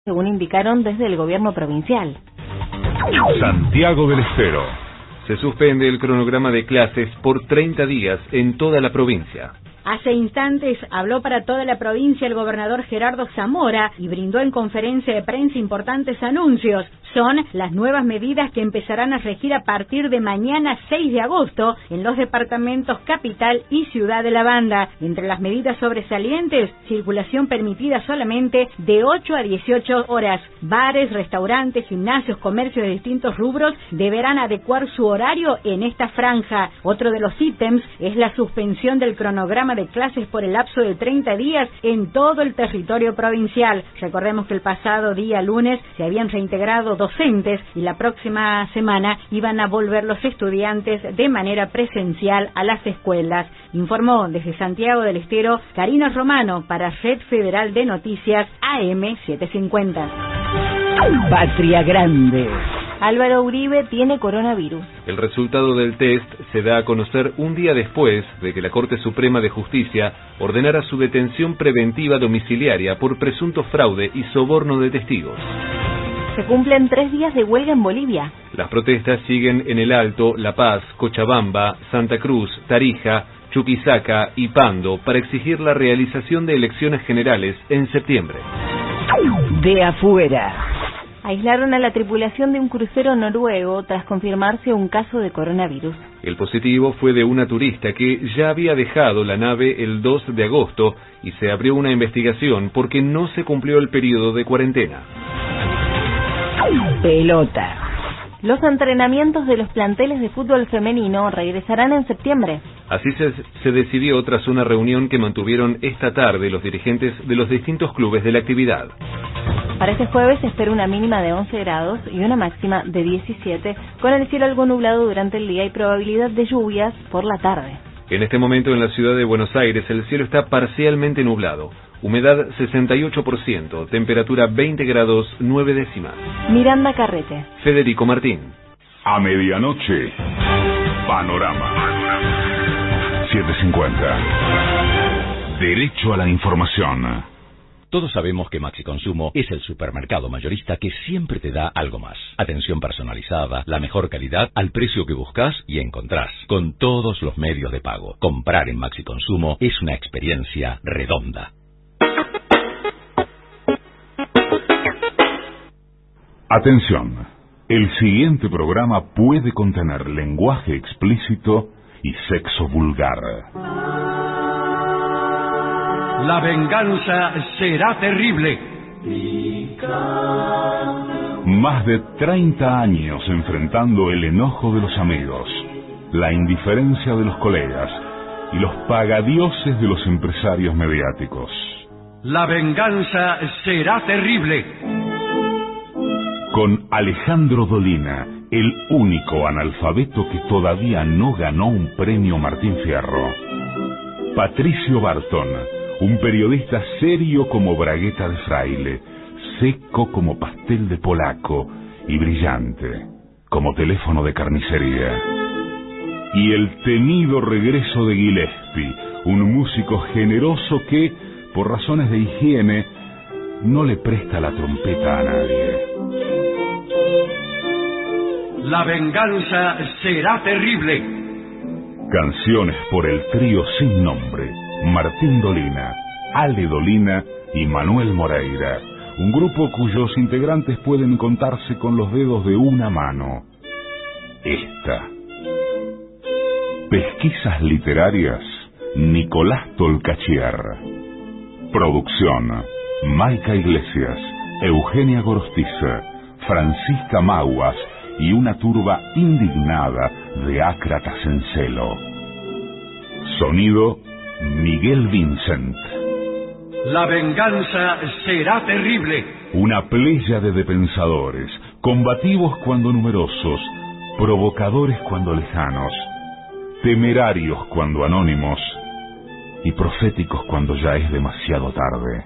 según indicaron desde el gobierno provincial. Santiago del Estero. Se suspende el cronograma de clases por 30 días en toda la provincia. Hace instantes habló para toda la provincia el gobernador Gerardo Zamora y brindó en conferencia de prensa importantes anuncios. Son las nuevas medidas que empezarán a regir a partir de mañana 6 de agosto en los departamentos Capital y Ciudad de la Banda. Entre las medidas sobresalientes, circulación permitida solamente de 8 a 18 horas. Bares, restaurantes, gimnasios, comercios de distintos rubros deberán adecuar su horario en esta franja. Otro de los ítems es la suspensión del cronograma de clases por el lapso de 30 días en todo el territorio provincial. Recordemos que el pasado día lunes se habían reintegrado docentes y la próxima semana iban a volver los estudiantes de manera presencial a las escuelas. Informó desde Santiago del Estero Karina Romano para Red Federal de Noticias AM750. Patria Grande. Álvaro Uribe tiene coronavirus. El resultado del test se da a conocer un día después de que la Corte Suprema de Justicia ordenara su detención preventiva domiciliaria por presunto fraude y soborno de testigos. Se cumplen 3 días de huelga en Bolivia. Las protestas siguen en El Alto, La Paz, Cochabamba, Santa Cruz, Tarija, Chuquisaca y Pando para exigir la realización de elecciones generales en septiembre. De afuera. Aislaron a la tripulación de un crucero noruego tras confirmarse un caso de coronavirus. El positivo fue de una turista que ya había dejado la nave el 2 de agosto y se abrió una investigación porque no se cumplió el periodo de cuarentena. Pelota. Los entrenamientos de los planteles de fútbol femenino regresarán en septiembre. Así se decidió tras una reunión que mantuvieron esta tarde los dirigentes de los distintos clubes de la actividad. Para este jueves se espera una mínima de 11 grados y una máxima de 17, con el cielo algo nublado durante el día y probabilidad de lluvias por la tarde. En este momento en la ciudad de Buenos Aires el cielo está parcialmente nublado. Humedad 68%, temperatura 20 grados 9 décimas. Miranda Carrete. Federico Martín. A medianoche, Panorama 750. Derecho a la información. Todos sabemos que Maxi Consumo es el supermercado mayorista que siempre te da algo más. Atención personalizada, la mejor calidad, al precio que buscas y encontrás, con todos los medios de pago. Comprar en Maxi Consumo es una experiencia redonda. Atención, el siguiente programa puede contener lenguaje explícito y sexo vulgar. La venganza será terrible. Más de 30 años enfrentando el enojo de los amigos, la indiferencia de los colegas y los pagadioses de los empresarios mediáticos. La venganza será terrible. Con Alejandro Dolina, el único analfabeto que todavía no ganó un premio Martín Fierro. Patricio Barton, un periodista serio como bragueta de fraile, seco como pastel de polaco y brillante como teléfono de carnicería. Y el temido regreso de Gillespie, un músico generoso que, por razones de higiene, no le presta la trompeta a nadie. La venganza será terrible. Canciones por el trío sin nombre, Martín Dolina, Ale Dolina y Manuel Moreira, un grupo cuyos integrantes pueden contarse con los dedos de una mano. Esta. Pesquisas literarias, Nicolás Tolcachier. Producción, Maica Iglesias, Eugenia Gorostiza, Francisca Maguas y una turba indignada de ácratas en celo. Sonido, Miguel Vincent. La venganza será terrible. Una pléyade de pensadores, combativos cuando numerosos, provocadores cuando lejanos, temerarios cuando anónimos y proféticos cuando ya es demasiado tarde.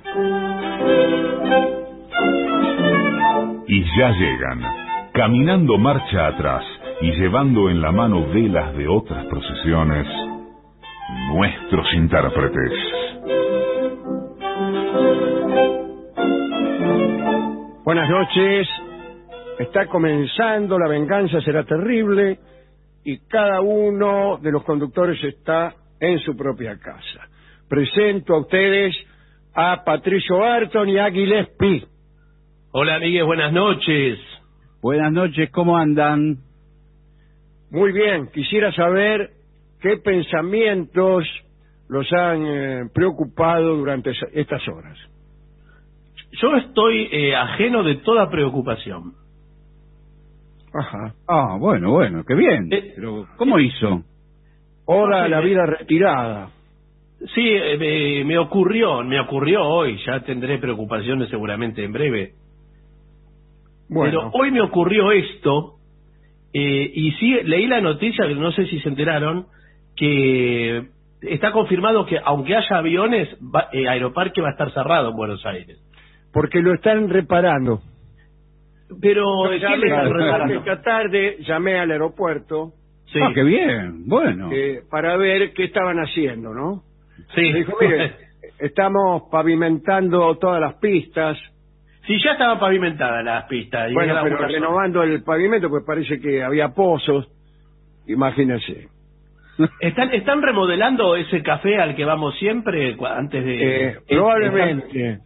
Y ya llegan, caminando marcha atrás y llevando en la mano velas de otras procesiones, nuestros intérpretes. Buenas noches. Está comenzando La Venganza Será Terrible y cada uno de los conductores está en su propia casa. Presento a ustedes a Patricio Barton y a Gillespie. Hola, amigues, buenas noches. Buenas noches, ¿cómo andan? Muy bien, quisiera saber qué pensamientos los han preocupado durante estas horas. Yo estoy ajeno de toda preocupación. Ajá. Ah, bueno, qué bien. Pero, ¿cómo hizo? Oda a la vida retirada. Sí, me ocurrió hoy, ya tendré preocupaciones seguramente en breve. Bueno. Pero hoy me ocurrió esto, y sí, leí la noticia, que no sé si se enteraron, que está confirmado que aunque haya aviones, Aeroparque va a estar cerrado en Buenos Aires. Porque lo están reparando. Pero, ¿de qué le están reparando? Esta tarde llamé al aeropuerto. Sí. Ah, qué bien, bueno. Para ver qué estaban haciendo, ¿no? Sí. Me dijo, mire, estamos pavimentando todas las pistas. Sí, ya estaban pavimentadas las pistas. Bueno, pero renovando el pavimento, pues parece que había pozos. Imagínense. ¿Están remodelando ese café al que vamos siempre antes de...? Probablemente.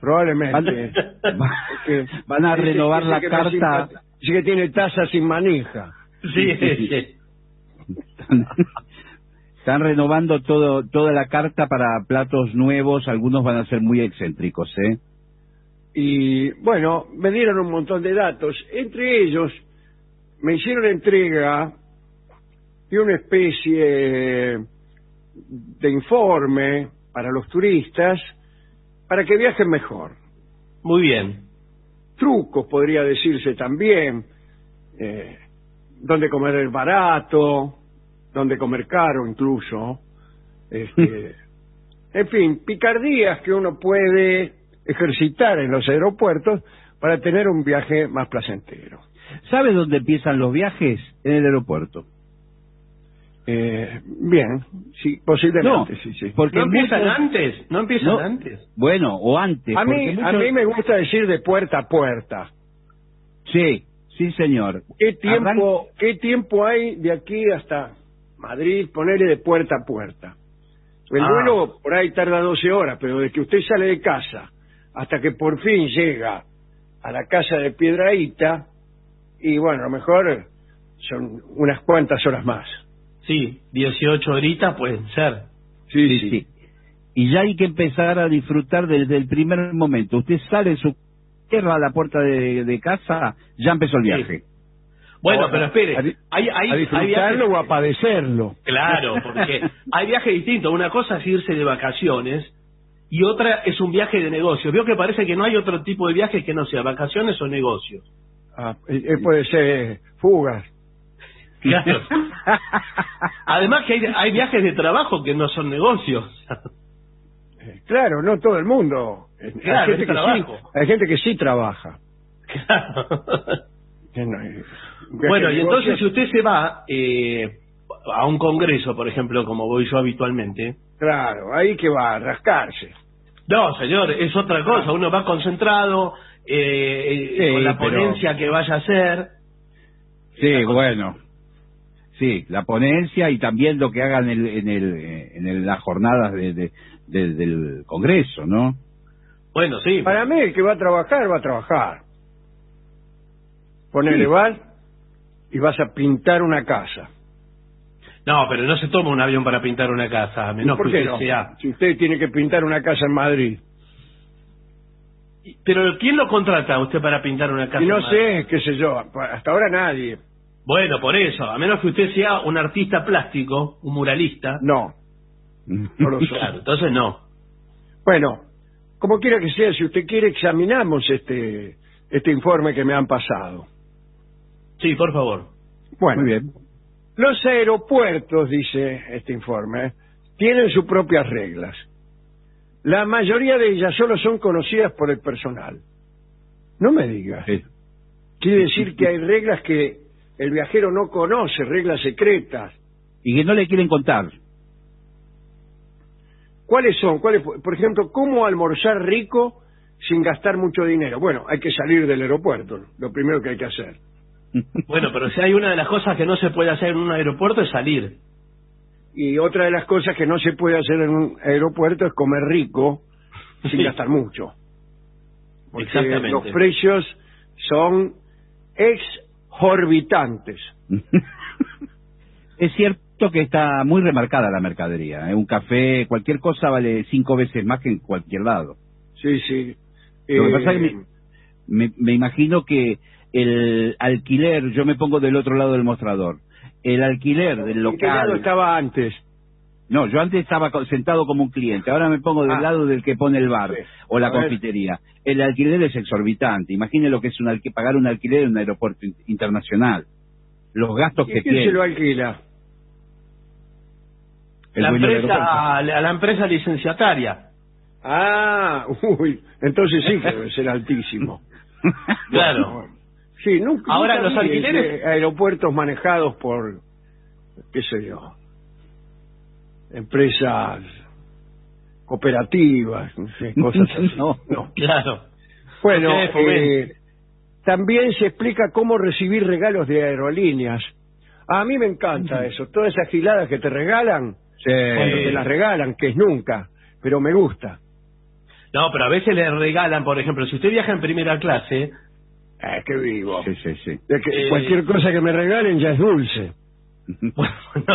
Van a renovar la carta. Sí que tiene taza sin manija. Sí. Están renovando toda la carta para platos nuevos, algunos van a ser muy excéntricos, ¿eh? Y bueno, me dieron un montón de datos. Entre ellos, me hicieron entrega de una especie de informe para los turistas para que viajen mejor. Muy bien. Trucos, podría decirse también, dónde comer barato, dónde comer caro incluso, en fin, picardías que uno puede ejercitar en los aeropuertos para tener un viaje más placentero. ¿Sabe dónde empiezan los viajes? En el aeropuerto. Bien, sí, posiblemente, no, sí. Porque ¿No empiezan antes? ¿No empiezan antes? Bueno, o antes. A mí me gusta decir de puerta a puerta. Sí, señor. ¿Qué tiempo hay de aquí hasta Madrid? Ponerle de puerta a puerta. El vuelo por ahí tarda 12 horas, pero de que usted sale de casa hasta que por fin llega a la casa de Piedrahíta, y bueno, a lo mejor son unas cuantas horas más. Sí, 18 horitas pueden ser. Sí. Y ya hay que empezar a disfrutar desde el primer momento. Usted sale de su tierra a la puerta de casa, ya empezó el viaje. Sí. Bueno, pero espere, ¿A disfrutarlo o a padecerlo? Claro, porque hay viajes distintos. Una cosa es irse de vacaciones y otra es un viaje de negocios. Veo que parece que no hay otro tipo de viaje que no sea vacaciones o negocios. Puede ser fugas. Claro. Además que hay viajes de trabajo que no son negocios. Claro, no todo el mundo. Claro, hay gente que sí trabaja. Claro. Bueno, y entonces si usted se va a un congreso, por ejemplo, como voy yo habitualmente... Claro, ahí que va a rascarse. No, señor, es otra cosa. Uno va concentrado con la ponencia que vaya a hacer. Sí, bueno. Sí, la ponencia y también lo que hagan en las jornadas del Congreso, ¿no? Bueno, sí. Para mí el que va a trabajar. Ponele, vas y vas a pintar una casa. No, pero no se toma un avión para pintar una casa, a menos ¿Por que qué usted no? sea... Si usted tiene que pintar una casa en Madrid. Pero ¿quién lo contrata a usted para pintar una casa? Y no en Madrid? sé, qué sé yo, hasta ahora nadie. Bueno, por eso, a menos que usted sea un artista plástico, un muralista. No lo soy. Claro, entonces no. Bueno, como quiera que sea, si usted quiere, examinamos este informe que me han pasado. Sí, por favor. Bueno, muy bien. Los aeropuertos, dice este informe, tienen sus propias reglas. La mayoría de ellas solo son conocidas por el personal. No me digas. Sí. Quiere decir que hay reglas que el viajero no conoce, reglas secretas. Y que no le quieren contar. ¿Cuáles son? Por ejemplo, ¿cómo almorzar rico sin gastar mucho dinero. Bueno, hay que salir del aeropuerto, lo primero que hay que hacer. Bueno, pero si hay una de las cosas que no se puede hacer en un aeropuerto es salir. Y otra de las cosas que no se puede hacer en un aeropuerto es comer rico sin gastar mucho. Porque Exactamente. los precios son exorbitantes. Es cierto que está muy remarcada la mercadería. Un café, cualquier cosa vale 5 veces más que en cualquier lado. Sí, sí. Lo que pasa es que me imagino que el alquiler, yo me pongo del otro lado del mostrador, el alquiler del ¿en qué lado local... estaba antes? No, yo antes estaba sentado como un cliente, ahora me pongo del lado del que pone el bar Sí. o la A ver. confitería. El alquiler es exorbitante. Imagine lo que es pagar un alquiler en un aeropuerto internacional. Los gastos ¿Y que quién tiene. se lo alquila? El La dueño del empresa, aeropuerto. a la empresa licenciataria. Ah, uy, entonces sí que debe ser altísimo. Claro. Bueno, sí, nunca. Ahora, nunca los vi alquileres- aeropuertos manejados por, qué sé yo, empresas cooperativas, no sé, cosas así. No. Claro. Bueno, Ustedes fomenten. también se explica cómo recibir regalos de aerolíneas. A mí me encanta eso, todas esas giladas que te regalan, cuando te las regalan, que es nunca, pero me gusta. No, pero a veces le regalan, por ejemplo, si usted viaja en primera clase, Qué vivo. Sí, sí, sí. De que cualquier cosa que me regalen ya es dulce. bueno,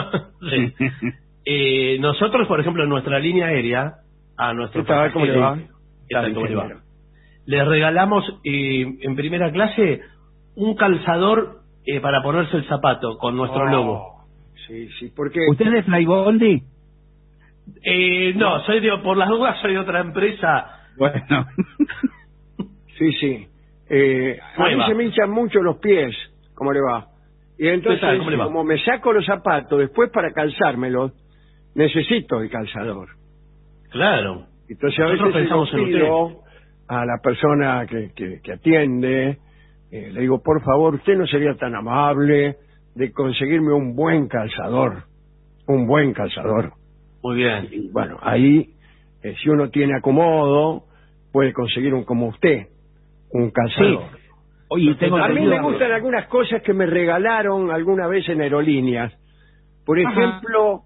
sí. Nosotros, por ejemplo, en nuestra línea aérea, a nuestro ¿Qué tal? ¿Cómo le va? ¿Qué tal? ¿Cómo le va? ingeniero? Le regalamos en primera clase un calzador para ponerse el zapato con nuestro logo. Sí, sí, porque... ¿Usted es de Flybondi? No, por las dudas soy de otra empresa. Bueno. Sí, sí. A mí va? se me hinchan mucho los pies. ¿Cómo le va? Y entonces, ¿Qué tal? ¿Cómo le va? como me saco los zapatos, después para calzármelos, necesito el calzador. Claro. Entonces a Nosotros veces pensamos se lo en usted. pido a la persona que atiende, le digo, por favor, usted no sería tan amable de conseguirme un buen calzador. Un buen calzador. Muy bien. Y bueno, ahí, si uno tiene acomodo, puede conseguir un como usted, un calzador. Oye, tengo A mí entendido- me gustan algunas cosas que me regalaron alguna vez en aerolíneas. Por ejemplo,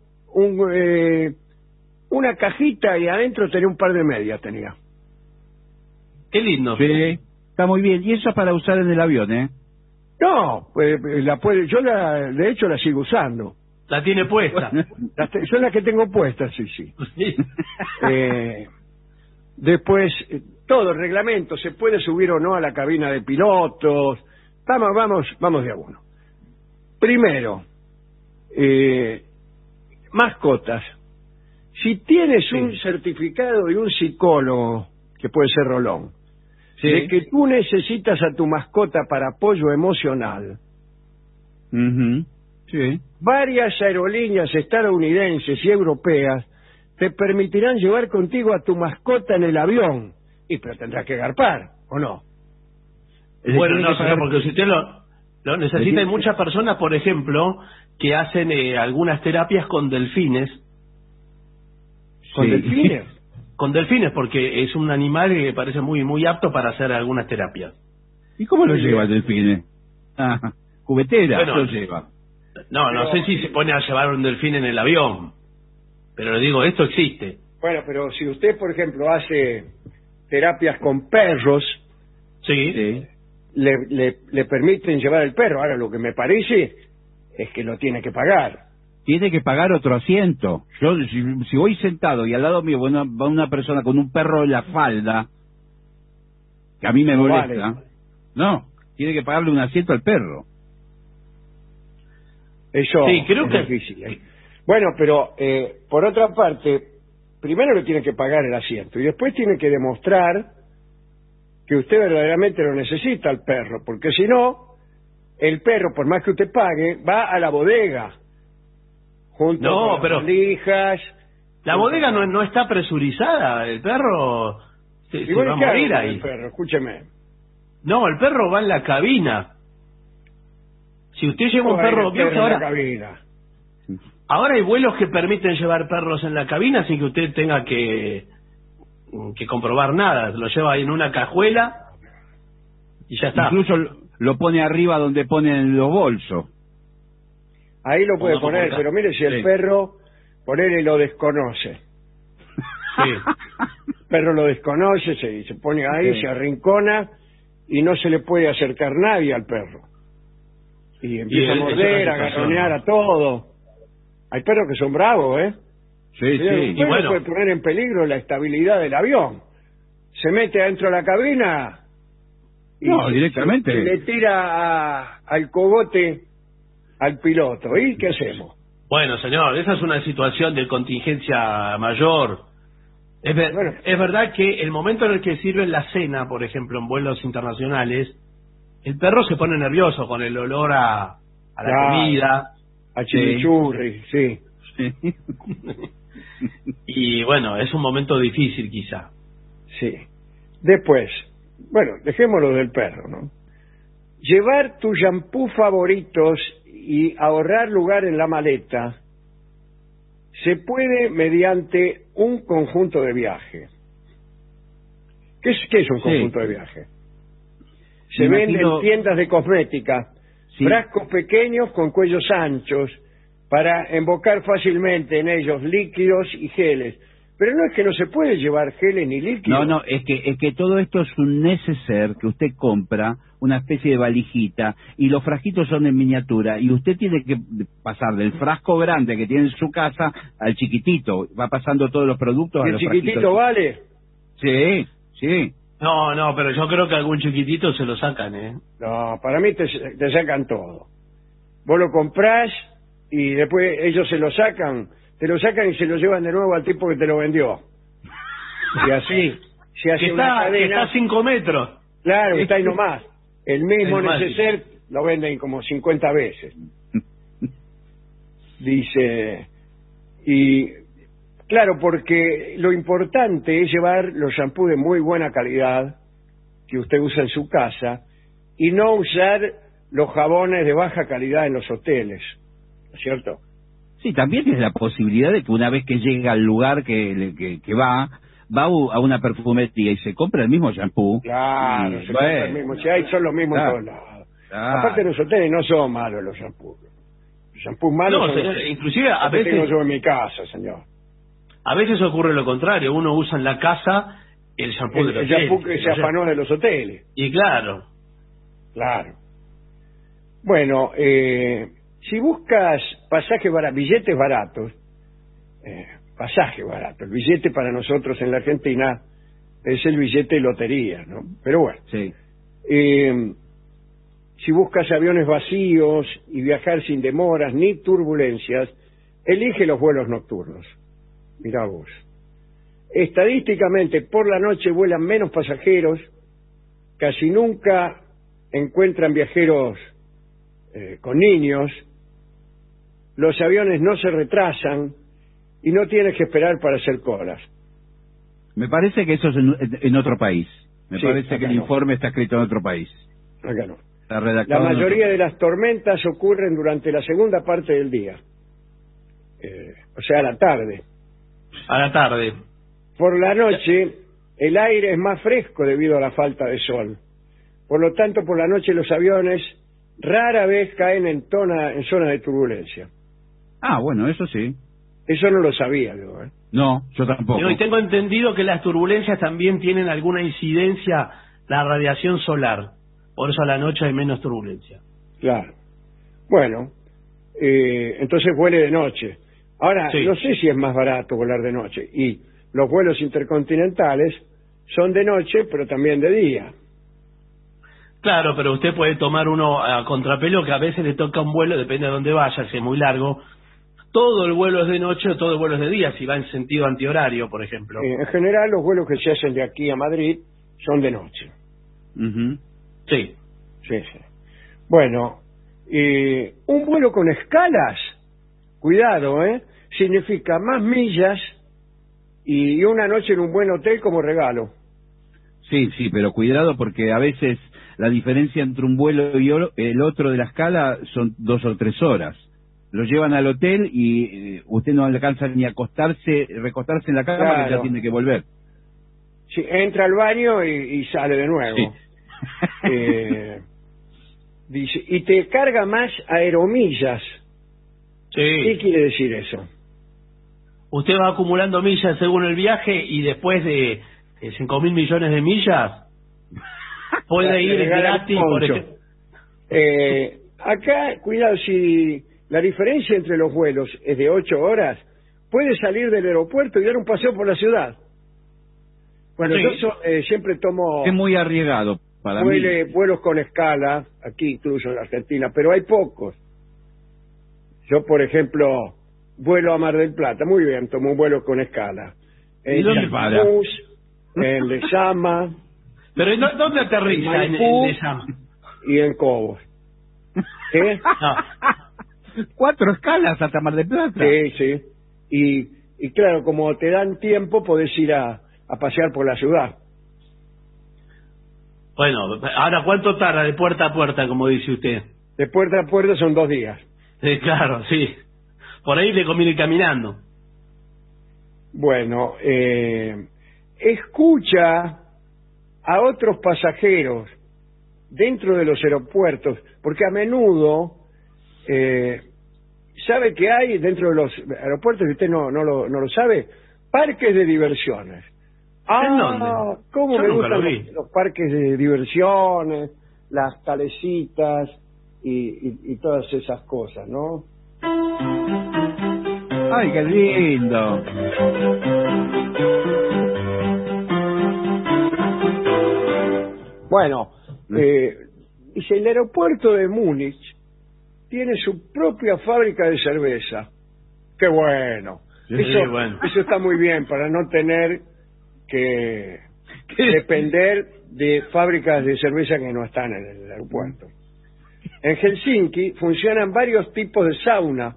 una cajita y adentro tenía un par de medias, tenía. Qué lindo. Sí, está muy bien. Y eso es para usar en el avión, ¿eh? No, pues de hecho la sigo usando. La tiene puesta. Son las que tengo puestas, sí, sí. Sí. Después, todo el reglamento, se puede subir o no a la cabina de pilotos. Vamos de a uno. Primero, mascotas. Si tienes un certificado de un psicólogo, que puede ser Rolón, Sí. de que tú necesitas a tu mascota para apoyo emocional, Ujú. Sí. varias aerolíneas estadounidenses y europeas te permitirán llevar contigo a tu mascota en el avión. Pero tendrás que garpar, ¿o no? Bueno, Tiene no, que señor, pagar- porque si usted lo necesita, hay muchas personas, por ejemplo, que hacen algunas terapias con delfines. ¿Con Sí. delfines? Con delfines, porque es un animal que parece muy muy apto para hacer algunas terapias. ¿Y cómo lo Muy lleva el bien. delfín? Cubetera, Bueno, lo lleva. No sé si se pone a llevar un delfín en el avión, pero le digo, esto existe. Bueno, pero si usted, por ejemplo, hace terapias con perros, Sí. Sí. le permiten llevar el perro. Ahora, lo que me parece es que lo tiene que pagar. Tiene que pagar otro asiento. Yo, si voy sentado y al lado mío va una persona con un perro en la falda, que a mí me No molesta, vale. no, tiene que pagarle un asiento al perro. Eso Sí, creo es que- difícil, ¿eh? Bueno, pero por otra parte, primero le tiene que pagar el asiento y después tiene que demostrar que usted verdaderamente lo necesita al perro, porque si no, el perro, por más que usted pague, va a la bodega junto No, con las pero- valijas. La bodega no está presurizada, el perro se ¿Y va a bueno, qué hago morir con ahí. el perro? Escúcheme. No, el perro va en la cabina. Si usted lleva un ¿Cómo va a ir perro, el vio que perro en la ahora, cabina? ahora hay vuelos que permiten llevar perros en la cabina sin que usted tenga que que comprobar nada, lo lleva ahí en una cajuela y ya está. Incluso lo pone arriba donde ponen los bolsos. Ahí lo puede poner, pero mire si el perro, ponele, lo desconoce. Sí. El perro lo desconoce, se pone ahí, se arrincona y no se le puede acercar nadie al perro. Y empieza a morder, a garronear a todo. Hay perros que son bravos, ¿eh? Sí, sí. Y bueno, puede poner en peligro la estabilidad del avión. Se mete adentro de la cabina y directamente le tira al cogote al piloto. ¿Y qué hacemos? Bueno, señor, esa es una situación de contingencia mayor. Es verdad que el momento en el que sirven la cena, por ejemplo, en vuelos internacionales, el perro se pone nervioso con el olor a la comida. A chimichurri, sí. Y bueno, es un momento difícil quizá. Sí. Después, bueno, dejémoslo del perro, ¿no? Llevar tus shampoos favoritos y ahorrar lugar en la maleta se puede mediante un conjunto de viaje. ¿Qué es un conjunto de viaje? Se vende en tiendas de cosmética, frascos pequeños con cuellos anchos para embocar fácilmente en ellos líquidos y geles. Pero no es que no se puede llevar geles ni líquidos. No, es que todo esto es un neceser que usted compra, una especie de valijita, y los frasquitos son en miniatura, y usted tiene que pasar del frasco grande que tiene en su casa al chiquitito. Va pasando todos los productos a los frasquitos. ¿El chiquitito vale? Sí. No, pero yo creo que algún chiquitito se lo sacan, ¿eh? No, para mí te sacan todo. Vos lo comprás y después ellos se lo sacan, te lo sacan y se lo llevan de nuevo al tipo que te lo vendió. Y así se hace una cadena. Que está a 5 metros. Claro, está ahí nomás. El mismo neceser lo venden como 50 veces. Dice, y claro, porque lo importante es llevar los shampoos de muy buena calidad que usted usa en su casa y no usar los jabones de baja calidad en los hoteles, ¿no es cierto? Sí, también tiene la posibilidad de que una vez que llega al lugar que va a una perfumería y se compra el mismo shampoo. Claro, se compra el mismo. Si hay, son los mismos en todos lados. Aparte, los hoteles no son malos los shampoos. Los shampoos malos son señor, inclusive a veces tengo yo en mi casa, señor. A veces ocurre lo contrario, uno usa en la casa el shampoo del hotel. El shampoo que se afanó de los hoteles. Y claro. Bueno, si buscas billetes baratos, pasaje barato, el billete para nosotros en la Argentina es el billete de lotería, ¿no? Pero bueno, si buscas aviones vacíos y viajar sin demoras ni turbulencias, elige los vuelos nocturnos. Mirá vos. Estadísticamente, por la noche vuelan menos pasajeros, casi nunca encuentran viajeros con niños, los aviones no se retrasan y no tienes que esperar para hacer colas. Me parece que eso es en otro país. Me parece que el informe está escrito en otro país. Acá no. La mayoría de las tormentas ocurren durante la segunda parte del día. O sea, a la tarde. A la tarde. Por la noche, el aire es más fresco debido a la falta de sol. Por lo tanto, por la noche los aviones rara vez caen en zona de turbulencia. Ah, bueno, eso sí. Eso no lo sabía yo, ¿eh? No, yo tampoco. Y tengo entendido que las turbulencias también tienen alguna incidencia la radiación solar. Por eso a la noche hay menos turbulencia. Claro. Bueno, entonces vuele de noche. Ahora, no sé si es más barato volar de noche. Y los vuelos intercontinentales son de noche, pero también de día. Claro, pero usted puede tomar uno a contrapelo, que a veces le toca un vuelo, depende de dónde vaya, si es muy largo. Todo el vuelo es de noche o todo el vuelo es de día, si va en sentido antihorario, por ejemplo. En general, los vuelos que se hacen de aquí a Madrid son de noche. Sí. Bueno, un vuelo con escalas, cuidado, significa más millas y una noche en un buen hotel como regalo. Sí, pero cuidado porque a veces la diferencia entre un vuelo y el otro de la escala son 2 o 3 horas. Lo llevan al hotel y usted no alcanza ni a recostarse en la cama, que ya tiene que volver. Sí, entra al baño y sale de nuevo. Sí. Dice, y te carga más aeromillas. ¿Qué Sí. quiere decir eso? Usted va acumulando millas según el viaje y después de 5.000 millones de millas puede ir gratis, por ejemplo. Acá, cuidado, si la diferencia entre los vuelos es de 8 horas, puede salir del aeropuerto y dar un paseo por la ciudad. Bueno, Sí. yo siempre tomo Es muy arriesgado para mí. vuelos con escala, aquí incluso en la Argentina, pero hay pocos. Yo, por ejemplo, vuelo a Mar del Plata, muy bien, tomo un vuelo con escala. ¿Y dónde para? En Lezama Pero ¿dónde aterriza en Maipú. Lezama? y en Cobos. ¿Qué? No. 4 escalas hasta Mar del Plata. Sí, sí. Y claro, como te dan tiempo, podés ir a pasear por la ciudad. Bueno, ahora ¿cuánto tarda de puerta a puerta, como dice usted? De puerta a puerta son 2 días. Claro, sí. Por ahí le conviene ir caminando. Bueno, escucha a otros pasajeros dentro de los aeropuertos, porque a menudo sabe que hay dentro de los aeropuertos, y usted no lo sabe, parques de diversiones. ¿En dónde? ¿Cómo Yo me nunca gustan lo vi. los parques de diversiones, las calecitas y todas esas cosas, ¿no? Ay, qué lindo. Bueno, dice, el aeropuerto de Múnich tiene su propia fábrica de cerveza. ¡Qué bueno! Sí, bueno. Eso está muy bien para no tener que depender de fábricas de cerveza que no están en el aeropuerto. En Helsinki funcionan varios tipos de sauna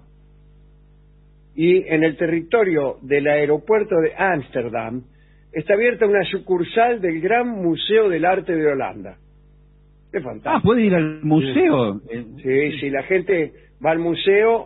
y en el territorio del aeropuerto de Ámsterdam está abierta una sucursal del Gran Museo del Arte de Holanda. ¡Qué fantástico! ¿Puede ir al museo? Sí, la gente va al museo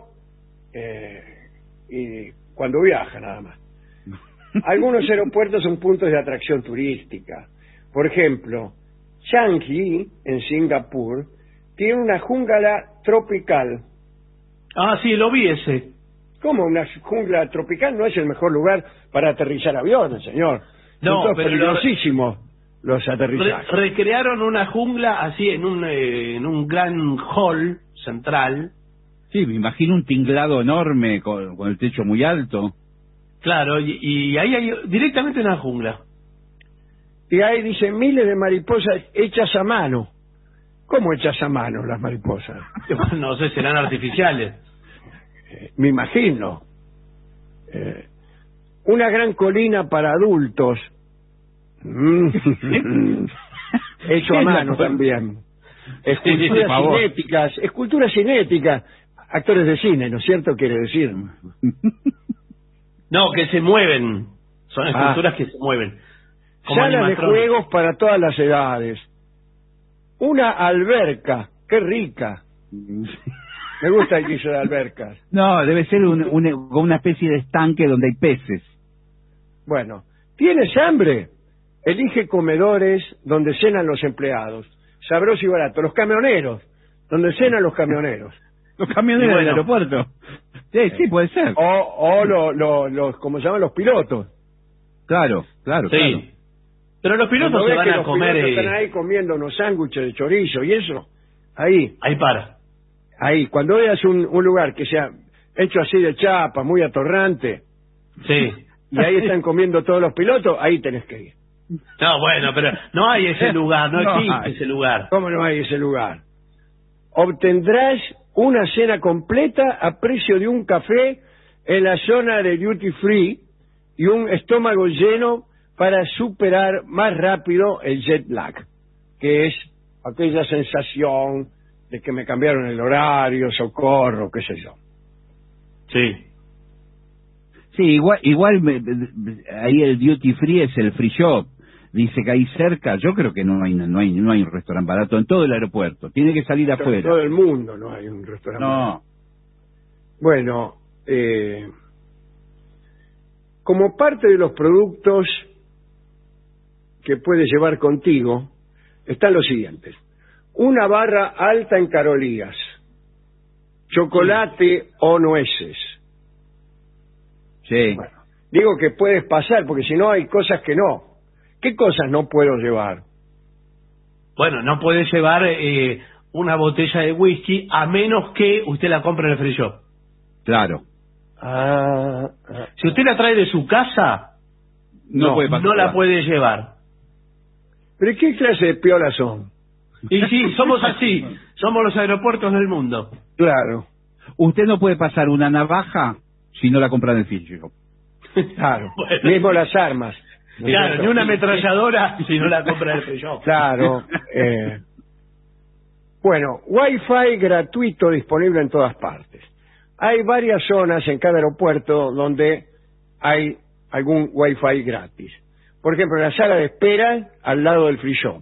y cuando viaja nada más. Algunos aeropuertos son puntos de atracción turística. Por ejemplo, Changi, en Singapur, tiene una jungla tropical. Ah, sí, lo vi ese. ¿Cómo una jungla tropical? No es el mejor lugar para aterrizar aviones, señor. No, Son todos pero peligrosísimos los aterrizajes. Recrearon una jungla así en un gran hall central. Sí, me imagino un tinglado enorme con el techo muy alto. Claro, y ahí hay directamente una jungla. Y ahí dicen miles de mariposas hechas a mano. ¿Cómo hechas a mano las mariposas? No sé, serán artificiales. Me imagino. Una gran colina para adultos. Hecho a mano también. Esculturas cinéticas. Actores de cine, ¿no es cierto? Quiere decir. No, que se mueven. Son esculturas que se mueven. Como Salas de animatronics. juegos para todas las edades. Una alberca. ¡Qué rica! Me gusta el guiso de albercas. No, debe ser una especie de estanque donde hay peces. Bueno, ¿tienes hambre? Elige comedores donde cenan los empleados. Sabroso y barato. Los camioneros, donde cenan los camioneros. Los camioneros del aeropuerto. Sí, puede ser. O los, ¿cómo se llaman? Los pilotos. Claro. Sí. Pero los pilotos Cuando se ves van que a los comer. pilotos están ahí comiendo unos sándwiches de chorizo y eso. Ahí. Ahí. Cuando veas un lugar que sea hecho así de chapa, muy atorrante. Sí. Y ahí están comiendo todos los pilotos, ahí tenés que ir. No, bueno, pero no hay ese lugar, no existe ese lugar. ¿Cómo no hay ese lugar? Obtendrás una cena completa a precio de un café en la zona de duty free y un estómago lleno para superar más rápido el jet lag, que es aquella sensación de que me cambiaron el horario, socorro, qué sé yo. Sí. Sí, igual ahí el duty free es el free shop. Dice que ahí cerca, yo creo que no hay un restaurante barato en todo el aeropuerto. Tiene que salir afuera. En todo el mundo no hay un restaurante barato. Bueno, como parte de los productos que puedes llevar contigo están los siguientes. Una barra alta en calorías, chocolate o nueces. Sí. Bueno, digo que puedes pasar, porque si no hay cosas que no. ¿Qué cosas no puedo llevar? Bueno, no puede llevar una botella de whisky a menos que usted la compre en el free shop. Claro. Si usted la trae de su casa, no la puede llevar. ¿Pero qué clase de piolas son? Y sí, somos así. Somos los aeropuertos del mundo. Claro. Usted no puede pasar una navaja si no la compra en el free shop. Claro. Bueno. Mismo las armas. Claro, ni una ametralladora si no la compra en el free shop. Claro. Bueno, Wi-Fi gratuito disponible en todas partes. Hay varias zonas en cada aeropuerto donde hay algún Wi-Fi gratis. Por ejemplo, en la sala de espera, al lado del free shop.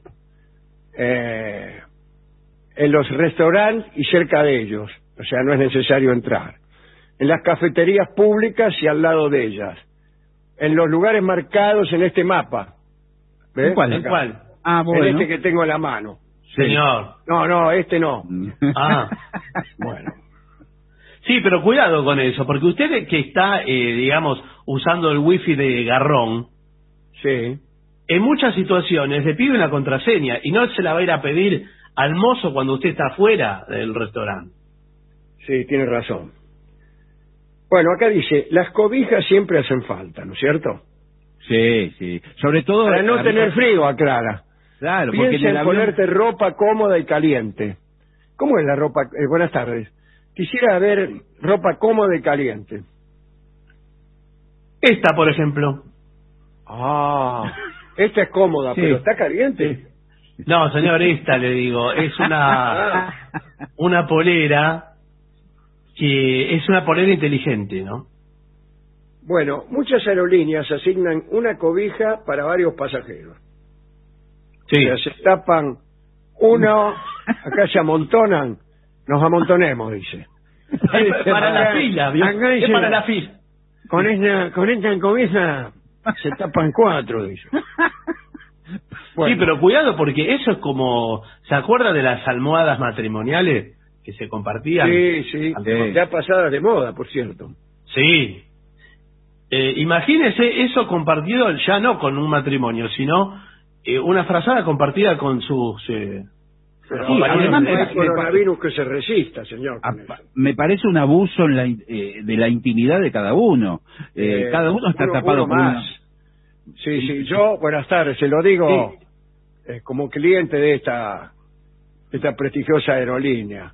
En los restaurantes y cerca de ellos. O sea, no es necesario entrar. En las cafeterías públicas y al lado de ellas. En los lugares marcados en este mapa. ¿Ves? ¿En cuál? Ah, bueno. En este que tengo en la mano. Señor. No, este no. Ah. Bueno. Sí, pero cuidado con eso, porque usted que está, digamos, usando el wifi de garrón, Sí. en muchas situaciones le pide una contraseña y no se la va a ir a pedir al mozo cuando usted está fuera del restaurante. Sí, tiene razón. Bueno, acá dice, las cobijas siempre hacen falta, ¿no es cierto? Sí, sí. Sobre todo... Para no tener frío, aclara. Claro, porque Piensa en el avión... ponerte ropa cómoda y caliente. ¿Cómo es la ropa? Buenas tardes. Quisiera ver ropa cómoda y caliente. Esta, por ejemplo. Ah, esta es cómoda, Sí. pero está caliente. No, señor, esta le digo, es una polera que es una polera inteligente, ¿no? Bueno, muchas aerolíneas asignan una cobija para varios pasajeros. Sí. O sea, se tapan uno, acá se amontonan, nos amontonemos, dice. Para la fila, ¿vio? Acá dice, Es para la fila. Con esta cobija se tapan 4, dice. Bueno. Sí, pero cuidado porque eso es como... ¿Se acuerda de las almohadas matrimoniales que se compartían? Sí, ya pasadas de moda, por cierto. Sí. Imagínese eso compartido ya no con un matrimonio, sino una frazada compartida con sus... Pero Sí, además no hay coronavirus que se resista, señor. Me parece un abuso de la intimidad de cada uno. Cada uno está tapado por más. Sí, yo, buenas tardes, se lo digo como cliente de esta prestigiosa aerolínea.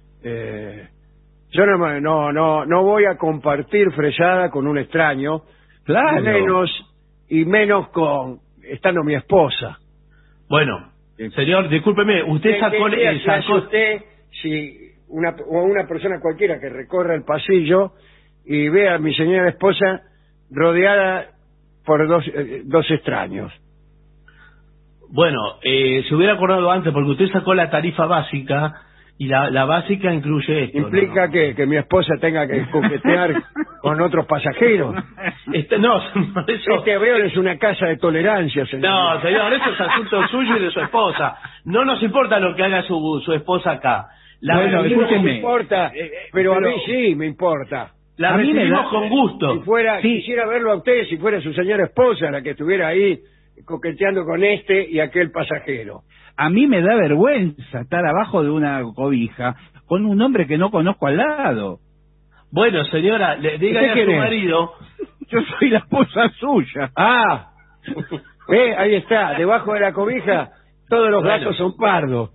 Yo no voy a compartir fresada con un extraño, Claro. menos con estando mi esposa. Bueno, señor, discúlpeme, usted sacó... ¿Qué hace usted si una persona cualquiera que recorra el pasillo y ve a mi señora esposa rodeada por dos extraños? Bueno, se hubiera acordado antes porque usted sacó la tarifa básica y la básica incluye esto. ¿Implica ¿no? que mi esposa tenga que coquetear con otros pasajeros? No, eso... Este avión es una casa de tolerancia, señor. No, señor, eso es asunto suyo y de su esposa. No nos importa lo que haga su esposa acá. La Bueno, A mí no escúcheme. me importa, pero a mí sí me importa. La a mí me recibimos da- con gusto. Quisiera verlo a usted si fuera su señora esposa la que estuviera ahí coqueteando con este y aquel pasajero. A mí me da vergüenza estar abajo de una cobija con un hombre que no conozco al lado. Bueno, señora, dígale a quién su es? marido... Yo soy la esposa suya. Ah, ahí está, debajo de la cobija todos los Bueno. gatos son pardos.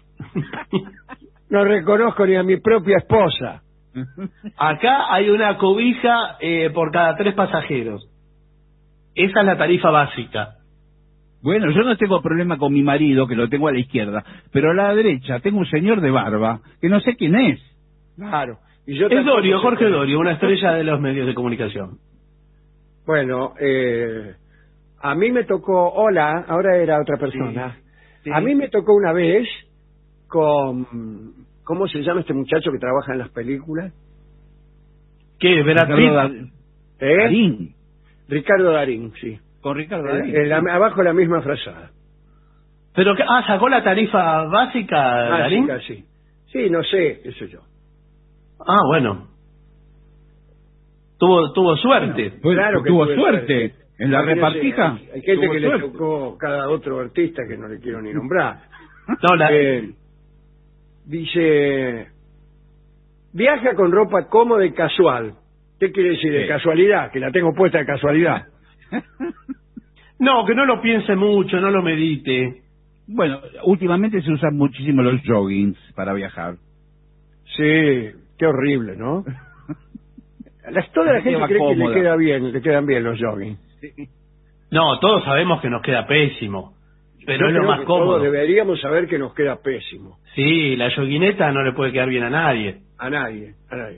No reconozco ni a mi propia esposa. Acá hay una cobija por cada 3 pasajeros. Esa es la tarifa básica. Bueno, yo no tengo problema con mi marido, que lo tengo a la izquierda, pero a la derecha tengo un señor de barba, que no sé quién es. Claro. Y yo Es tampoco Dorio, sé Jorge quién es. Dorio, una estrella de los medios de comunicación. Bueno, a mí me tocó, hola, ahora era otra persona. Sí. A mí me tocó una vez con, ¿cómo se llama este muchacho que trabaja en las películas? ¿Qué? Brad Pitt. ¿Eh? Darín. Ricardo Darín, sí. Con Ricardo Darín. Abajo la misma frazada. Pero sacó la tarifa básica, Darín. Sí. Sí, no sé, qué sé yo. Bueno. Tuvo suerte. Bueno, claro que tuvo tuve suerte. En la Imagínese, repartija. Hay gente que suerte. le tocó cada otro artista que no le quiero ni nombrar. No, Dice, viaja con ropa cómoda y casual. ¿Qué quiere decir de casualidad? Que la tengo puesta de casualidad. No, que no lo piense mucho, no lo medite. Bueno, últimamente se usan muchísimo los joggings para viajar. Sí, qué horrible, ¿no? Toda la gente cree que le quedan bien los joggings. No, todos sabemos que nos queda pésimo, pero es lo más cómodo. Todos deberíamos saber que nos queda pésimo. Sí, la joguineta no le puede quedar bien a nadie. A nadie.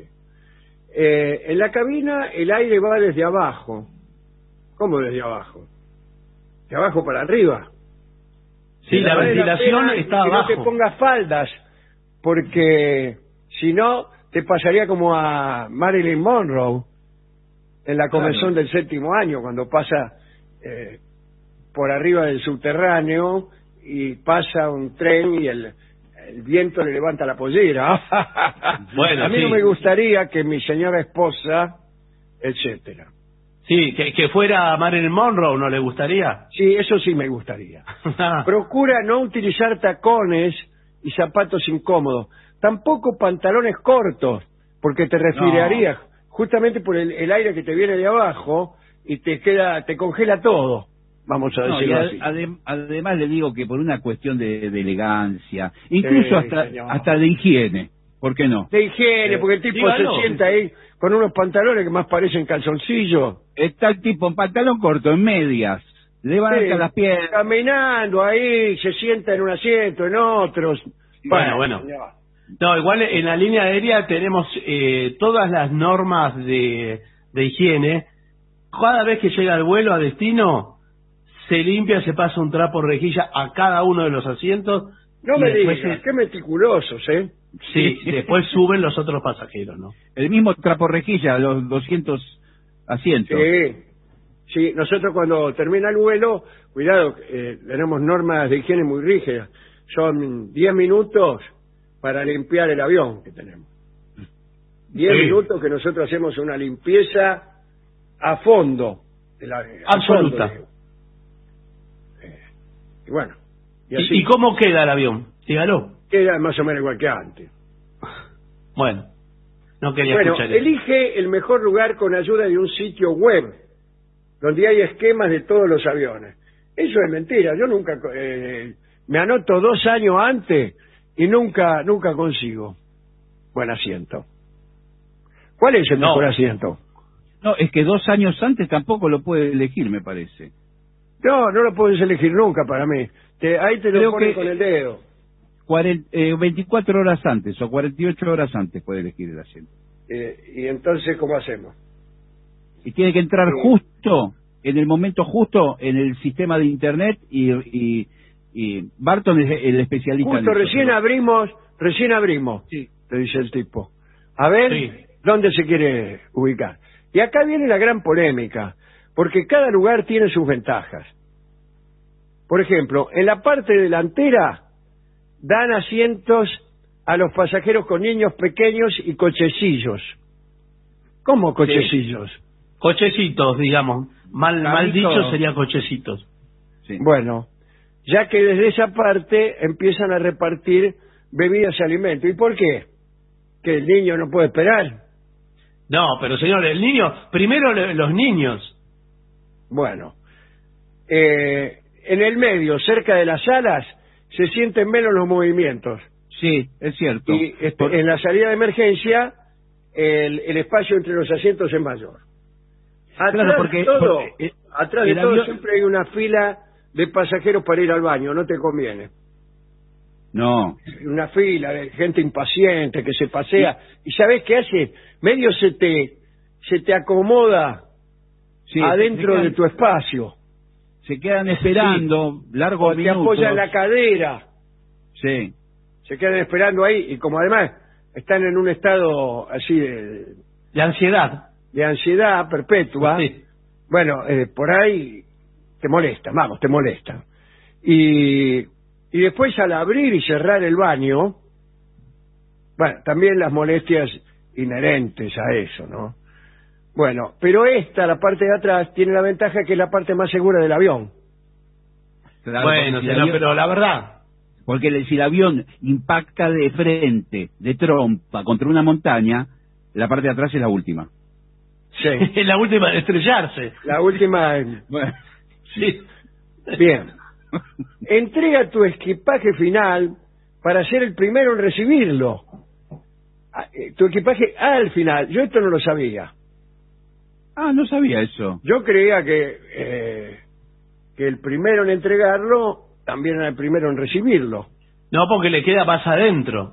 En la cabina el aire va desde abajo. ¿Cómo desde abajo? De abajo para arriba. Sí, la ventilación está abajo. No te pongas faldas, porque si no te pasaría como a Marilyn Monroe en la convención del 7º año, cuando pasa por arriba del subterráneo y pasa un tren y el viento le levanta la pollera. Bueno, a mí no me gustaría que mi señora esposa, etcétera. Sí, que fuera Marilyn Monroe, ¿no le gustaría? Sí, eso sí me gustaría. Procura no utilizar tacones y zapatos incómodos. Tampoco pantalones cortos, porque te resfriarías justamente por el aire que te viene de abajo y te congela todo, vamos a decirlo así. Además le digo que por una cuestión de elegancia, incluso hasta de higiene, ¿por qué no? De higiene, porque el tipo se sienta ahí con unos pantalones que más parecen calzoncillos. Está el tipo en pantalón corto, en medias, levanta las piernas. Caminando ahí, se sienta en un asiento, en otros. Bueno. No, igual en la línea aérea tenemos todas las normas de higiene. Cada vez que llega el vuelo a destino, se limpia, se pasa un trapo rejilla a cada uno de los asientos. No me digas, qué meticulosos, ¿eh? Sí, después suben los otros pasajeros, ¿no? El mismo trapo rejilla, los 200 asientos. Sí, nosotros cuando termina el vuelo, cuidado, tenemos normas de higiene muy rígidas. Son 10 minutos para limpiar el avión que tenemos. 10 minutos que nosotros hacemos una limpieza a fondo. Absoluta. Y bueno. ¿Y cómo queda el avión? Dígalo. Queda más o menos igual que antes. Bueno, no quería escuchar eso. Elige el mejor lugar con ayuda de un sitio web, donde hay esquemas de todos los aviones. Eso es mentira. Yo nunca me anoto 2 años antes y nunca consigo buen asiento. ¿Cuál es el mejor asiento? No, es que 2 años antes tampoco lo puede elegir, me parece. No lo puedes elegir nunca para mí. Ahí te lo ponen con el dedo. 24 horas antes o 48 horas antes puede elegir el asiento. Y entonces, ¿cómo hacemos? Y tiene que entrar justo, en el momento justo, en el sistema de internet y Barton es el especialista. Justo en eso, recién abrimos, sí. Te dice el tipo. A ver, ¿dónde se quiere ubicar? Y acá viene la gran polémica, porque cada lugar tiene sus ventajas. Por ejemplo, en la parte delantera dan asientos a los pasajeros con niños pequeños y cochecillos. ¿Cómo cochecillos? Sí. Cochecitos, digamos. Mal dicho sería cochecitos. Sí. Bueno, ya que desde esa parte empiezan a repartir bebidas y alimentos. ¿Y por qué? ¿Que el niño no puede esperar? No, pero señor, el niño, primero los niños. Bueno, en el medio, cerca de las alas, se sienten menos los movimientos. Sí, es cierto. Y en la salida de emergencia, el espacio entre los asientos es mayor. Atrás de todo siempre hay una fila de pasajeros para ir al baño, no te conviene. No. Una fila de gente impaciente que se pasea. ¿Y sabes qué hace? Medio se te acomoda adentro de tu espacio. Se quedan esperando largos minutos. Te apoyan la cadera. Sí. Se quedan esperando ahí y como además están en un estado así de ansiedad. De ansiedad perpetua. Sí. Bueno, por ahí te molestan, vamos, te molestan. Y después al abrir y cerrar el baño, bueno, también las molestias inherentes a eso, ¿no? Bueno, pero la parte de atrás, tiene la ventaja que es la parte más segura del avión. Claro, bueno, pero la verdad... Porque si el avión impacta de frente, de trompa, contra una montaña, la parte de atrás es la última. Sí. Es la última de estrellarse. La última... Bueno. Sí. Bien. Entrega tu equipaje final para ser el primero en recibirlo. Tu equipaje al final. Yo esto no lo sabía. Ah, no sabía eso. Yo creía que el primero en entregarlo también era el primero en recibirlo. No, porque le queda más adentro.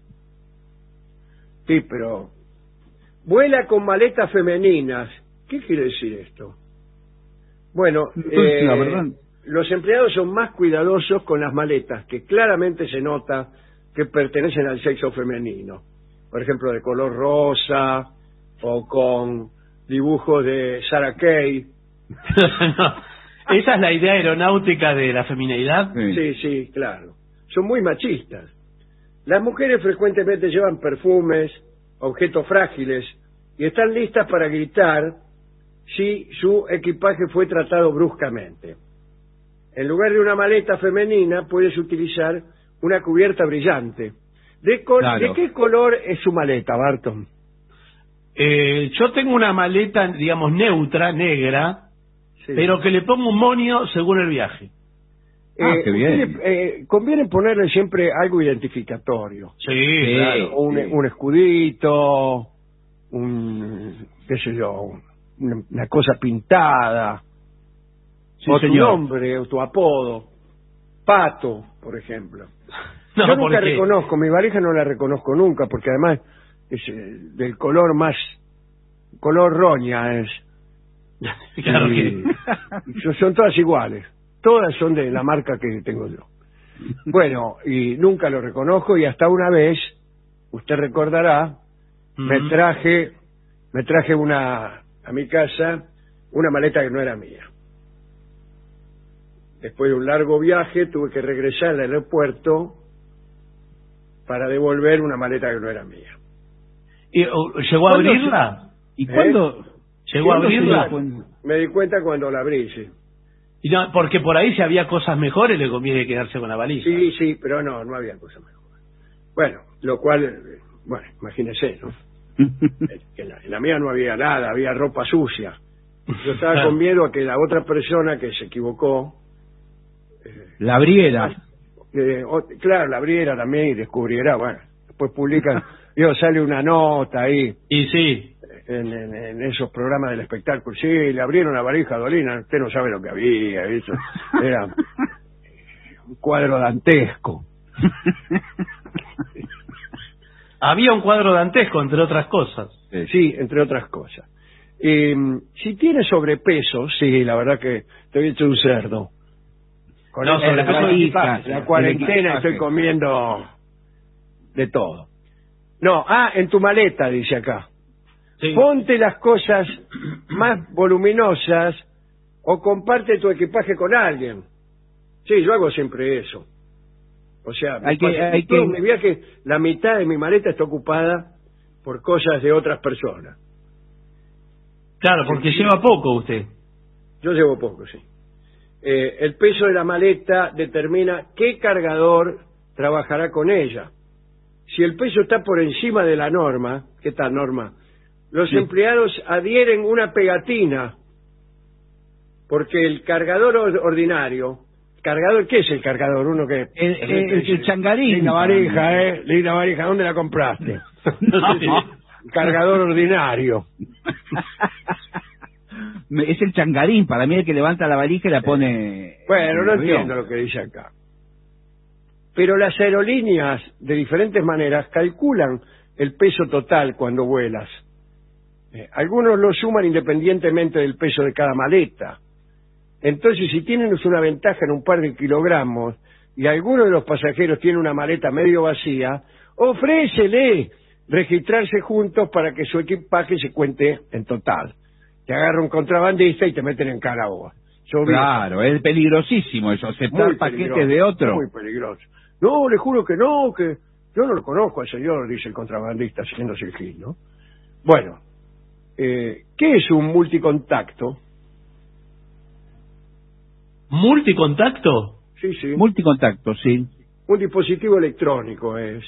Sí, pero... Vuela con maletas femeninas. ¿Qué quiere decir esto? Bueno, la verdad... los empleados son más cuidadosos con las maletas, que claramente se nota que pertenecen al sexo femenino. Por ejemplo, de color rosa o con dibujos de Sarah Kay. No. ¿Esa es la idea aeronáutica de la femineidad? Sí, claro. Son muy machistas. Las mujeres frecuentemente llevan perfumes, objetos frágiles, y están listas para gritar si su equipaje fue tratado bruscamente. En lugar de una maleta femenina, puedes utilizar una cubierta brillante. ¿De qué color es su maleta, Barton? Yo tengo una maleta, digamos, neutra, negra, sí, pero que le pongo un moño según el viaje. Qué bien. Conviene ponerle siempre algo identificatorio. Sí, claro. Un escudito, qué sé yo, una cosa pintada, Sí, o señor. tu nombre, o tu apodo. Pato, por ejemplo. No, yo nunca reconozco, mi pareja no la reconozco nunca, porque además es del color roña es. Claro que... Son todas iguales, todas son de la marca que tengo yo. Bueno, y nunca lo reconozco, y hasta una vez, usted recordará, me traje a mi casa una maleta que no era mía. Después de un largo viaje tuve que regresar al aeropuerto para devolver una maleta que no era mía. ¿Y llegó a abrirla? ¿Y cuándo? ¿Llegó a abrirla? Me di cuenta cuando la abrí, sí. Y no, porque por ahí si había cosas mejores le conviene quedarse con la valija. Sí, pero no había cosas mejores. Bueno, lo cual, imagínese, ¿no? En la mía no había nada, había ropa sucia. Yo estaba con miedo a que la otra persona que se equivocó... la abriera. Claro, la abriera también y descubriera, bueno, después publican, sale una nota ahí. Y sí. En esos programas del espectáculo, sí, le abrieron la valija a Dolina, usted no sabe lo que había, eso era un cuadro dantesco. Había un cuadro dantesco, entre otras cosas. Sí, entre otras cosas. Si tiene sobrepeso, sí, la verdad que estoy hecho un cerdo. Con la cuarentena estoy comiendo de todo. No, en tu maleta, dice acá. Sí. Ponte las cosas más voluminosas o comparte tu equipaje con alguien. Sí, yo hago siempre eso. O sea, mi viaje, la mitad de mi maleta está ocupada por cosas de otras personas. Claro, porque lleva poco usted. Yo llevo poco, sí. El peso de la maleta determina qué cargador trabajará con ella. Si el peso está por encima de la norma, ¿qué tal norma? Los empleados adhieren una pegatina, porque el cargador ordinario... ¿Cargador? ¿Qué es el cargador? Uno que... El changarín. Linda varija, linda varija, ¿dónde la compraste? Cargador ordinario. Es el changarín, para mí el que levanta la valija y la pone... Bueno, no entiendo lo que dice acá. Pero las aerolíneas, de diferentes maneras, calculan el peso total cuando vuelas. Algunos lo suman independientemente del peso de cada maleta. Entonces, si tienen una ventaja en un par de kilogramos y alguno de los pasajeros tiene una maleta medio vacía, ofrécele registrarse juntos para que su equipaje se cuente en total. Te agarra un contrabandista y te meten en cara a vos. Claro, es peligrosísimo eso, aceptar paquetes de otro. Muy peligroso. No, le juro que no, que yo no lo conozco al señor, dice el contrabandista, haciéndose el gil, ¿no? Bueno, ¿qué es un multicontacto? ¿Multicontacto? Sí, sí. Multicontacto, sí. Un dispositivo electrónico es.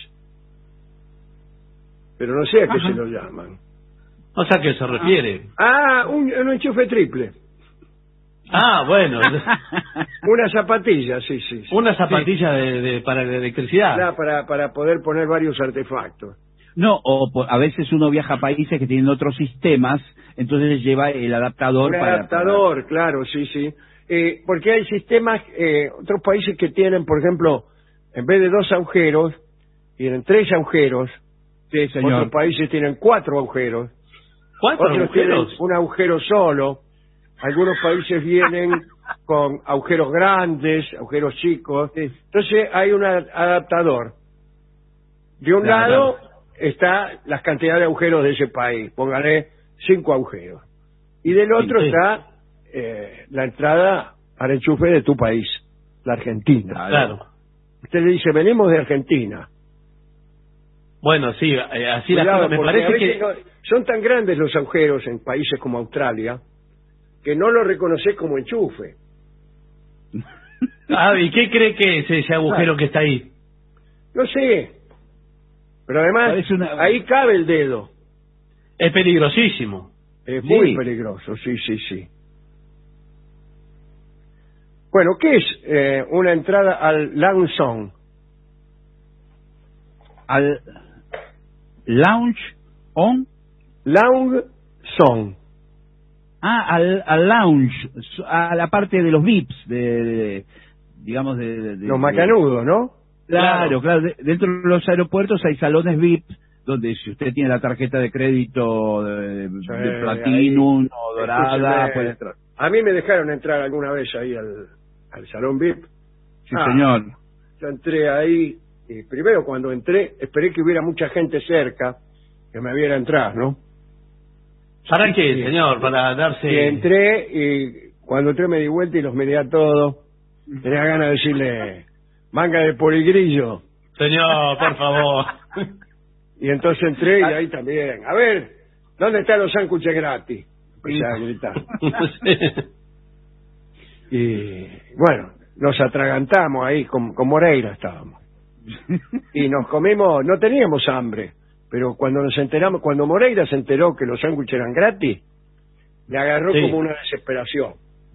Pero no sé a qué Ajá. se lo llaman. O sea, ¿a qué se refiere? Un enchufe triple. Ah, bueno. Una zapatilla, sí, sí. sí. Una zapatilla para la electricidad. Ya, para poder poner varios artefactos. No, a veces uno viaja a países que tienen otros sistemas, entonces lleva el adaptador Un adaptador, claro, sí, sí. Porque hay sistemas, otros países que tienen, por ejemplo, en vez de 2 agujeros, tienen 3 agujeros. Sí, señor. Otros países tienen 4 agujeros. ¿Cuántos Otros agujeros? tienen un agujero solo. Algunos países vienen con agujeros grandes, agujeros chicos. Entonces hay un adaptador. De un lado está las cantidades de agujeros de ese país. Póngale 5 agujeros. Y del otro está la entrada al enchufe de tu país, la Argentina. Claro. Usted le dice, venimos de Argentina. Bueno, sí, así las Cuidado, cosas. Me porque a parece veces que... son tan grandes los agujeros en países como Australia que no lo reconoces como enchufe. ¿Y qué cree que es ese agujero que está ahí? No sé. Pero además, ahí cabe el dedo. Es peligrosísimo. Es muy peligroso, sí, sí, sí. Bueno, ¿qué es una entrada al lounge zone? Al lounge on? Lounge zone. Al lounge, a la parte de los VIPs, digamos de los macanudos, ¿no? Claro. Dentro de los aeropuertos hay salones VIP donde si usted tiene la tarjeta de crédito de Platinum o Dorada, puede entrar. A mí me dejaron entrar alguna vez ahí al salón VIP. Sí, señor. Yo entré ahí y primero cuando entré esperé que hubiera mucha gente cerca que me viera entrar, ¿no? ¿Para qué, señor? Para darse... Y entré y cuando entré me di vuelta y los miré a todos. Tenía ganas de decirle, manga de poligrillo. Señor, por favor. Y entonces entré y ahí también. A ver, ¿dónde están los sándwiches gratis? Empecé a gritar. Y bueno, nos atragantamos ahí, con Moreira estábamos. Y nos comimos, no teníamos hambre, pero cuando nos enteramos, cuando Moreira se enteró que los sándwiches eran gratis, le agarró como una desesperación.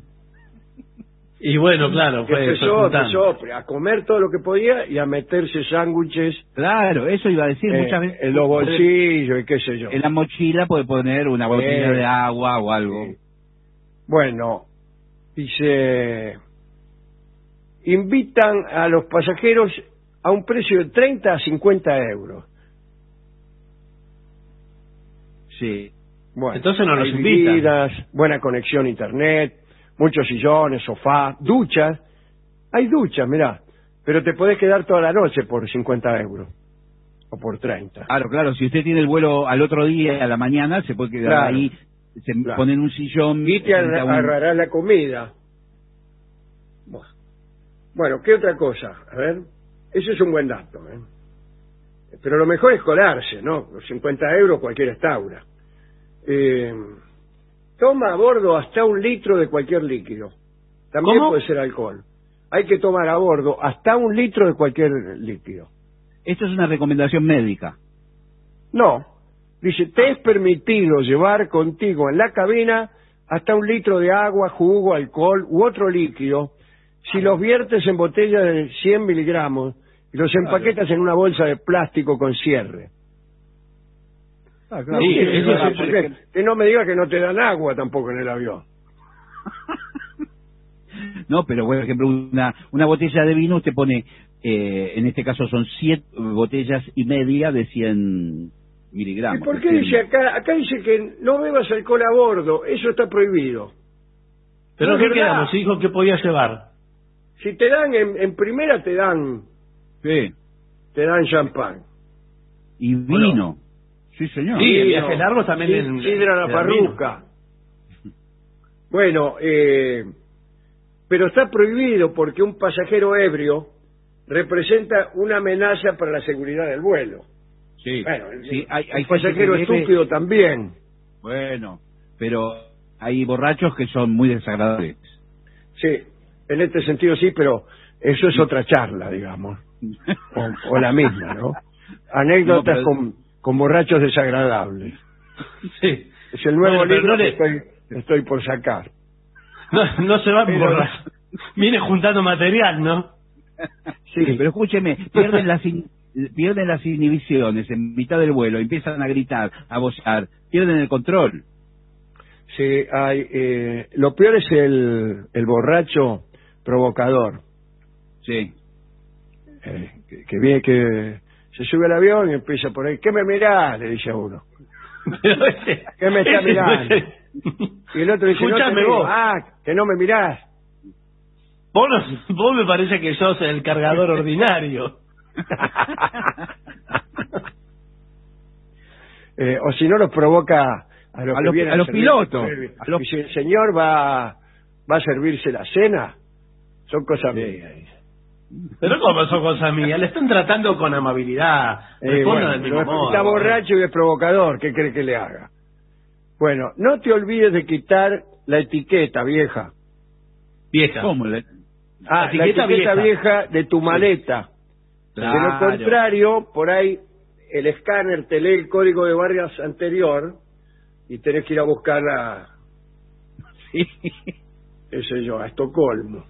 Y bueno, claro, empezó a comer todo lo que podía y a meterse sándwiches. Claro, eso iba a decir muchas veces. En los bolsillos y qué sé yo. En la mochila puede poner una botella de agua o algo. Bueno, dice, invitan a los pasajeros a un precio de 30 a 50 euros. Sí. Bueno, entonces no los hay invitan. bebidas, buena conexión a internet, muchos sillones, sofá, duchas. Hay duchas, mirá, pero te podés quedar toda la noche por 50 euros o por 30. Claro, si usted tiene el vuelo al otro día, a la mañana, se puede quedar ahí, se pone en un sillón. Y te agarrarás la comida. Bueno, ¿qué otra cosa? A ver, ese es un buen dato, ¿eh? Pero lo mejor es colarse, ¿no? Los 50 euros cualquier estaura. Toma a bordo hasta 1 litro de cualquier líquido. También puede ser alcohol. Hay que tomar a bordo hasta 1 litro de cualquier líquido. Esto es una recomendación médica. No. Dice, te es permitido llevar contigo en la cabina hasta 1 litro de agua, jugo, alcohol u otro líquido si los viertes en botellas de 100 miligramos y los empaquetas en una bolsa de plástico con cierre. Claro. Sí, que no me diga que no te dan agua tampoco en el avión. No, pero por ejemplo, una botella de vino usted pone, en este caso son 7 botellas y media de 100 miligramos. ¿Y por qué dice acá dice que no bebas alcohol a bordo? Eso está prohibido. ¿Pero qué quedamos? Si dijo que podía llevar. Si te dan, en primera te dan... Sí. Te dan champán. Y vino. Sí, señor. Sí, en viajes largos también. Sidra la parruca. Bueno, pero está prohibido porque un pasajero ebrio representa una amenaza para la seguridad del vuelo. Sí, Bueno, sí, hay el pasajero gente que estúpido también. Bueno, pero hay borrachos que son muy desagradables. Sí, en este sentido sí, pero eso es otra charla, digamos. O la misma, ¿no? Anécdotas No, pero... con borrachos desagradables. Sí. Es el nuevo Bueno, libro no que estoy por sacar. No se va Pero- por... Viene juntando material, ¿no? Sí, pero escúcheme, pierden las inhibiciones en mitad del vuelo, empiezan a gritar, a vocear, pierden el control. Sí, lo peor es el borracho provocador. Sí. Que viene, que se sube al avión y empieza por ahí. ¿Qué me mirás? Le dice a uno. Pero ese- ¿Qué me está ese- mirando? Y el otro dice, Escuchame no te miro. vos. Ah, que no me mirás. Vos me parece que sos el cargador ordinario. O si no, los provoca a los, A que los- vienen a los servir. pilotos. Dice, el señor va a servirse la cena. Son cosas mías. Dice. Pero ¿cómo son cosas mías? Le están tratando con amabilidad. Respondan del mismo modo. Está borracho y es provocador. ¿Qué cree que le haga? Bueno, no te olvides de quitar la etiqueta vieja. Vieja. ¿Cómo? La etiqueta etiqueta vieja de tu maleta. Claro. De lo contrario, por ahí el escáner te lee el código de barras anterior y tenés que ir a buscarla, Sí. qué sé yo, a Estocolmo.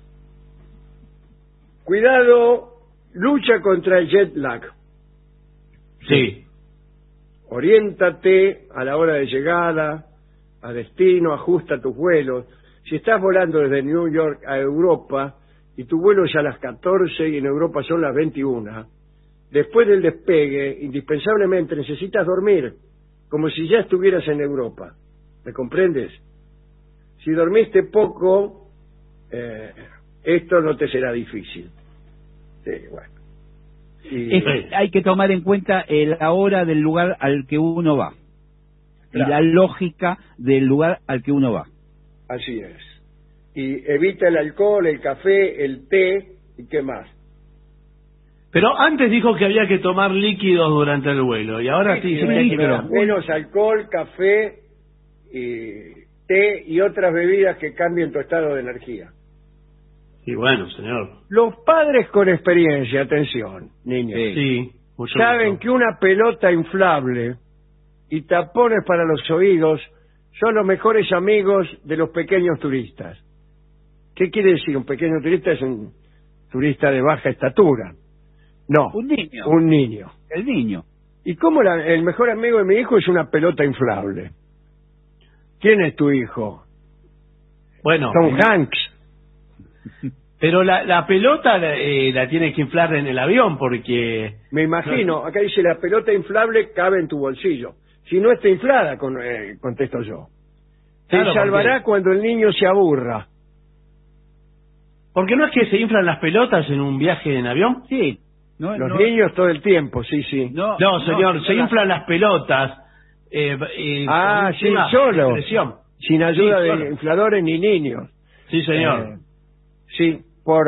Cuidado, lucha contra el jet lag. Sí. Oriéntate a la hora de llegada, a destino, ajusta tus vuelos. Si estás volando desde New York a Europa y tu vuelo es a las 14 y en Europa son las 21, después del despegue, indispensablemente necesitas dormir, como si ya estuvieras en Europa. ¿Me comprendes? Si dormiste poco, esto no te será difícil. Sí, bueno. Y- Hay que tomar en cuenta la hora del lugar al que uno va. Claro. Y la lógica del lugar al que uno va. Así es. Y evita el alcohol, el café, el té y qué más. Pero antes dijo que había que tomar líquidos durante el vuelo. Y ahora sí dice que hay que... Menos alcohol, café, té y otras bebidas que cambien tu estado de energía. Sí, bueno, señor. Los padres con experiencia, atención, niños, Sí. Mucho saben gusto. que una pelota inflable y tapones para los oídos son los mejores amigos de los pequeños turistas. ¿Qué quiere decir? Un pequeño turista es un turista de baja estatura. No, Un niño. un niño. El niño. ¿Y cómo el mejor amigo de mi hijo es una pelota inflable? ¿Quién es tu hijo? Bueno, Tom Hanks. pero la pelota la tienes que inflar en el avión porque... Me imagino, acá dice la pelota inflable cabe en tu bolsillo. Si no está inflada, contesto yo. Claro, Te salvará porque- cuando el niño se aburra. Porque no es que se inflan las pelotas en un viaje en avión. Sí. No, Los no- niños todo el tiempo, sí, sí. No, No, señor, se no, inflan las pelotas. Ah, con sí, una solo. presión. Sin ayuda Sí, de solo. infladores ni niños. Sí, señor. Sí, por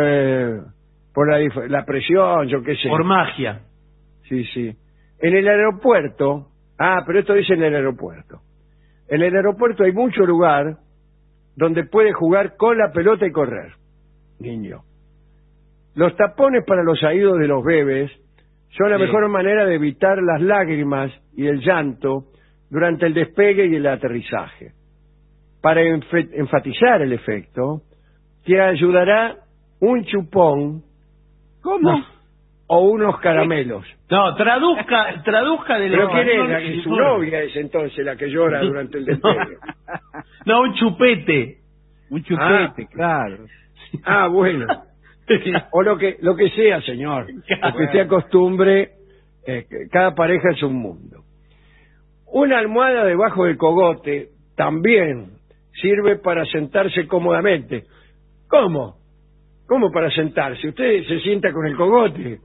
la presión, yo qué sé. Por magia. Sí, sí. En el aeropuerto, pero esto dice en el aeropuerto. En el aeropuerto hay mucho lugar donde puedes jugar con la pelota y correr, niño. Los tapones para los oídos de los bebés son la Sí. mejor manera de evitar las lágrimas y el llanto durante el despegue y el aterrizaje. Para enfatizar el efecto, te ayudará un chupón. ¿Cómo? O unos caramelos. No, traduzca del ¿Pero quién español es? y Su por- novia es entonces la que llora durante el despegue. No, un chupete. Un chupete, claro. Bueno. O lo que sea, señor. Lo que usted acostumbre, cada pareja es un mundo. Una almohada debajo del cogote también sirve para sentarse cómodamente. ¿Cómo? ¿Cómo para sentarse? Usted se sienta con el cogote.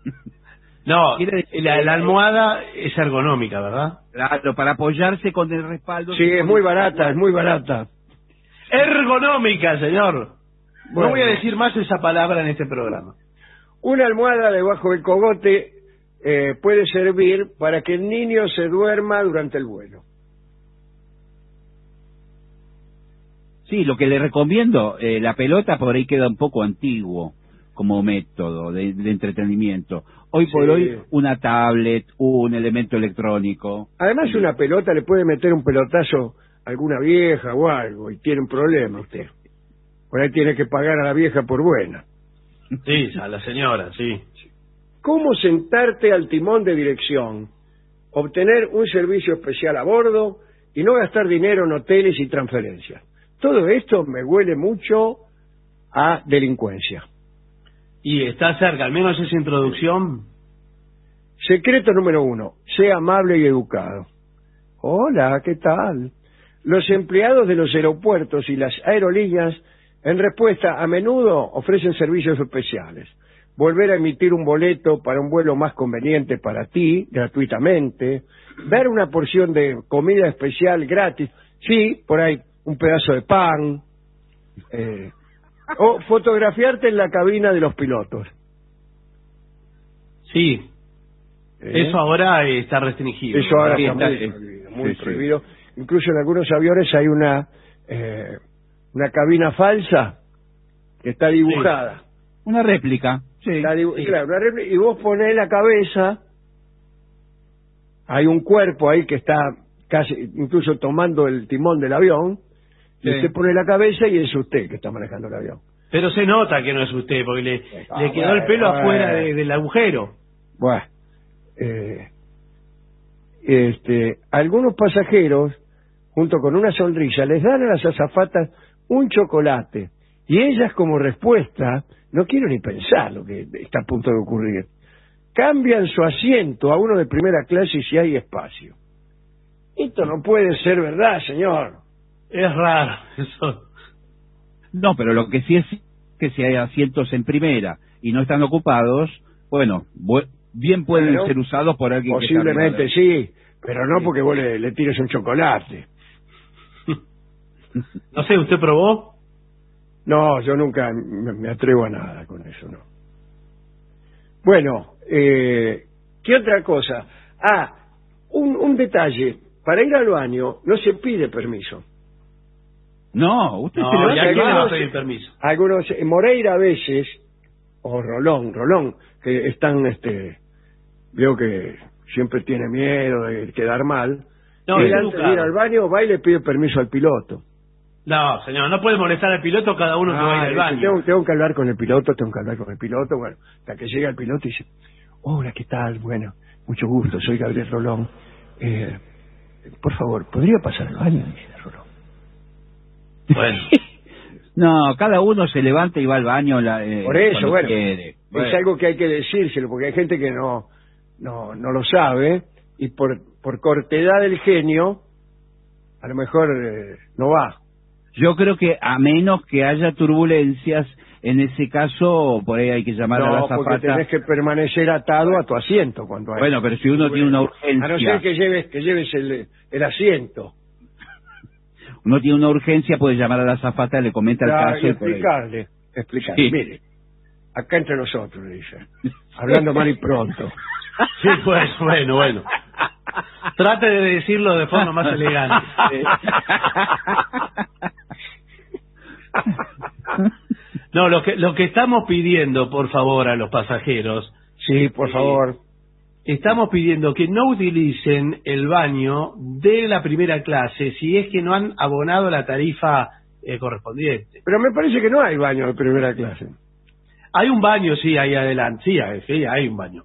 No, la almohada es ergonómica, ¿verdad? Claro, para apoyarse con el respaldo. Sí, es muy barata, es muy barata. Ergonómica, señor. No voy a decir más esa palabra en este programa. Una almohada debajo del cogote puede servir para que el niño se duerma durante el vuelo. Sí, lo que le recomiendo, la pelota por ahí queda un poco antiguo como método de entretenimiento. Hoy por hoy, una tablet, un elemento electrónico. Además, una pelota le puede meter un pelotazo a alguna vieja o algo y tiene un problema usted. Por ahí tiene que pagar a la vieja por buena. Sí, a la señora, sí. ¿Cómo sentarte al timón de dirección, obtener un servicio especial a bordo y no gastar dinero en hoteles y transferencias? Todo esto me huele mucho a delincuencia. Y está cerca, al menos esa introducción. Secreto número 1, sea amable y educado. Hola, ¿qué tal? Los empleados de los aeropuertos y las aerolíneas, en respuesta, a menudo ofrecen servicios especiales. Volver a emitir un boleto para un vuelo más conveniente para ti, gratuitamente. Dar una porción de comida especial gratis. Sí, por ahí, un pedazo de pan. O fotografiarte en la cabina de los pilotos. Sí. Eso ahora está restringido. Eso ahora está muy prohibido. Incluso en algunos aviones hay una cabina falsa que está dibujada. Sí. Una réplica. Sí. Claro, una réplica, y vos ponés la cabeza, hay un cuerpo ahí que está casi, incluso tomando el timón del avión, y usted pone la cabeza y es usted que está manejando el avión. Pero se nota que no es usted, porque le quedó el pelo afuera del agujero. Bueno, algunos pasajeros, junto con una sonrisa, les dan a las azafatas un chocolate, y ellas, como respuesta, no quiero ni pensar lo que está a punto de ocurrir, cambian su asiento a uno de primera clase si hay espacio. Esto no puede ser verdad, señor. Es raro eso. No, pero lo que sí es que si hay asientos en primera y no están ocupados, bueno, bien pueden ser usados por alguien posiblemente que está sí, pero no porque vos le tires un chocolate. No sé, ¿usted probó? No, yo nunca me atrevo a nada con eso, no. Bueno, ¿qué otra cosa? Un detalle. Para ir al baño no se pide permiso. No, usted no, se le va a pedir permiso. Algunos, Moreira a veces, o Rolón, que están, veo que siempre tiene miedo de quedar mal. No, y antes de ir al baño va y le pide permiso al piloto. No, señor, no puede molestar al piloto cada uno que va a ir al baño. Tengo que hablar con el piloto, bueno, hasta que llega el piloto y dice, hola, ¿qué tal? Bueno, mucho gusto, soy Gabriel Rolón. Por favor, ¿podría pasar al baño? Dice Rolón. Bueno. No, cada uno se levanta y va al baño. Por eso, bueno, quiere. Es algo que hay que decírselo, porque hay gente que no lo sabe, y por cortedad del genio, a lo mejor no va. Yo creo que a menos que haya turbulencias, en ese caso, por ahí hay que llamar a la azafata. No, porque tenés que permanecer atado a tu asiento cuando hay. Bueno, pero si uno tiene una urgencia. A no ser que lleves el asiento. Uno tiene una urgencia, puede llamar a la azafata, le comenta el caso. Y explicarle. Sí. Mire, acá entre nosotros, le dice. Hablando mal y pronto. Sí, pues, bueno. Trate de decirlo de forma más elegante. No, lo que estamos pidiendo, por favor, a los pasajeros. Sí, por favor. Estamos pidiendo que no utilicen el baño de la primera clase si es que no han abonado la tarifa correspondiente. Pero me parece que no hay baño de primera clase. Hay un baño, sí, ahí adelante. Sí, hay un baño.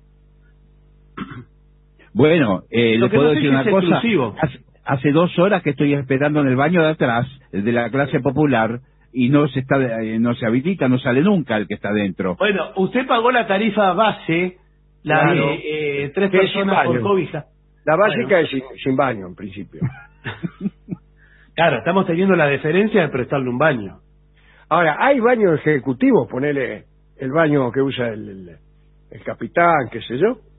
Bueno, le puedo decir una cosa. Exclusivo. Hace 2 horas que estoy esperando en el baño de atrás, el de la clase popular, y no se habilita, no sale nunca el que está dentro. Bueno, usted pagó la tarifa base, la de 3 personas por cobija. La básica es sin baño, en principio. Claro, estamos teniendo la deferencia de prestarle un baño. Ahora, hay baños ejecutivos, ponele el baño que usa el capitán, qué sé yo.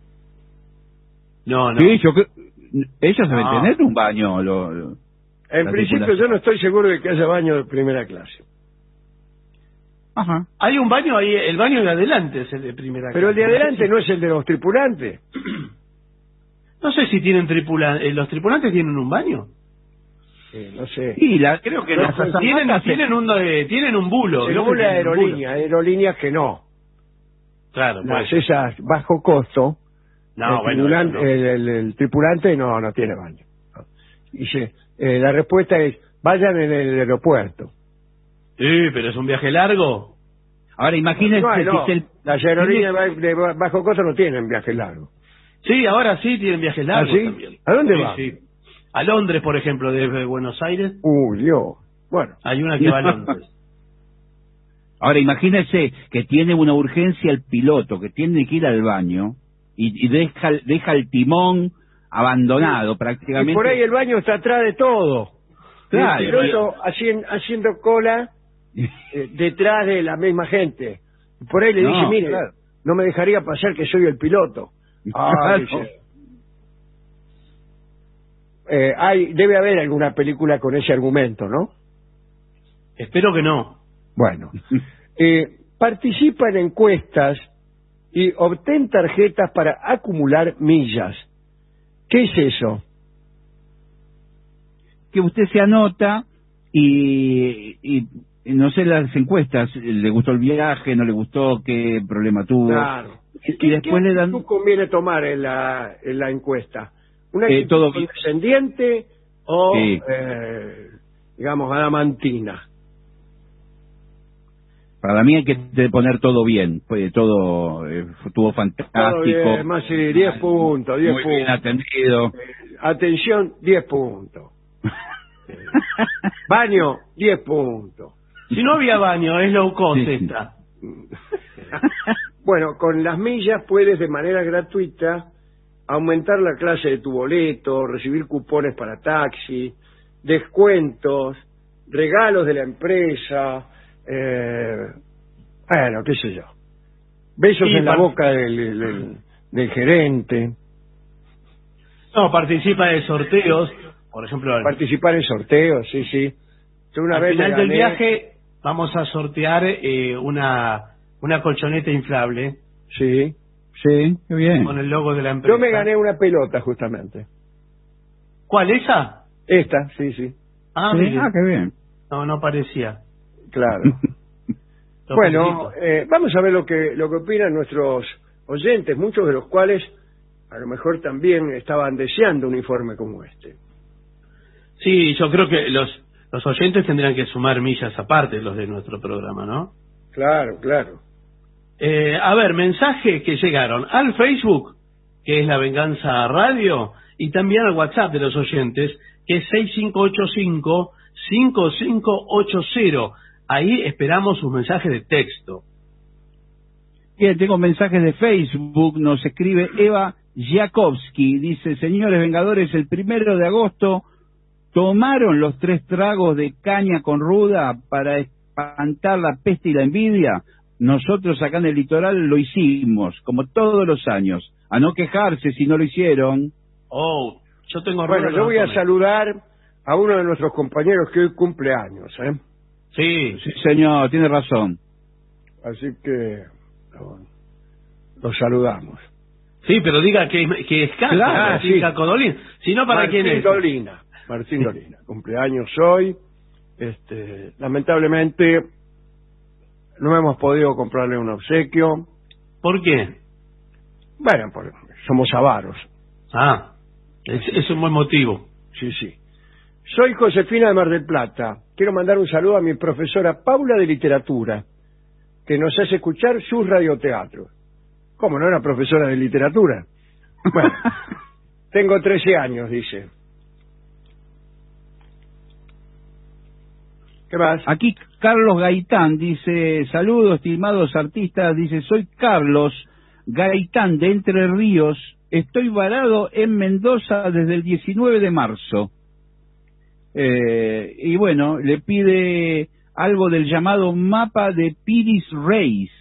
No. Sí, ellos deben tener un baño. En principio yo no estoy seguro de que haya baño de primera clase. Ajá. Hay un baño ahí, el baño de adelante es el de primera clase. Pero el de adelante no es el de los tripulantes. No sé si tienen los tripulantes tienen un baño. No sé. Y Creo que no. Tienen un bulo. Según la aerolínea, aerolíneas que no. Claro, las esas bajo costo. No, el tripulante no tiene baño. Dice, la respuesta es, vayan en el aeropuerto. Sí, pero es un viaje largo. Ahora imagínense si las aerolíneas de bajo costo no tienen viajes largos. Sí, ahora sí tienen viajes largos. ¿Ah, sí? También. ¿A dónde va? Sí. A Londres, por ejemplo, desde Buenos Aires. Uy, Dios. Bueno. Hay una que va a Londres. Ahora imagínense que tiene una urgencia el piloto, que tiene que ir al baño y deja el timón abandonado prácticamente. Y por ahí el baño está atrás de todo. Claro, el piloto haciendo cola detrás de la misma gente. Por ahí le dice, mire, claro, no me dejaría pasar que soy el piloto. Dice. Debe haber alguna película con ese argumento, ¿no? Espero que no. Bueno, participa en encuestas y obtén tarjetas para acumular millas. ¿Qué es eso? Que usted se anota y no sé, las encuestas, le gustó el viaje, no le gustó, qué problema tuvo. Claro. Y después le dan... ¿Qué conviene tomar en la encuesta? ¿Una actitud condescendiente o, digamos, adamantina? Para mí hay que poner todo bien, todo estuvo fantástico. Todo bien, más 10 puntos, 10 muy puntos. Bien atendido. Atención, 10 puntos. Baño, 10 puntos. Si no había baño, es low cost esta. Bueno, con las millas puedes de manera gratuita aumentar la clase de tu boleto, recibir cupones para taxi, descuentos, regalos de la empresa, bueno, qué sé yo. Besos en la boca del gerente. No, participa de sorteos, por ejemplo. Participar en sorteos, sí. Yo una vez final del viaje vamos a sortear una colchoneta inflable. Sí, qué bien. Con el logo de la empresa. Yo me gané una pelota, justamente. ¿Cuál, esa? Esta, sí. Ah, qué bien. No parecía. Claro. Bueno, vamos a ver lo que opinan nuestros oyentes, muchos de los cuales a lo mejor también estaban deseando un informe como este. Sí, yo creo que los oyentes tendrían que sumar millas aparte, los de nuestro programa, ¿no? Claro. A ver, mensajes que llegaron al Facebook, que es La Venganza Radio, y también al WhatsApp de los oyentes, que es 6585-5580. Ahí esperamos sus mensajes de texto. Bien, tengo mensajes de Facebook, nos escribe Eva Jakowski, dice, señores Vengadores, el 1 de agosto tomaron los 3 tragos de caña con ruda para espantar la peste y la envidia. Nosotros acá en el litoral lo hicimos, como todos los años. A no quejarse si no lo hicieron. Yo tengo... Bueno, yo voy a saludar a uno de nuestros compañeros que hoy cumple años, Sí, señor, tiene razón. Así que lo saludamos. Sí, pero diga que es Cacodolina. Si no, ¿para quién es? Martín Dolina. Cumpleaños hoy. Lamentablemente no hemos podido comprarle un obsequio. ¿Por qué? Bueno, porque somos avaros. Es un buen motivo. Sí. Soy Josefina de Mar del Plata. Quiero mandar un saludo a mi profesora Paula de Literatura, que nos hace escuchar sus radioteatros. ¿Cómo no era profesora de literatura? Bueno, tengo 13 años, dice. ¿Qué más? Aquí Carlos Gaitán dice, saludos estimados artistas, dice, soy Carlos Gaitán de Entre Ríos, estoy varado en Mendoza desde el 19 de marzo. Y bueno, le pide algo del llamado mapa de Piris Reis.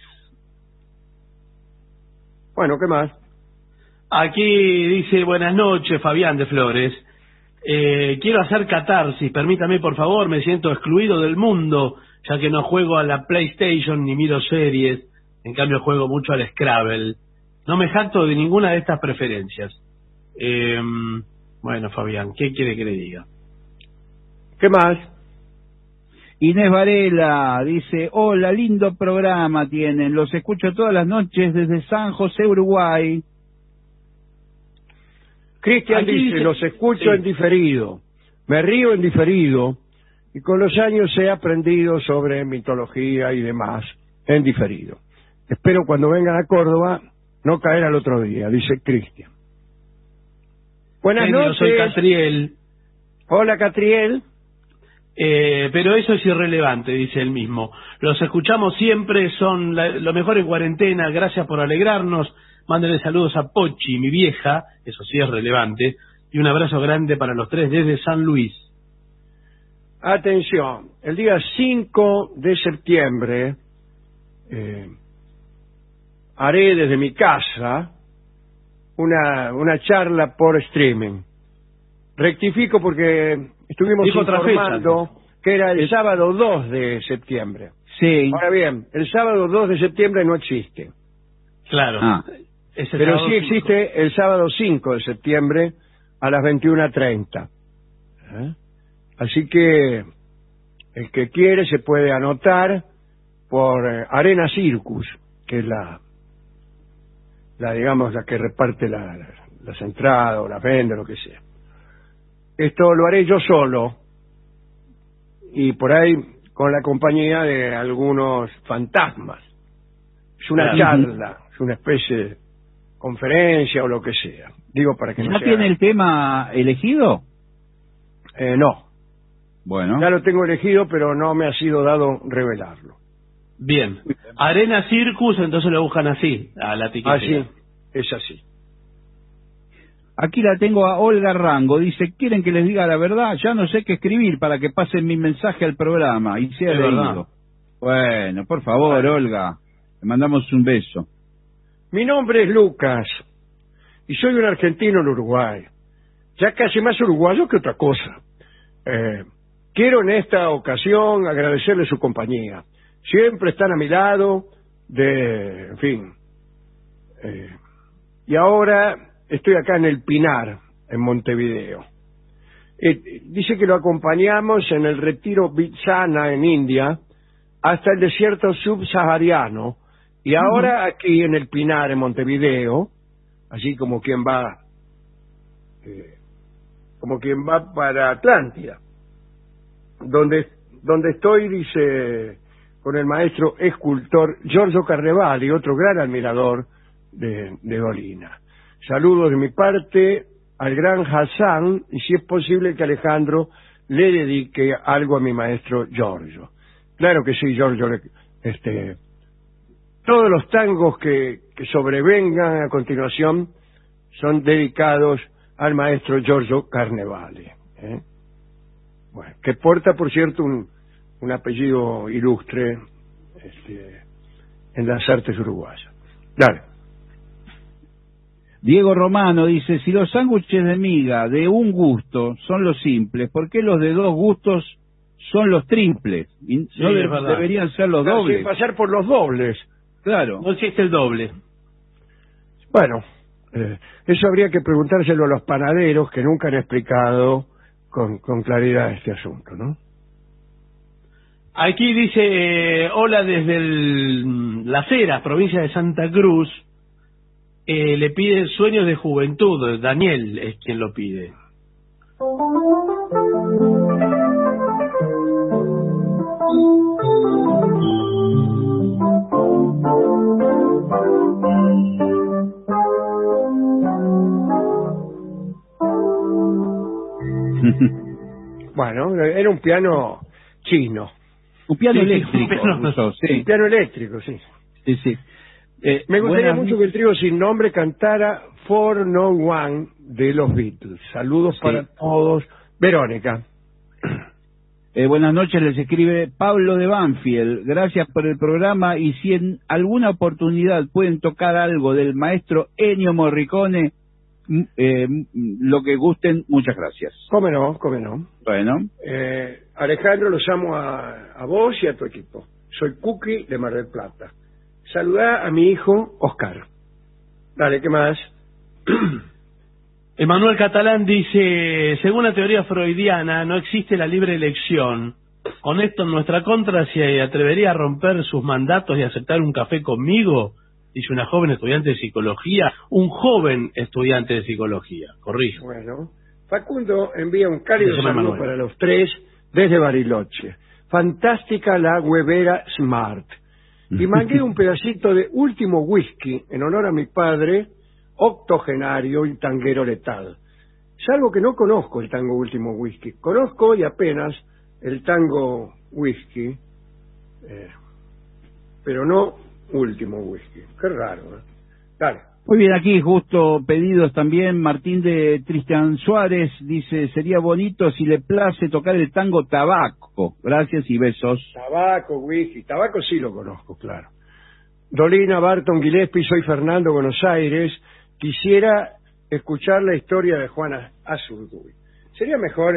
Bueno, ¿qué más? Aquí dice, buenas noches, Fabián de Flores. Quiero hacer catarsis, permítame por favor, me siento excluido del mundo, ya que no juego a la PlayStation ni miro series, en cambio juego mucho al Scrabble. No me jacto de ninguna de estas preferencias. Bueno, Fabián, ¿qué quiere que le diga? ¿Qué más? Inés Varela dice, hola, lindo programa tienen, los escucho todas las noches desde San José, Uruguay. Cristian dice, los escucho en diferido, me río en diferido, y con los años he aprendido sobre mitología y demás en diferido. Espero cuando vengan a Córdoba no caer al otro día, dice Cristian. Buenas noches. Soy Catriel. Hola, Catriel. Pero eso es irrelevante, dice él mismo. Los escuchamos siempre, son lo mejor en cuarentena, gracias por alegrarnos. Mándenle saludos a Pochi, mi vieja, eso sí es relevante, y un abrazo grande para los tres desde San Luis. Atención, el día 5 de septiembre haré desde mi casa una charla por streaming. Rectifico porque estuvimos informando que era el sábado 2 de septiembre. Sí. Ahora bien, el sábado 2 de septiembre no existe. Claro. Pero sí existe el sábado 5 de septiembre a las 21:30. Así que el que quiere se puede anotar por Arena Circus, que es la digamos, la que reparte las entradas o las vende, lo que sea. Esto lo haré yo solo y por ahí con la compañía de algunos fantasmas. Es una charla, es una especie de conferencia o lo que sea. Digo para que no ¿Ya sea... tiene el tema elegido? No. Bueno. Ya lo tengo elegido, pero no me ha sido dado revelarlo. Bien. Arena Circus, entonces lo buscan así, a la etiqueta. Así, es así. Aquí la tengo a Olga Rango, dice, ¿quieren que les diga la verdad? Ya no sé qué escribir para que pasen mi mensaje al programa. Y sea leído. Bueno, por favor, Olga, le mandamos un beso. Mi nombre es Lucas y soy un argentino en Uruguay, ya casi más uruguayo que otra cosa. Quiero en esta ocasión agradecerle su compañía. Siempre están a mi lado, en fin. Y ahora estoy acá en el Pinar, en Montevideo. Dice que lo acompañamos en el retiro Vitsana en India hasta el desierto subsahariano y ahora aquí en el Pinar, en Montevideo, así como quien va para Atlántida, donde estoy, dice, con el maestro escultor Giorgio Carnevali, otro gran admirador de Dolina. Saludos de mi parte al gran Hassan, y si es posible que Alejandro le dedique algo a mi maestro Giorgio. Claro que sí, Giorgio. Todos los tangos que sobrevengan a continuación son dedicados al maestro Giorgio Carnevali. Bueno, que porta, por cierto, un apellido ilustre en las artes uruguayas. Dale. Diego Romano dice, si los sándwiches de miga de un gusto son los simples, ¿por qué los de dos gustos son los triples? Y sí, no deberían ser los dobles. Sin pasar por los dobles. Claro. No existe el doble. Bueno, eso habría que preguntárselo a los panaderos que nunca han explicado con claridad este asunto, ¿no? Aquí dice, hola desde Las Heras, provincia de Santa Cruz. Le pide Sueños de Juventud. Daniel es quien lo pide. Bueno, era un piano chino. Un piano eléctrico. Un piano eléctrico, sí. Sí, sí. Me gustaría mucho que el trío sin nombre cantara For No One de los Beatles. Saludos para todos. Verónica. Buenas noches, les escribe Pablo de Banfield. Gracias por el programa y si en alguna oportunidad pueden tocar algo del maestro Ennio Morricone, lo que gusten, muchas gracias. Cómo no, cómo no. Bueno. Alejandro, los llamo a vos y a tu equipo. Soy Cookie de Mar del Plata. Saludá a mi hijo Oscar. Dale, ¿qué más? Emanuel Catalán dice, según la teoría freudiana, no existe la libre elección. Con esto en nuestra contra, ¿se atrevería a romper sus mandatos y aceptar un café conmigo? Dice una joven estudiante de psicología. Un joven estudiante de psicología, corrijo. Bueno, Facundo envía un cálido saludo para los tres desde Bariloche. Fantástica la huevera Smart. Y mangué un pedacito de último whisky en honor a mi padre, octogenario y tanguero letal. Salvo que no conozco el tango último whisky. Conozco y apenas el tango whisky, pero no último whisky. Qué raro, ¿eh? Dale. Muy bien, aquí justo pedidos también. Martín de Cristian Suárez dice, sería bonito si le place tocar el tango Tabaco. Gracias y besos. Tabaco, whisky. Tabaco sí lo conozco, claro. Dolina, Barton, Gillespie, soy Fernando, Buenos Aires. Quisiera escuchar la historia de Juana Azurduy. Sería mejor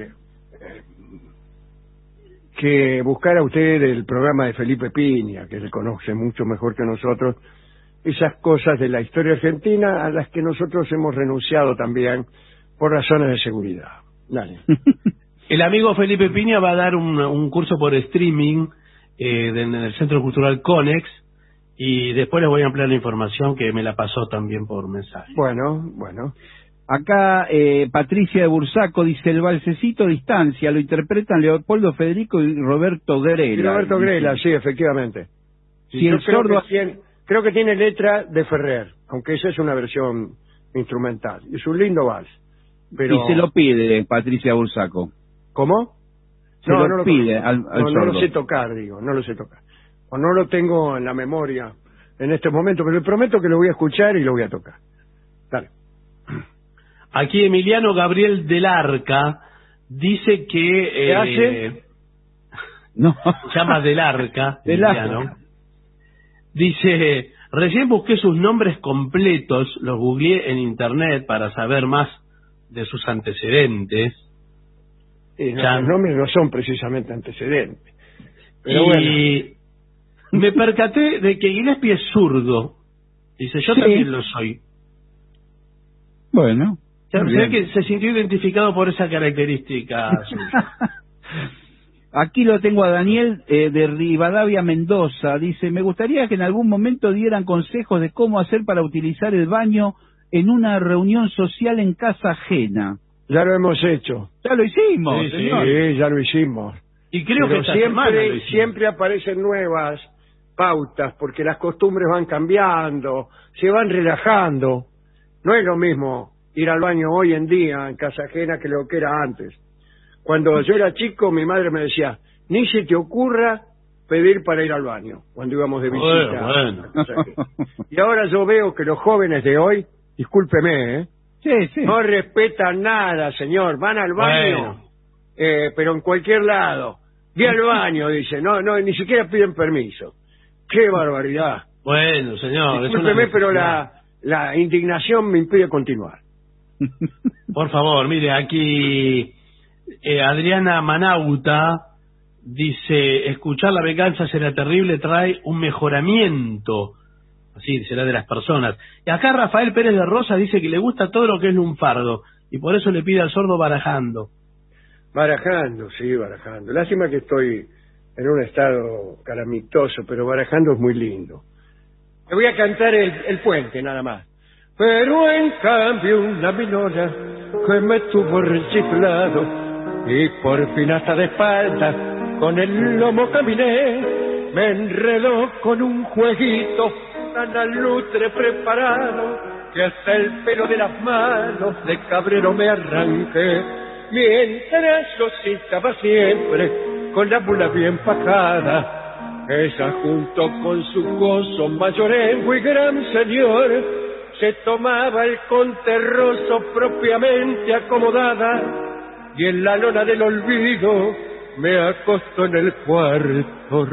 que buscara usted el programa de Felipe Piña, que le conoce mucho mejor que nosotros, esas cosas de la historia argentina a las que nosotros hemos renunciado también por razones de seguridad. Dale. El amigo Felipe Piña va a dar un curso por streaming en el Centro Cultural Conex, y después les voy a ampliar la información que me la pasó también por mensaje. Bueno. Acá Patricia de Bursaco dice, el valsecito Distancia lo interpretan Leopoldo Federico y Roberto Grela. Y Roberto Grela, sí, efectivamente. Si el sordo... Creo que tiene letra de Ferrer, aunque esa es una versión instrumental. Es un lindo vals. Pero... Y se lo pide Patricia Bursaco. ¿Cómo? No lo pide al sordo. No lo sé tocar, digo, no lo sé tocar. O no lo tengo en la memoria en este momento, pero le prometo que lo voy a escuchar y lo voy a tocar. Dale. Aquí Emiliano Gabriel del Arca dice que... ¿Qué hace? No. Se llama del Arca, del Emiliano. Arca. Dice, recién busqué sus nombres completos, los googleé en internet para saber más de sus antecedentes. Los nombres no son precisamente antecedentes. Pero y bueno. Me percaté de que Gillespie es zurdo. Dice, yo también lo soy. Bueno. Se ve que se sintió identificado por esa característica suya. Aquí lo tengo a Daniel de Rivadavia, Mendoza. Dice, me gustaría que en algún momento dieran consejos de cómo hacer para utilizar el baño en una reunión social en casa ajena. Ya lo hemos hecho. Ya lo hicimos, señor. Sí, ya lo hicimos. Y creo que siempre aparecen nuevas pautas, porque las costumbres van cambiando, se van relajando. No es lo mismo ir al baño hoy en día en casa ajena que lo que era antes. Cuando yo era chico, mi madre me decía, ni se te ocurra pedir para ir al baño, cuando íbamos de visita. Bueno. Y ahora yo veo que los jóvenes de hoy, discúlpeme, sí. No respetan nada, señor. Van al baño, pero en cualquier lado. Ve al baño, dice. No, ni siquiera piden permiso. ¡Qué barbaridad! Bueno, señor. Discúlpeme, pero la indignación me impide continuar. Por favor, mire, aquí Adriana Manauta dice, escuchar La venganza será terrible trae un mejoramiento, así será de las personas. Y acá Rafael Pérez de Rosa dice que le gusta todo lo que es lunfardo y por eso le pide al sordo barajando. Sí, barajando. Lástima que estoy en un estado calamitoso, pero barajando es muy lindo. Me voy a cantar el puente nada más. Pero en cambio una minora que me tuvo rechiflado y por fin hasta de espaldas con el lomo caminé, me enredó con un jueguito tan alutre preparado que hasta el pelo de las manos de cabrero me arranqué, mientras yo citaba siempre con la mula bien pajada. Ella junto con su gozo mayorengo y gran señor se tomaba el conterroso propiamente acomodada y en la lona del olvido me acostó en el cuarto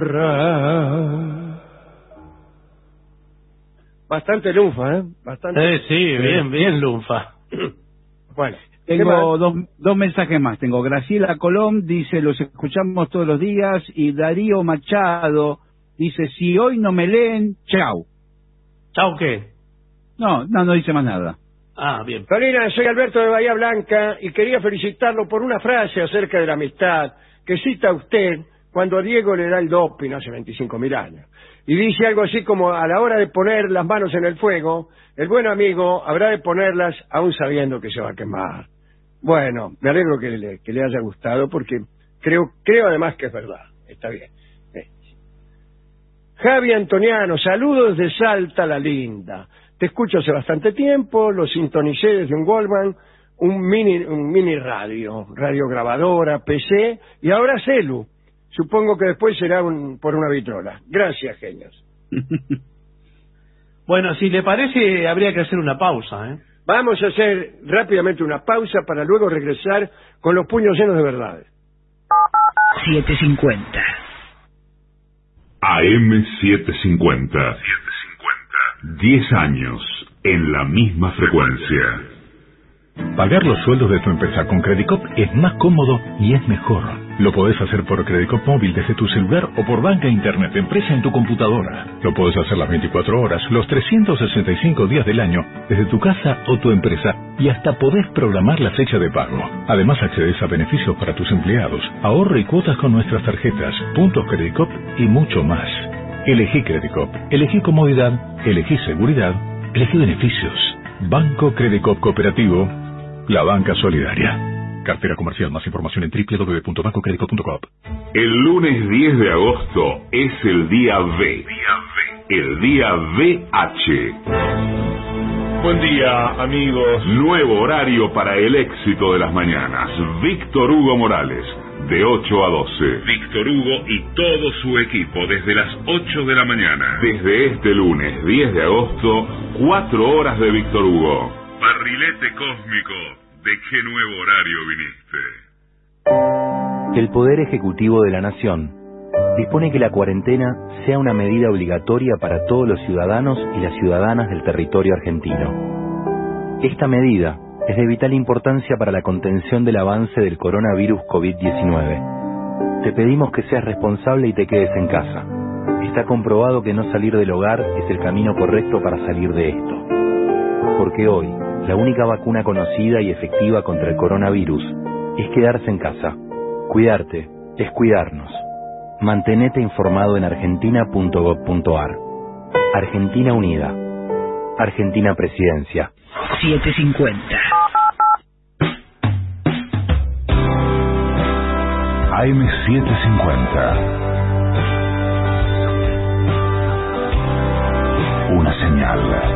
Bastante lunfa, ¿eh? Bastante. Sí, bien lunfa. Bueno, Tengo dos mensajes más. Tengo Graciela Colón, dice, los escuchamos todos los días, y Darío Machado dice, si hoy no me leen, chau. ¿Chau qué? No dice más nada. Ah, bien. Solina, soy Alberto de Bahía Blanca y quería felicitarlo por una frase acerca de la amistad que cita usted cuando a Diego le da el doping hace 25.000 años. Y dice algo así como, a la hora de poner las manos en el fuego, el buen amigo habrá de ponerlas aún sabiendo que se va a quemar. Bueno, me alegro que le haya gustado porque creo además que es verdad. Está bien. Javi Antoniano, saludos de Salta la Linda. Te escucho hace bastante tiempo, lo sintonicé desde un Goldman, un mini radio grabadora, PC y ahora celu. Supongo que después será por una vitrola. Gracias, genios. Bueno, si le parece, habría que hacer una pausa, ¿eh? Vamos a hacer rápidamente una pausa para luego regresar con los puños llenos de verdades. 750. AM750. 10 años en la misma frecuencia. Pagar los sueldos de tu empresa con Credicop es más cómodo y es mejor. Lo podés hacer por Credicop móvil desde tu celular o por banca internet empresa en tu computadora. Lo podés hacer las 24 horas, los 365 días del año, desde tu casa o tu empresa, y hasta podés programar la fecha de pago. Además accedes a beneficios para tus empleados, ahorro y cuotas con nuestras tarjetas, puntos Credicop y mucho más. Elegí Credicop, elegí comodidad, elegí seguridad, elegí beneficios. Banco Credicop Cooperativo, la banca solidaria. Cartera comercial. Más información en www.bancocredicop.com. El lunes 10 de agosto es el día V. El día VH. Buen día, amigos. Nuevo horario para el éxito de las mañanas. Víctor Hugo Morales, de 8 a 12. Víctor Hugo y todo su equipo desde las 8 de la mañana. Desde este lunes 10 de agosto, 4 horas de Víctor Hugo. Barrilete cósmico, ¿de qué nuevo horario viniste? El Poder Ejecutivo de la Nación dispone que la cuarentena sea una medida obligatoria para todos los ciudadanos y las ciudadanas del territorio argentino. Esta medida es de vital importancia para la contención del avance del coronavirus COVID-19. Te pedimos que seas responsable y te quedes en casa. Está comprobado que no salir del hogar es el camino correcto para salir de esto. Porque hoy, la única vacuna conocida y efectiva contra el coronavirus es quedarse en casa. Cuidarte es cuidarnos. Mantenete informado en argentina.gov.ar. Argentina Unida. Argentina Presidencia. 750. AM750. Una señal.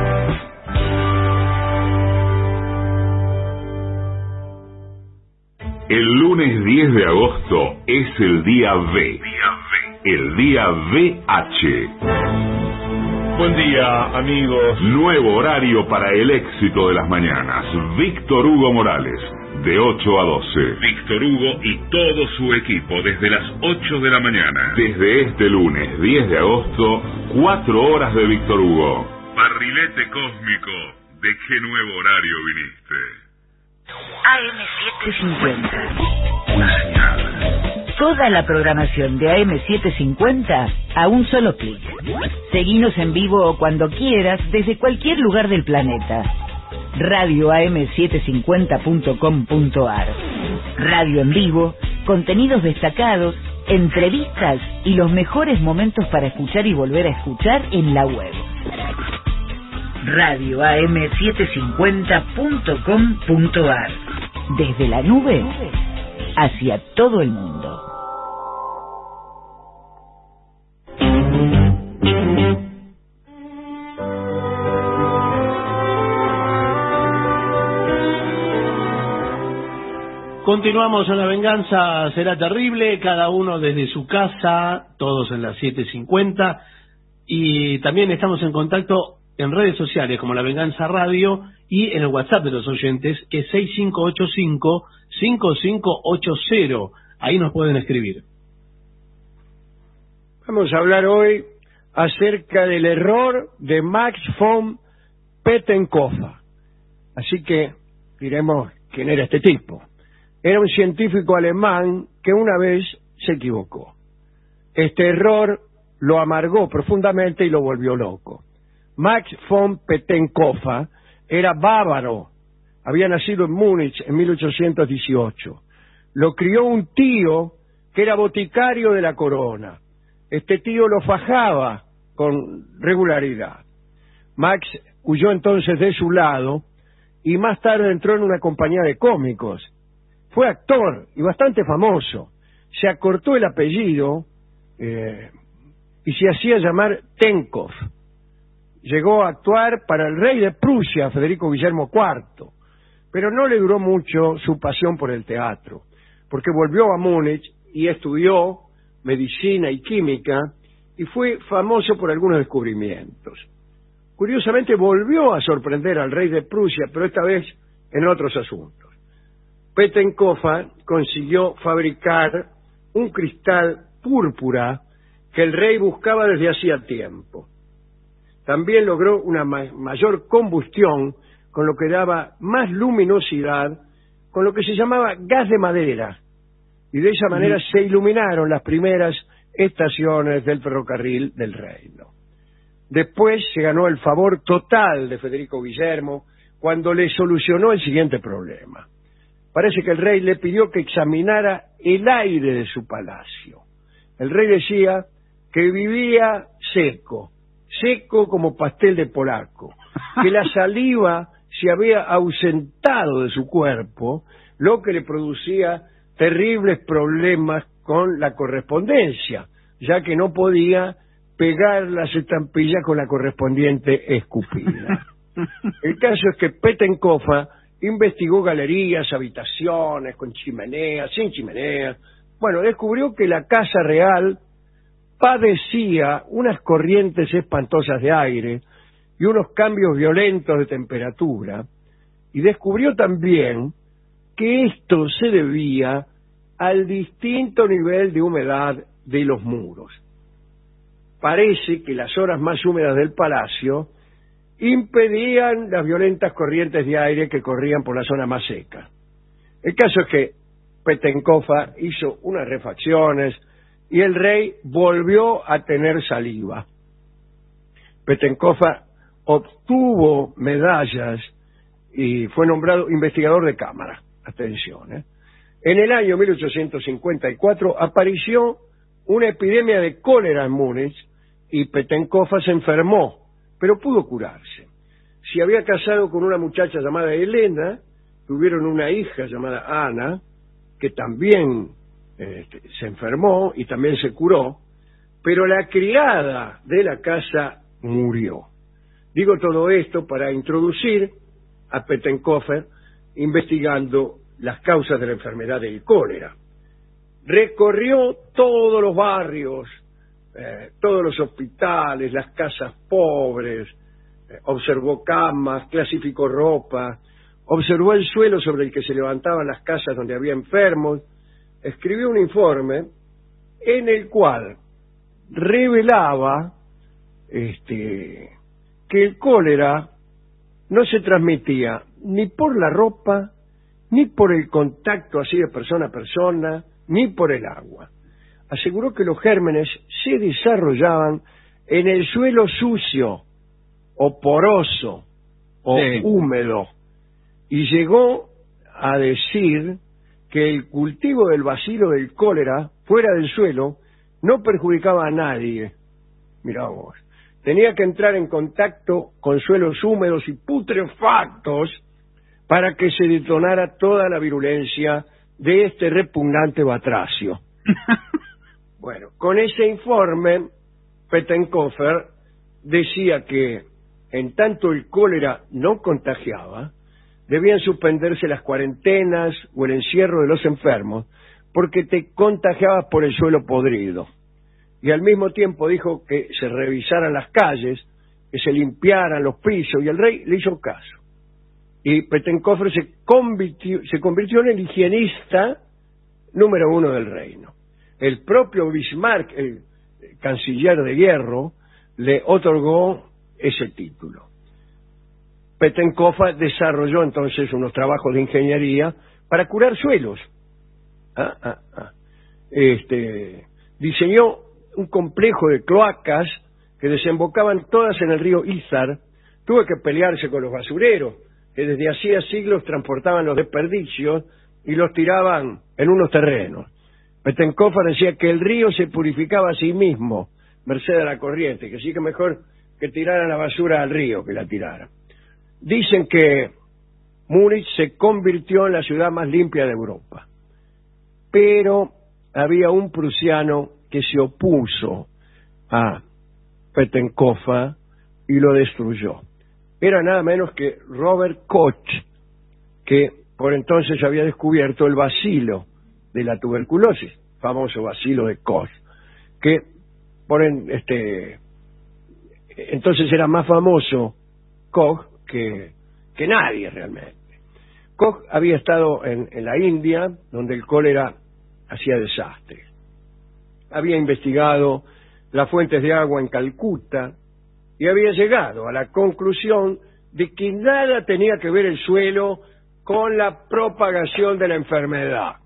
El lunes 10 de agosto es el día V. El día VH. Buen día, amigos. Nuevo horario para el éxito de las mañanas. Víctor Hugo Morales, de 8 a 12. Víctor Hugo y todo su equipo desde las 8 de la mañana. Desde este lunes 10 de agosto, 4 horas de Víctor Hugo. Barrilete cósmico, ¿de qué nuevo horario viniste? AM750. Una señal. Toda la programación de AM750 a un solo clic. Seguinos en vivo o cuando quieras desde cualquier lugar del planeta. radioam750.com.ar. Radio en vivo, contenidos destacados, entrevistas y los mejores momentos para escuchar y volver a escuchar en la web. radioam750.com.ar. Desde la nube hacia todo el mundo. Continuamos en La Venganza Será Terrible, cada uno desde su casa, todos en las 7:50, y también estamos en contacto en redes sociales como La Venganza Radio y en el WhatsApp de los oyentes, que es 6585-5580. Ahí nos pueden escribir. Vamos a hablar hoy acerca del error de Max von Pettenkofer. Así que diremos quién era este tipo. Era un científico alemán que una vez se equivocó. Este error lo amargó profundamente y lo volvió loco. Max von Pettenkofer era bávaro. Había nacido en Múnich en 1818. Lo crió un tío que era boticario de la corona. Este tío lo fajaba con regularidad. Max huyó entonces de su lado y más tarde entró en una compañía de cómicos. Fue actor y bastante famoso. Se acortó el apellido y se hacía llamar Tenkov. Llegó a actuar para el rey de Prusia, Federico Guillermo IV, pero no le duró mucho su pasión por el teatro, porque volvió a Múnich y estudió medicina y química y fue famoso por algunos descubrimientos. Curiosamente volvió a sorprender al rey de Prusia, pero esta vez en otros asuntos. Pettenkofer consiguió fabricar un cristal púrpura que el rey buscaba desde hacía tiempo. También logró una mayor combustión, con lo que daba más luminosidad, con lo que se llamaba gas de madera, y de esa manera se iluminaron las primeras estaciones del ferrocarril del reino. Después se ganó el favor total de Federico Guillermo cuando le solucionó el siguiente problema. Parece que el rey le pidió que examinara el aire de su palacio. El rey decía que vivía seco como pastel de polaco, que la saliva se había ausentado de su cuerpo, lo que le producía terribles problemas con la correspondencia, ya que no podía pegar las estampillas con la correspondiente escupida. El caso es que Pettenkofer investigó galerías, habitaciones, con chimeneas, sin chimeneas. Bueno, descubrió que la casa real padecía unas corrientes espantosas de aire y unos cambios violentos de temperatura, y descubrió también que esto se debía al distinto nivel de humedad de los muros. Parece que las zonas más húmedas del palacio impedían las violentas corrientes de aire que corrían por la zona más seca. El caso es que Pettenkofer hizo unas refacciones y el rey volvió a tener saliva. Pettenkofer obtuvo medallas y fue nombrado investigador de cámara. Atención, ¿eh? En el año 1854 apareció una epidemia de cólera en Múnich y Pettenkofer se enfermó, pero pudo curarse. Se había casado con una muchacha llamada Elena, tuvieron una hija llamada Ana, que también se enfermó y también se curó, pero la criada de la casa murió. Digo todo esto para introducir a Pettenkofer investigando las causas de la enfermedad del cólera. Recorrió todos los barrios, todos los hospitales, las casas pobres, observó camas, clasificó ropa, observó el suelo sobre el que se levantaban las casas donde había enfermos, escribió un informe en el cual revelaba que el cólera no se transmitía ni por la ropa, ni por el contacto así de persona a persona, ni por el agua. Aseguró que los gérmenes se desarrollaban en el suelo sucio, o poroso, o húmedo, y llegó a decir que el cultivo del bacilo del cólera fuera del suelo no perjudicaba a nadie. Mirá vos. Tenía que entrar en contacto con suelos húmedos y putrefactos para que se detonara toda la virulencia de este repugnante batracio. Bueno, con ese informe, Pettenkofer decía que en tanto el cólera no contagiaba, debían suspenderse las cuarentenas o el encierro de los enfermos, porque te contagiabas por el suelo podrido. Y al mismo tiempo dijo que se revisaran las calles, que se limpiaran los pisos, y el rey le hizo caso. Y Pettenkofer se convirtió en el higienista número 1 del reino. El propio Bismarck, el canciller de hierro, le otorgó ese título. Pettenkofer desarrolló entonces unos trabajos de ingeniería para curar suelos. Diseñó un complejo de cloacas que desembocaban todas en el río Izar. Tuvo que pelearse con los basureros, que desde hacía siglos transportaban los desperdicios y los tiraban en unos terrenos. Pettenkofer decía que el río se purificaba a sí mismo, merced a la corriente, que sí que mejor que tiraran la basura al río que la tiraran. Dicen que Múnich se convirtió en la ciudad más limpia de Europa. Pero había un prusiano que se opuso a Pettenkofer y lo destruyó. Era nada menos que Robert Koch, que por entonces había descubierto el bacilo de la tuberculosis, famoso bacilo de Koch, que entonces era más famoso Koch que nadie realmente. Koch había estado en la India, donde el cólera hacía desastres. Había investigado las fuentes de agua en Calcuta y había llegado a la conclusión de que nada tenía que ver el suelo con la propagación de la enfermedad.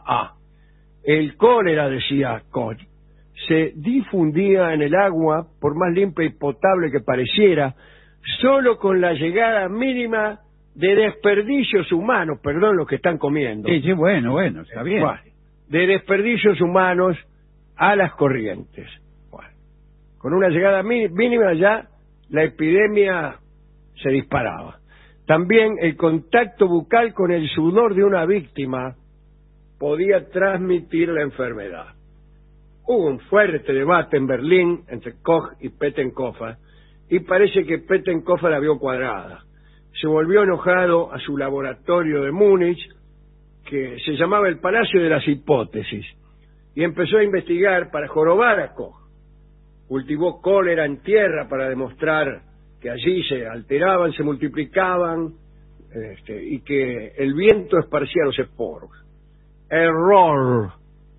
El cólera, decía Koch, se difundía en el agua, por más limpia y potable que pareciera, solo con la llegada mínima de desperdicios humanos, perdón, los que están comiendo. Sí, bueno, está bien. De desperdicios humanos a las corrientes. Con una llegada mínima ya la epidemia se disparaba. También el contacto bucal con el sudor de una víctima podía transmitir la enfermedad. Hubo un fuerte debate en Berlín entre Koch y Pettenkofer y parece que Pettenkofer la vio cuadrada. Se volvió enojado a su laboratorio de Múnich, que se llamaba el Palacio de las Hipótesis, y empezó a investigar para jorobar a Koch. Cultivó cólera en tierra para demostrar que allí se alteraban, se multiplicaban, y que el viento esparcía los esporos. Error.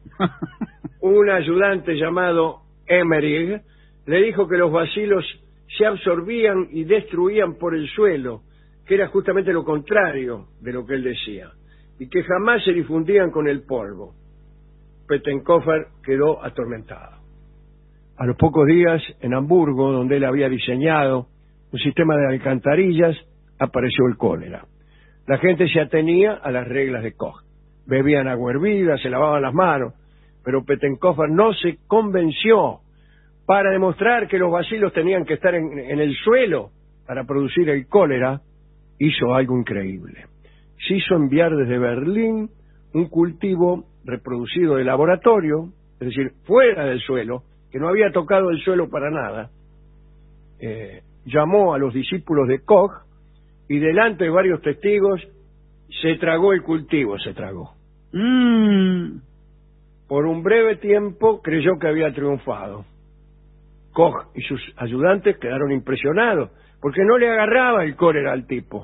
Un ayudante llamado Emmerich le dijo que los bacilos se absorbían y destruían por el suelo, que era justamente lo contrario de lo que él decía, y que jamás se difundían con el polvo. Pettenkofer quedó atormentado. A los pocos días, en Hamburgo, donde él había diseñado un sistema de alcantarillas, apareció el cólera. La gente se atenía a las reglas de Koch. Bebían agua hervida, se lavaban las manos, pero Pettenkofer no se convenció. Para demostrar que los bacilos tenían que estar en el suelo para producir el cólera, hizo algo increíble. Se hizo enviar desde Berlín un cultivo reproducido de laboratorio, es decir, fuera del suelo, que no había tocado el suelo para nada. Llamó a los discípulos de Koch y delante de varios testigos se tragó el cultivo, se tragó. Por un breve tiempo creyó que había triunfado. Koch y sus ayudantes quedaron impresionados porque no le agarraba el cólera al tipo.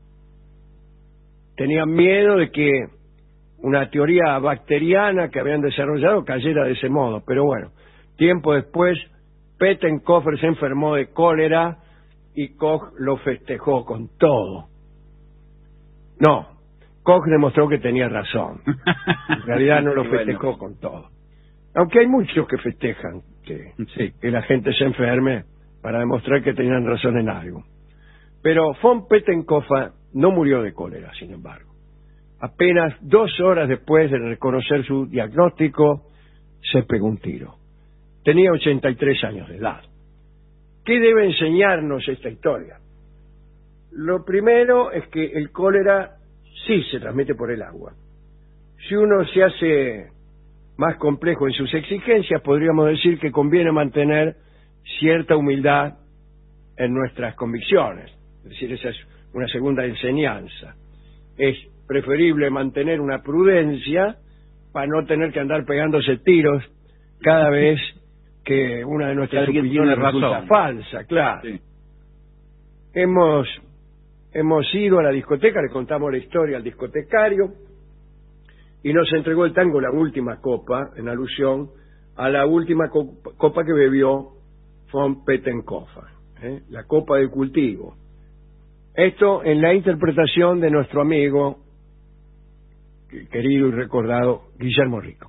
Tenían miedo de que una teoría bacteriana que habían desarrollado cayera de ese modo, pero bueno, tiempo después Pettenkofer se enfermó de cólera y Koch lo festejó con todo. No, Koch demostró que tenía razón. En realidad no lo festejó con todo. Aunque hay muchos que festejan que la gente se enferme para demostrar que tenían razón en algo. Pero von Pettenkofer no murió de cólera, sin embargo. Apenas 2 horas después de reconocer su diagnóstico, se pegó un tiro. Tenía 83 años de edad. ¿Qué debe enseñarnos esta historia? Lo primero es que el cólera sí se transmite por el agua. Si uno se hace más complejo en sus exigencias, podríamos decir que conviene mantener cierta humildad en nuestras convicciones. Es decir, esa es una segunda enseñanza. Es preferible mantener una prudencia para no tener que andar pegándose tiros cada vez que una de nuestras opiniones resulta falsa, claro. Sí. Hemos ido a la discoteca, le contamos la historia al discotecario y nos entregó el tango la última copa, en alusión a la última copa que bebió von Pettenkofer, la copa del cultivo. Esto en la interpretación de nuestro amigo, querido y recordado, Guillermo Rico.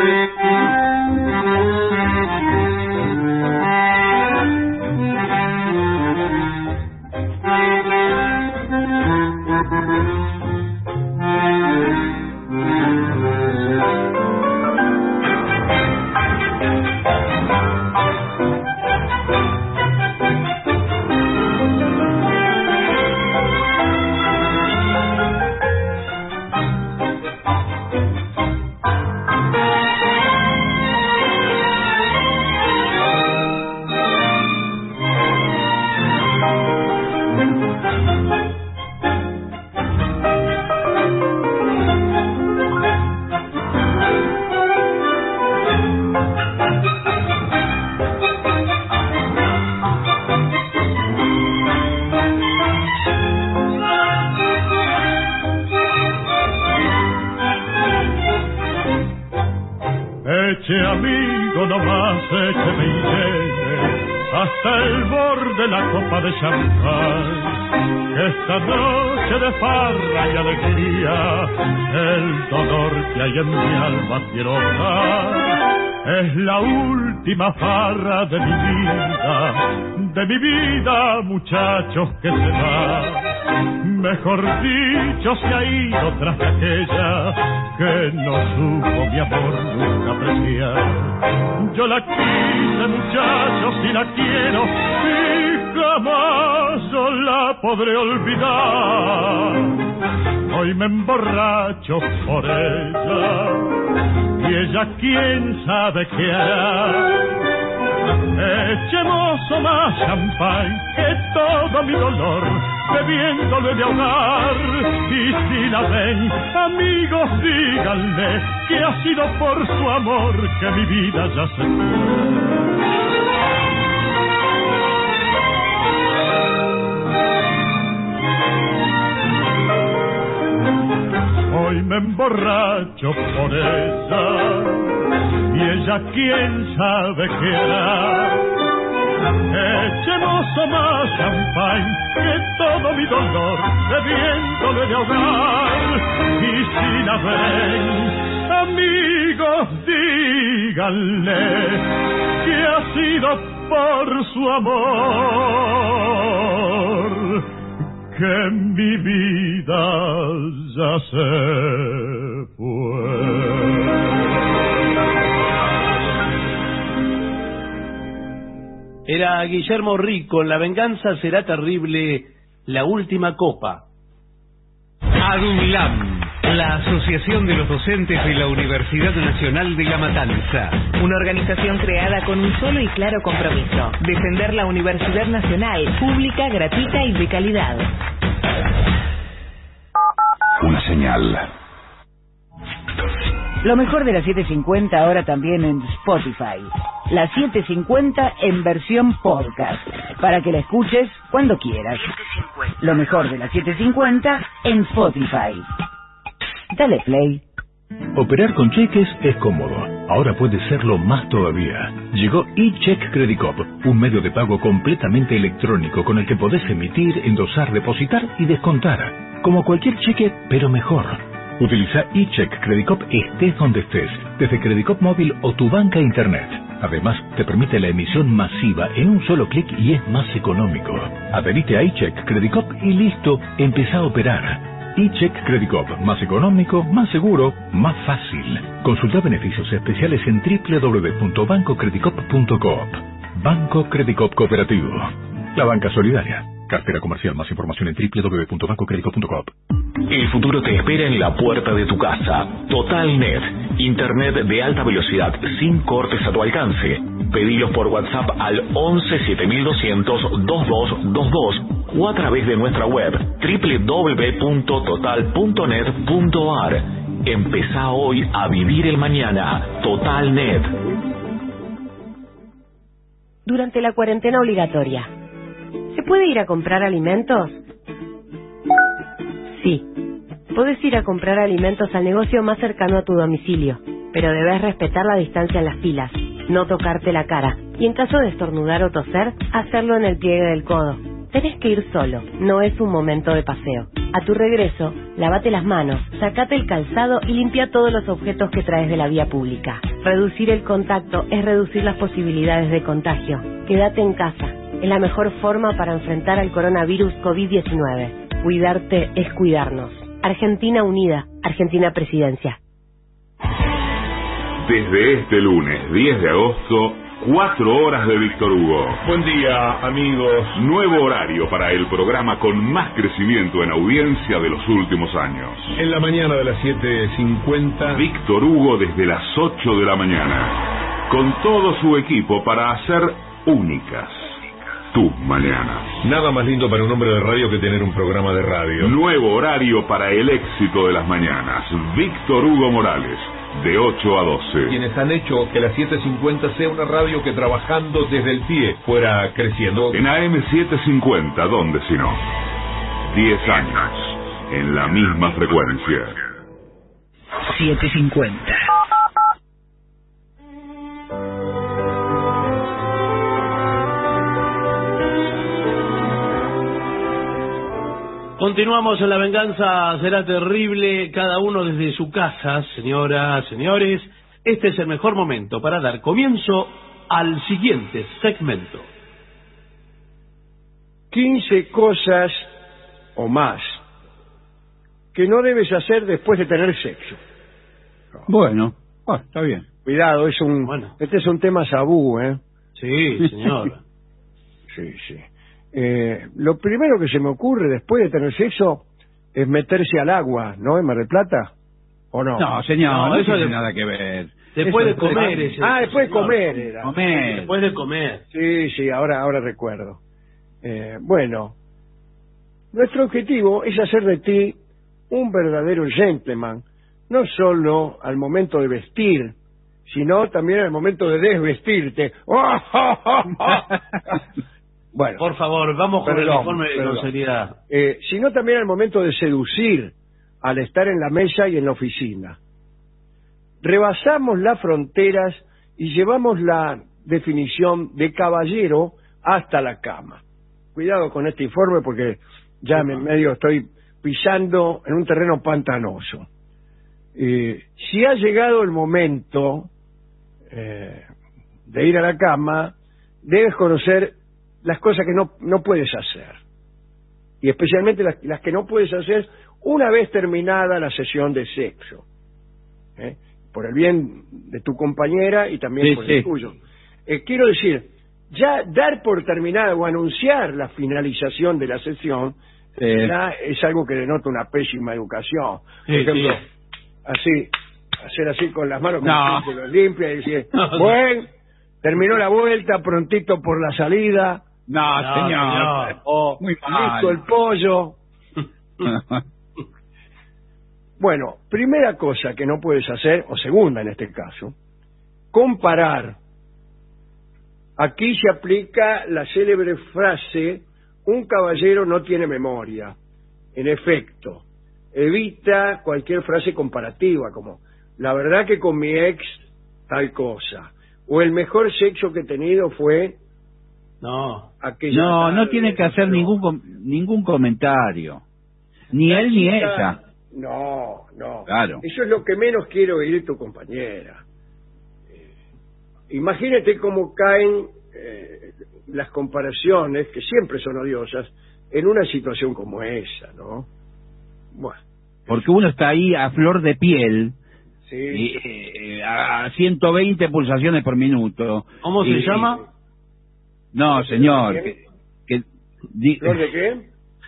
Eche amigo, no más que me lleve hasta el borde de la copa de champán, que esta noche de farra y alegría el dolor que hay en mi alma quiero dar. Es la última farra de mi vida, muchachos, que se va. Mejor dicho, se ha ido tras de aquella que no supo mi amor nunca apreciar. Yo la quise, muchachos, y la quiero, y jamás yo la podré olvidar. Hoy me emborracho por ella, y ella quién sabe qué hará. Echemos más champán que todo mi dolor, bebiéndole de ahogar. Y si la ven, amigos, díganle que ha sido por su amor que mi vida ya se fue. Hoy me emborracho por ella, y ella quién sabe qué hará. Echemos más champán que todo mi dolor, bebiéndole de ahogar. Y si la ven, amigos, díganle que ha sido por su amor que mi vida ya se fue. Era Guillermo Rico, La venganza será terrible, la última copa. ADUNLAM, la Asociación de los Docentes de la Universidad Nacional de La Matanza. Una organización creada con un solo y claro compromiso: defender la Universidad Nacional, pública, gratuita y de calidad. Una señal. Lo mejor de la 750 ahora también en Spotify. La 750 en versión podcast, para que la escuches cuando quieras. Lo mejor de la 750 en Spotify. Dale play. Operar con cheques es cómodo. Ahora puede serlo más todavía. Llegó eCheck Credit Cop, un medio de pago completamente electrónico con el que podés emitir, endosar, depositar y descontar. Como cualquier cheque, pero mejor. Utiliza eCheck Credit Cop estés donde estés, desde Credit Cop móvil o tu banca internet. Además, te permite la emisión masiva en un solo clic y es más económico. Adherite a eCheck Credit Cop y listo, empezá a operar. eCheck Credit Cop, más económico, más seguro, más fácil. Consulta beneficios especiales en www.bancocreditcop.coop. Banco Credit Cop Cooperativo. La banca solidaria. Cartera comercial. Más información en www.bancocreditcop.coop. El futuro te espera en la puerta de tu casa. TotalNet, internet de alta velocidad sin cortes a tu alcance. Pedilos por WhatsApp al 11 7200 2222 o a través de nuestra web www.total.net.ar. Empezá hoy a vivir el mañana. TotalNet. Durante la cuarentena obligatoria, ¿se puede ir a comprar alimentos? Sí, podés ir a comprar alimentos al negocio más cercano a tu domicilio, pero debes respetar la distancia en las filas, no tocarte la cara, y en caso de estornudar o toser, hacerlo en el pliegue del codo. Tenés que ir solo, no es un momento de paseo. A tu regreso, lávate las manos, sacate el calzado y limpia todos los objetos que traes de la vía pública. Reducir el contacto es reducir las posibilidades de contagio. Quédate en casa, es la mejor forma para enfrentar al coronavirus COVID-19. Cuidarte es cuidarnos. Argentina Unida, Argentina Presidencia. Desde este lunes 10 de agosto, 4 horas de Víctor Hugo. Buen día, amigos. Nuevo horario para el programa con más crecimiento en audiencia de los últimos años. En la mañana de las 7:50. Víctor Hugo desde las 8 de la mañana. Con todo su equipo para hacer únicas tus mañanas. Nada más lindo para un hombre de radio que tener un programa de radio. Nuevo horario para el éxito de las mañanas. Víctor Hugo Morales. De 8 a 12. Quienes han hecho que la 750 sea una radio que trabajando desde el pie fuera creciendo. En AM 750, ¿dónde si no? 10 años en la misma frecuencia. 750. Continuamos en La Venganza Será Terrible, cada uno desde su casa, señoras, señores. Este es el mejor momento para dar comienzo al siguiente segmento. 15 cosas o más que no debes hacer después de tener sexo. Bueno, está bien. Cuidado, este es un tema tabú, ¿eh? Sí, señor. Sí. Lo primero que se me ocurre después de tener sexo es meterse al agua, ¿no? En Mar del Plata, ¿o no? No, señor, no eso no tiene nada que ver. Después de comer. Después de comer era. Después de comer. Sí, ahora recuerdo. Bueno, nuestro objetivo es hacer de ti un verdadero gentleman, no solo al momento de vestir, sino también al momento de desvestirte. Bueno, por favor, vamos con el informe con seriedad. Sino también al momento de seducir, al estar en la mesa y en la oficina. Rebasamos las fronteras y llevamos la definición de caballero hasta la cama. Cuidado con este informe porque ya medio estoy pisando en un terreno pantanoso. Si ha llegado el momento de ir a la cama, debes conocer las cosas que no puedes hacer, y especialmente las que no puedes hacer una vez terminada la sesión de sexo, por el bien de tu compañera y también por el tuyo. Quiero decir, ya dar por terminada o anunciar la finalización de la sesión ya es algo que denota una pésima educación. Por ejemplo, hacer así con las manos como que se los limpia y decir, bueno, terminó la vuelta, prontito por la salida. No, señor. O muy listo el pollo. Bueno, primera cosa que no puedes hacer, o segunda en este caso, comparar. Aquí se aplica la célebre frase, un caballero no tiene memoria. En efecto, evita cualquier frase comparativa, como, la verdad que con mi ex tal cosa, o el mejor sexo que he tenido fue... No tiene que hacer ningún comentario. Ni él ni ella. No. Claro. Eso es lo que menos quiere oír tu compañera. Imagínate cómo caen las comparaciones, que siempre son odiosas, en una situación como esa, ¿no? Bueno. Porque uno está ahí a flor de piel, a 120 pulsaciones por minuto. ¿Cómo se llama? No, señor. ¿Flor de qué?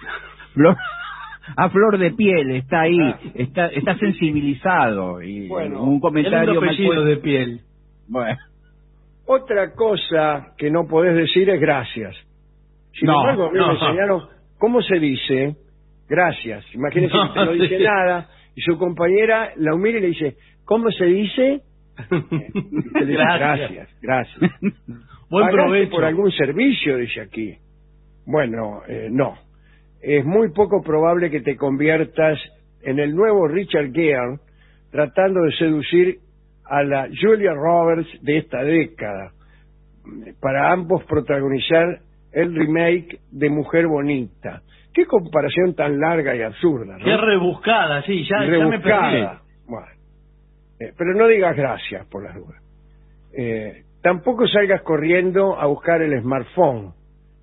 A flor de piel, está ahí, está sensibilizado. Y un comentario apellido de piel. Bueno. Otra cosa que no podés decir es gracias. Sin embargo, a mí me enseñaron cómo se dice gracias. Imagínense que no dice nada y su compañera la mira y le dice, ¿cómo se dice? Y le dice, gracias. Buen provecho. Por algún servicio, dice aquí. Bueno, no. Es muy poco probable que te conviertas en el nuevo Richard Gere tratando de seducir a la Julia Roberts de esta década para ambos protagonizar el remake de Mujer Bonita. Qué comparación tan larga y absurda, ¿no? Qué rebuscada, sí, ya me perdí. Bueno, pero no digas gracias por las dudas. Tampoco salgas corriendo a buscar el smartphone.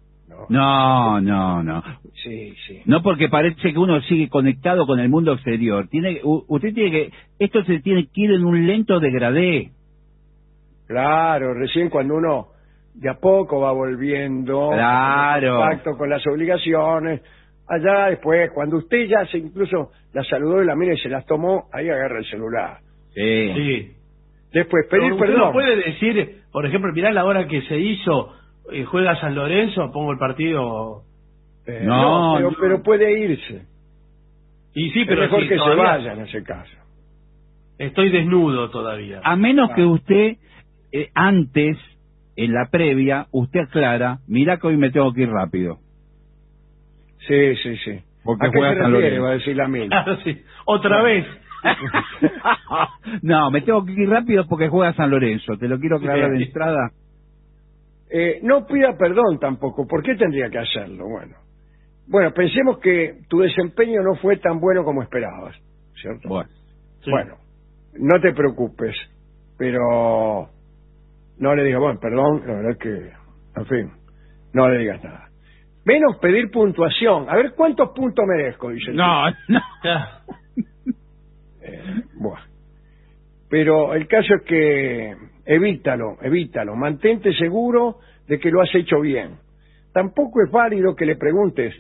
No. Sí. No, porque parece que uno sigue conectado con el mundo exterior. Usted tiene que... Esto se tiene que ir en un lento degradé. Claro, recién cuando uno de a poco va volviendo... Claro. En contacto con las obligaciones. Allá después, cuando usted ya incluso la saludó y la mira y se las tomó, ahí agarra el celular. Sí. Después, pedir Pero perdón. ¿no puede decir, por ejemplo, mirá la hora que se hizo, juega San Lorenzo, pongo el partido... Pero puede irse. Y sí, pero es mejor sí, que todavía se vaya en ese caso. Estoy desnudo todavía. A menos que usted, antes, en la previa, usted aclara, mirá que hoy me tengo que ir rápido. Sí. Porque ¿A qué juega se San refiere? Lorenzo. Va a decir la misma. Claro, sí. Otra vez. No, me tengo que ir rápido porque juega San Lorenzo. Te lo quiero aclarar de entrada. No pida perdón tampoco. ¿Por qué tendría que hacerlo? Bueno, pensemos que tu desempeño no fue tan bueno como esperabas, ¿cierto? Bueno, no te preocupes, pero no le digas, perdón, la verdad es que, en fin, no le digas nada. Menos pedir puntuación. A ver, ¿cuántos puntos merezco? Dice. No. Bueno. Pero el caso es que evítalo. Mantente seguro de que lo has hecho bien. Tampoco es válido que le preguntes,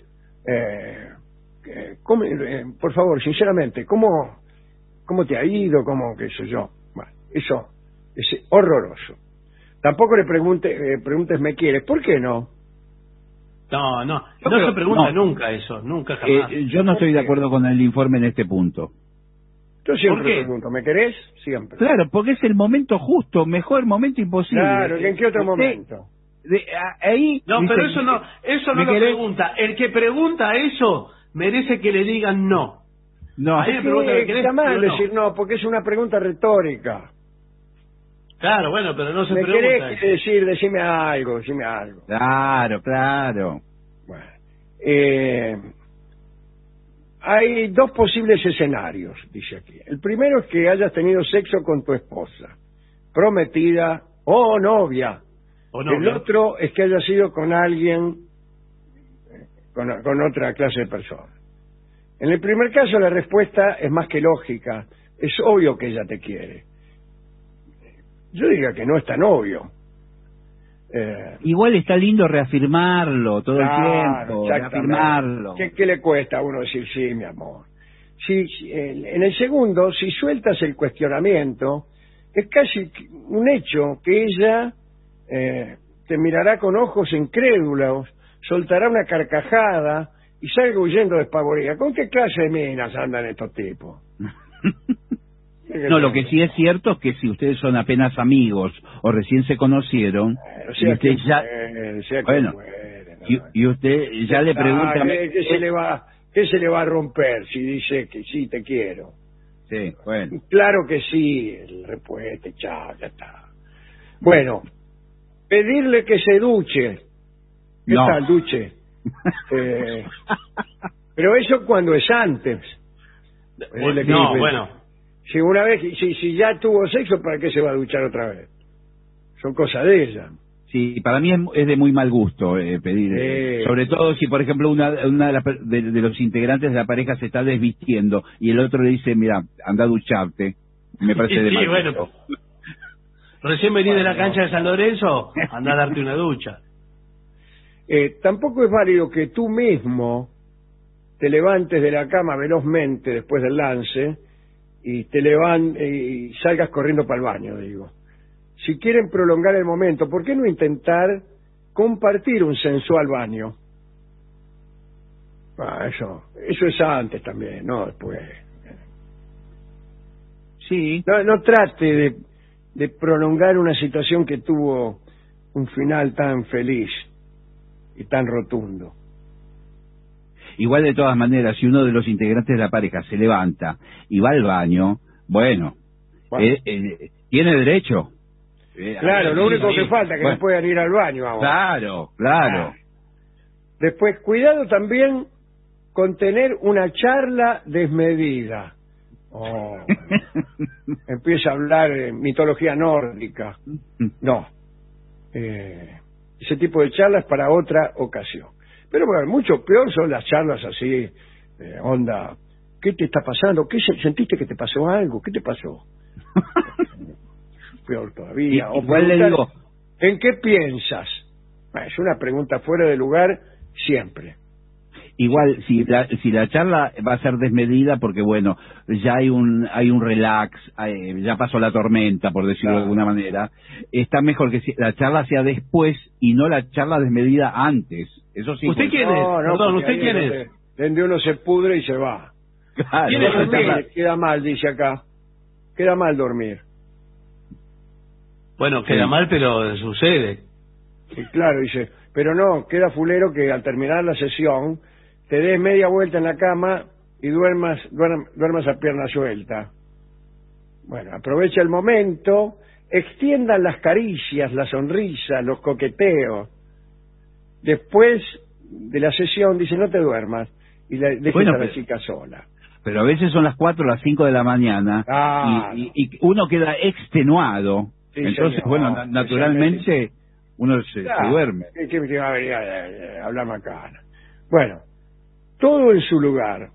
por favor, sinceramente, ¿cómo te ha ido? ¿Cómo qué sé yo? Bueno, eso es horroroso. Tampoco le preguntes, ¿me quieres? ¿Por qué no? No se pregunta nunca eso, nunca jamás. Yo no estoy de acuerdo con el informe en este punto. Yo siempre pregunto, ¿me querés? Siempre. Claro, porque es el momento justo, mejor momento imposible. Claro, ¿en qué otro momento? Ahí no, dice, pero eso no lo pregunta. El que pregunta eso merece que le digan no. No, ahí me pregunta, ¿me querés? Está mal decir no, porque es una pregunta retórica. Claro, bueno, pero no se ¿Me pregunta. querés decir, decime algo? Claro. Bueno, hay dos posibles escenarios, dice aquí. El primero es que hayas tenido sexo con tu esposa, prometida o novia. El otro es que hayas ido con alguien, con otra clase de persona. En el primer caso la respuesta es más que lógica. Es obvio que ella te quiere. Yo diría que no es tan obvio. Igual está lindo reafirmarlo todo el tiempo, reafirmarlo. ¿Qué le cuesta a uno decir sí, mi amor? En el segundo, si sueltas el cuestionamiento, es casi un hecho que ella te mirará con ojos incrédulos, soltará una carcajada y salga huyendo despavorida. ¿Con qué clase de minas andan estos tipos? No, lo que sí es cierto es que si ustedes son apenas amigos o recién se conocieron, y usted ya, y usted ya le pregunta, ¿qué se le va a romper si dice que sí te quiero? Sí, bueno. Claro que sí, el respuesta, chao, ya está. Bueno, pedirle que se duche. ¿Qué tal, duche? Pero eso cuando es antes. Bueno. Si una vez, si ya tuvo sexo, ¿para qué se va a duchar otra vez? Son cosas de ella. Sí, para mí es de muy mal gusto pedir, sobre todo si, por ejemplo, una de los integrantes de la pareja se está desvistiendo y el otro le dice, mira, anda a ducharte. Me parece de mal gusto. Recién vení de la cancha de San Lorenzo, anda a darte una ducha. Tampoco es válido que tú mismo te levantes de la cama velozmente después del lance y y salgas corriendo para el baño, digo. Si quieren prolongar el momento, ¿por qué no intentar compartir un sensual baño? Eso es antes también, no después. Sí. No trate de prolongar una situación que tuvo un final tan feliz y tan rotundo. Igual, de todas maneras, si uno de los integrantes de la pareja se levanta y va al baño, bueno. Tiene derecho. Claro, lo único que falta es que no puedan ir al baño ahora. Claro. Después, cuidado también con tener una charla desmedida. Oh, empieza a hablar mitología nórdica. No. Ese tipo de charlas para otra ocasión. Pero bueno, mucho peor son las charlas así, onda, ¿qué te está pasando? ¿Sentiste que te pasó algo? ¿Qué te pasó? Peor todavía. O igual le digo, ¿en qué piensas? Es una pregunta fuera de lugar siempre. Igual, si la charla va a ser desmedida, porque bueno, ya hay un relax, ya pasó la tormenta, por decirlo de alguna manera, está mejor que la charla sea después y no la charla desmedida antes. Eso sí. ¿Usted quién es? Perdón, ¿usted quién es? Donde uno se pudre y se va. Claro, ¿Quién es dormir, queda mal, dice acá. Queda mal dormir. Bueno, queda mal, pero sucede. Y claro, dice, pero no, queda fulero que al terminar la sesión te des media vuelta en la cama y duermas a pierna suelta. Bueno, aprovecha el momento, extiendan las caricias, la sonrisa, los coqueteos. Después de la sesión dice, no te duermas, y dejes a la chica sola. Pero a veces son las 4 o las 5 de la mañana y uno queda extenuado. Sí, entonces, señor, bueno, naturalmente uno se duerme. ¿Qué me va a venir a hablar macana? Bueno, todo en su lugar.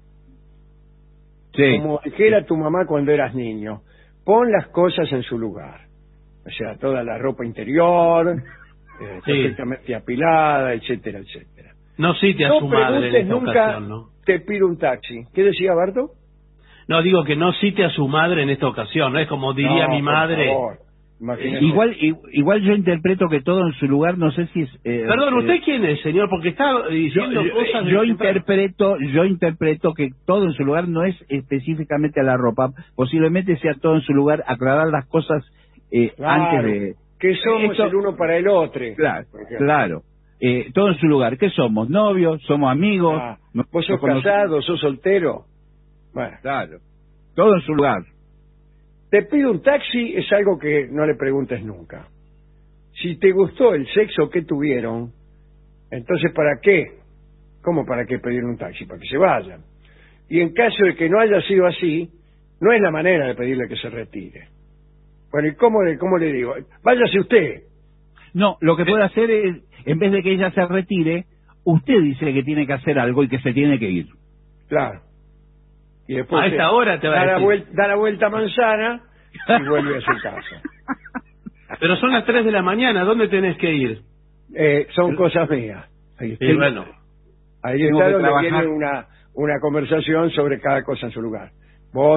Sí. Como dijera tu mamá cuando eras niño, pon las cosas en su lugar. O sea, toda la ropa interior, perfectamente apilada, etcétera, etcétera. No cite a su madre en esta nunca ocasión, ¿no? Te pido un taxi. ¿Qué decía Barto? No, digo que no cite a su madre en esta ocasión, ¿no? Es como diría mi madre. Por favor. Igual yo interpreto que todo en su lugar, no sé si es... Perdón, ¿usted quién es, señor? Porque está diciendo cosas... Yo interpreto que todo en su lugar no es específicamente a la ropa, posiblemente sea todo en su lugar, aclarar las cosas antes de... Que somos el uno para el otro. Claro. Todo en su lugar. ¿Qué somos? ¿Novios? ¿Somos amigos? ¿Vos sos casado? ¿Sos soltero? Bueno. Claro. Todo en su lugar. Te pido un taxi es algo que no le preguntes nunca. Si te gustó el sexo que tuvieron, entonces ¿para qué? ¿Cómo para qué pedir un taxi? Para que se vayan. Y en caso de que no haya sido así, no es la manera de pedirle que se retire. Bueno, ¿y cómo le digo? Váyase usted. No, lo que puede hacer es, en vez de que ella se retire, usted dice que tiene que hacer algo y que se tiene que ir. Claro. Y después a esta hora te va a decir. Da la vuelta a manzana y vuelve a su casa. Pero son las 3 de la mañana, ¿dónde tenés que ir? Son cosas mías. Ahí bueno. Ahí está donde viene una conversación sobre cada cosa en su lugar. Vos,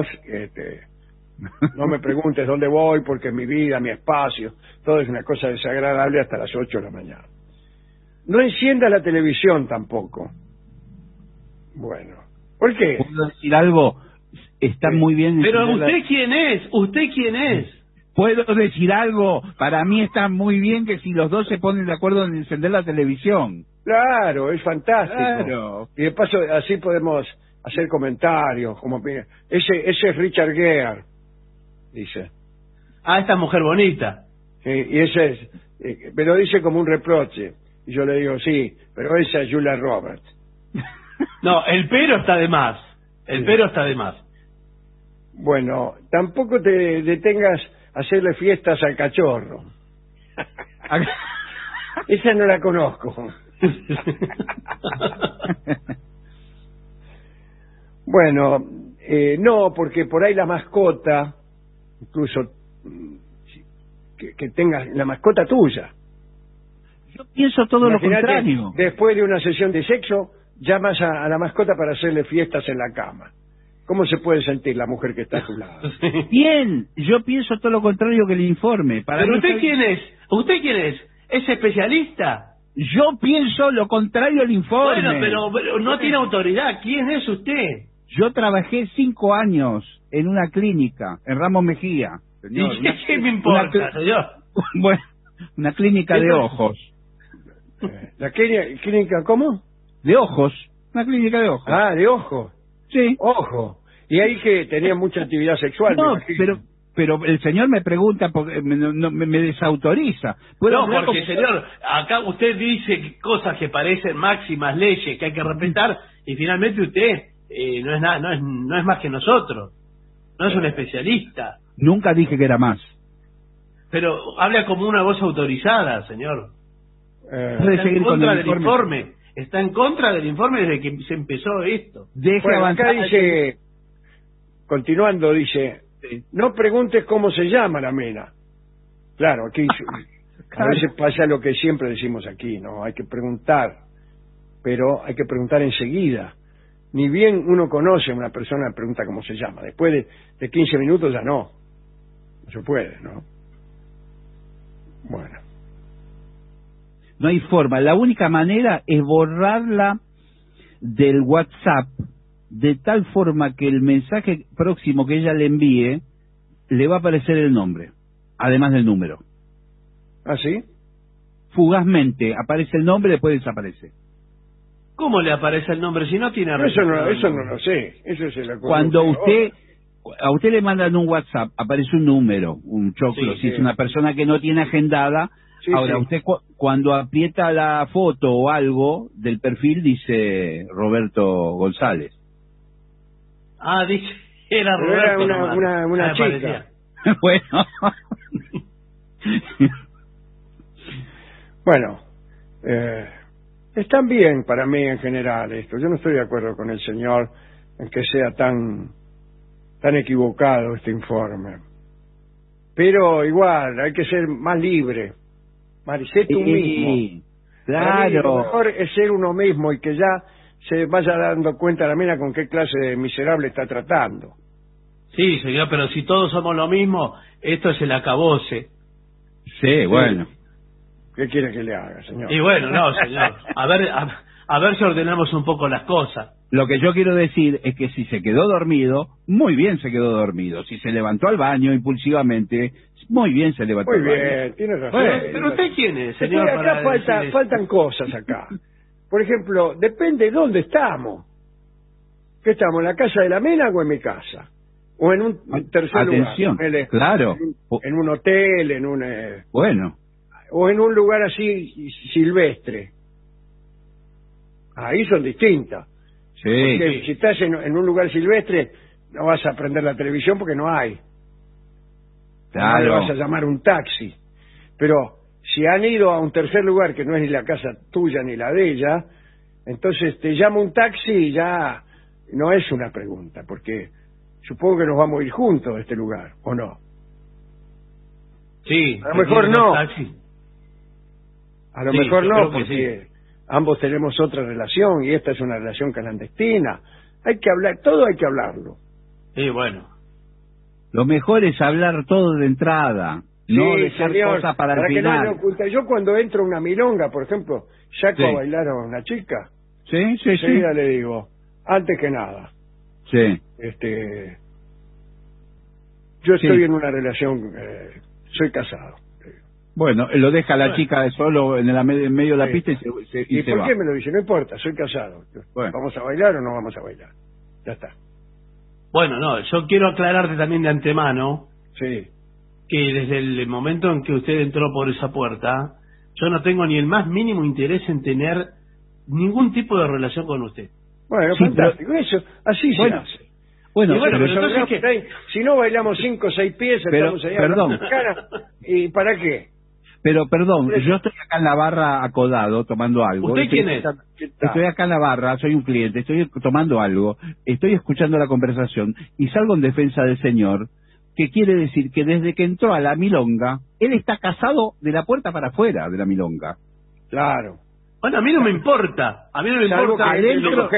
no me preguntes dónde voy porque mi vida, mi espacio, todo es una cosa desagradable hasta las 8 de la mañana. No encienda la televisión tampoco. Bueno. ¿Por qué? ¿Puedo decir algo? Está muy bien. Pero ¿usted quién es? ¿Usted quién es? ¿Puedo decir algo? Para mí está muy bien que si los dos se ponen de acuerdo en encender la televisión. Claro, es fantástico. Claro. Y de paso así podemos hacer comentarios, como ese es Richard Gere, dice. Ah, esta mujer bonita. Sí, y ese es, me lo dice como un reproche. Y yo le digo, sí, pero esa es Julia Roberts. No, el pero está de más. El pero está de más. Bueno, tampoco te detengas a hacerle fiestas al cachorro. Esa no la conozco. Bueno, no, porque por ahí la mascota, incluso que tengas la mascota tuya. Yo pienso todo lo contrario. Después de una sesión de sexo, llamas a la mascota para hacerle fiestas en la cama. ¿Cómo se puede sentir la mujer que está a tu lado? Bien, yo pienso todo lo contrario que el informe. ¿Pero usted quién es? ¿Usted quién es? ¿Es especialista? Yo pienso lo contrario al informe. Bueno, pero no tiene autoridad. ¿Quién es usted? Yo trabajé 5 años en una clínica, en Ramos Mejía. Señor, ¿y qué me importa, señor? Bueno, una clínica de ojos. ¿La clínica cómo? De ojos, una clínica de ojos. Ah, de ojos. Sí. Ojo. Y ahí que tenía mucha actividad sexual. No, pero el señor me pregunta porque me desautoriza. No, porque señor, acá usted dice cosas que parecen máximas leyes que hay que respetar y finalmente usted no es nada, no es más que nosotros, no es un especialista. Nunca dije que era más. Pero habla como una voz autorizada, señor. Puede seguir con el informe. Está en contra del informe desde que se empezó esto. Bueno, acá dice, continuando, dice, no preguntes cómo se llama la mena. Claro, aquí a veces pasa lo que siempre decimos aquí, ¿no? Hay que preguntar, pero hay que preguntar enseguida. Ni bien uno conoce a una persona, pregunta cómo se llama. Después de 15 minutos ya no. No se puede, ¿no? Bueno. No hay forma. La única manera es borrarla del WhatsApp de tal forma que el mensaje próximo que ella le envíe le va a aparecer el nombre, además del número. ¿Ah, sí? Fugazmente aparece el nombre y después desaparece. ¿Cómo le aparece el nombre si no tiene eso no lo sé. Eso es el acuerdo. Cuando a usted le mandan un WhatsApp, aparece un número, un choclo. Sí, si es una persona que no tiene agendada, ahora usted cuando aprieta la foto o algo del perfil dice Roberto González. Ah, dice, era Roberto. Era una chica. Bueno. Bueno, están bien para mí en general esto. Yo no estoy de acuerdo con el señor en que sea tan equivocado este informe. Pero igual, hay que ser más libre. Sé tú mismo. Claro. Lo mejor es ser uno mismo y que ya se vaya dando cuenta la mina con qué clase de miserable está tratando. Sí, señor, pero si todos somos lo mismo, esto es el acabose. Sí, bueno. ¿Qué quiere que le haga, señor? Y bueno, no, señor. A ver si ordenamos un poco las cosas. Lo que yo quiero decir es que si se quedó dormido, muy bien se quedó dormido. Si se levantó al baño impulsivamente, muy bien se levantó al baño. Muy bien, tiene razón. Pero usted quién es, señor. Acá faltan cosas acá. Por ejemplo, depende de dónde estamos. ¿Qué estamos, en la casa de la mena o en mi casa? O en un tercer lugar. Claro. En un hotel, en un... Bueno. O en un lugar así silvestre. Ahí son distintas. Sí. Porque si estás en un lugar silvestre, no vas a prender la televisión porque no hay. Claro. No le vas a llamar un taxi. Pero si han ido a un tercer lugar que no es ni la casa tuya ni la de ella, entonces te llama un taxi y ya no es una pregunta, porque supongo que nos vamos a ir juntos a este lugar, ¿o no? Sí. A lo mejor no. Taxi. A lo mejor no, porque ambos tenemos otra relación y esta es una relación clandestina. Hay que hablar, todo hay que hablarlo. Sí, bueno. Lo mejor es hablar todo de entrada, no dejar cosas para el final. Yo cuando entro a una milonga, por ejemplo, saco a bailar a una chica, sí. Enseguida le digo, antes que nada, yo estoy en una relación, soy casado. Bueno, lo deja la chica solo en medio de la pista y ¿Y se por va. qué me lo dice? No importa, soy casado. Bueno. ¿Vamos a bailar o no vamos a bailar? Ya está. Bueno, no, yo quiero aclararte también de antemano que desde el momento en que usted entró por esa puerta, yo no tengo ni el más mínimo interés en tener ningún tipo de relación con usted. Bueno, fantástico, eso, así se hace. Bueno, pero entonces si no bailamos 5 o 6 pies, estamos allá perdón. ¿Y para qué? Pero perdón, yo estoy acá en la barra acodado tomando algo. ¿Usted quién es? Estoy acá en la barra, soy un cliente, estoy tomando algo, estoy escuchando la conversación y salgo en defensa del señor, que quiere decir que desde que entró a la milonga, él está casado de la puerta para afuera de la milonga. Claro. Bueno, a mí no me importa. A mí no me importa. Adentro.